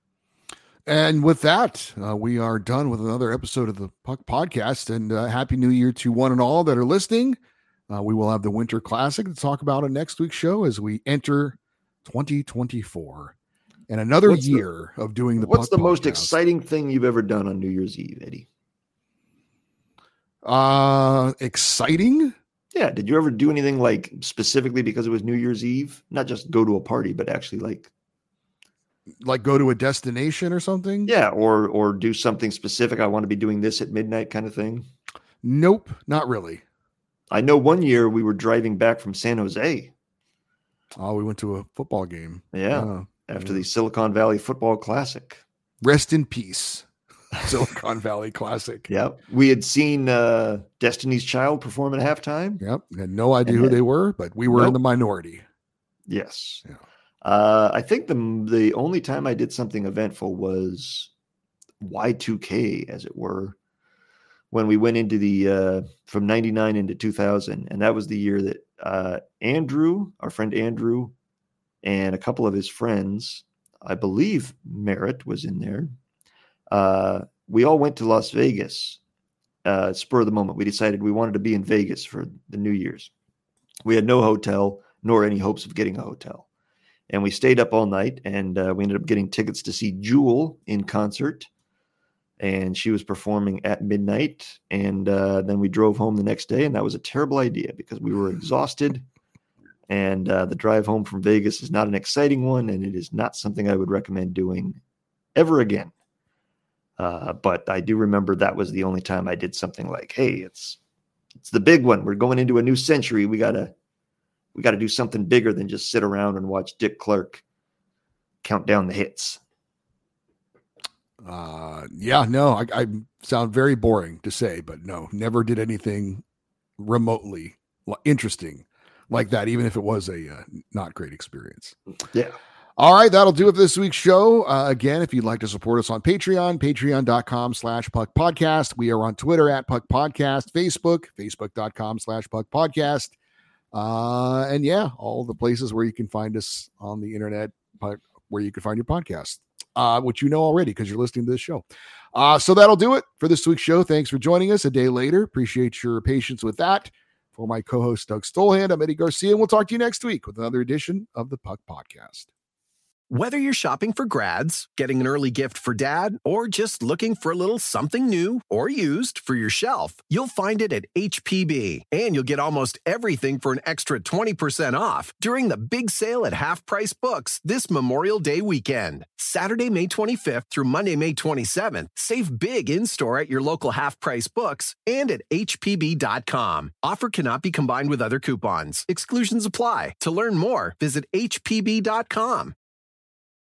And with that, uh, we are done with another episode of the Puck Podcast, and uh, Happy New Year to one and all that are listening. Uh, we will have the Winter Classic to talk about on next week's show as we enter twenty twenty-four and another what's year the, of doing the What's Puck the most Podcast. exciting thing you've ever done on New Year's Eve, Eddie? Uh, exciting? Yeah. Did you ever do anything like specifically because it was New Year's Eve? Not just go to a party, but actually like like go to a destination or something? Yeah, or or do something specific. I want to be doing this at midnight kind of thing. Nope, not really. I know one year we were driving back from San Jose. Oh, we went to a football game. Yeah, uh, after yeah. the Silicon Valley Football Classic. Rest in peace, Silicon Valley Classic. Yep. We had seen uh, Destiny's Child perform at halftime. Yep. Had no idea And who then, they were, but we were nope. in the minority. Yes. Yeah. Uh, I think the the only time I did something eventful was Y two K, as it were, when we went into the uh, from ninety-nine into two thousand, and that was the year that uh, Andrew, our friend Andrew, and a couple of his friends, I believe Merritt was in there. Uh, we all went to Las Vegas. Uh, spur of the moment, we decided we wanted to be in Vegas for the New Year's. We had no hotel, nor any hopes of getting a hotel. And we stayed up all night, and uh, we ended up getting tickets to see Jewel in concert. And she was performing at midnight. And uh, then we drove home the next day, and that was a terrible idea because we were exhausted. And uh, the drive home from Vegas is not an exciting one, and it is not something I would recommend doing ever again. Uh, but I do remember that was the only time I did something like, hey, it's it's the big one. We're going into a new century. We gotta we gotta do something bigger than just sit around and watch Dick Clark count down the hits. Uh, yeah, no, I, I sound very boring to say, but no, never did anything remotely interesting like that, even if it was a uh, not great experience. Yeah. All right, that'll do it for this week's show. Uh, again, if you'd like to support us on Patreon, patreon.com slash Puck Podcast. We are on Twitter at Puck Podcast, Facebook, facebook.com slash Puck Podcast. Uh, and yeah, all the places where you can find us on the internet, where you can find your podcast, uh, which you know already because you're listening to this show. Uh, so that'll do it for this week's show. Thanks for joining us a day later. Appreciate your patience with that. For my co-host, Doug Stolhand, I'm Eddie Garcia, and we'll talk to you next week with another edition of the Puck Podcast. Whether you're shopping for grads, getting an early gift for dad, or just looking for a little something new or used for your shelf, you'll find it at H P B. And you'll get almost everything for an extra twenty percent off during the big sale at Half Price Books this Memorial Day weekend. Saturday, May twenty-fifth through Monday, May twenty-seventh. Save big in-store at your local Half Price Books and at H P B dot com. Offer cannot be combined with other coupons. Exclusions apply. To learn more, visit H P B dot com.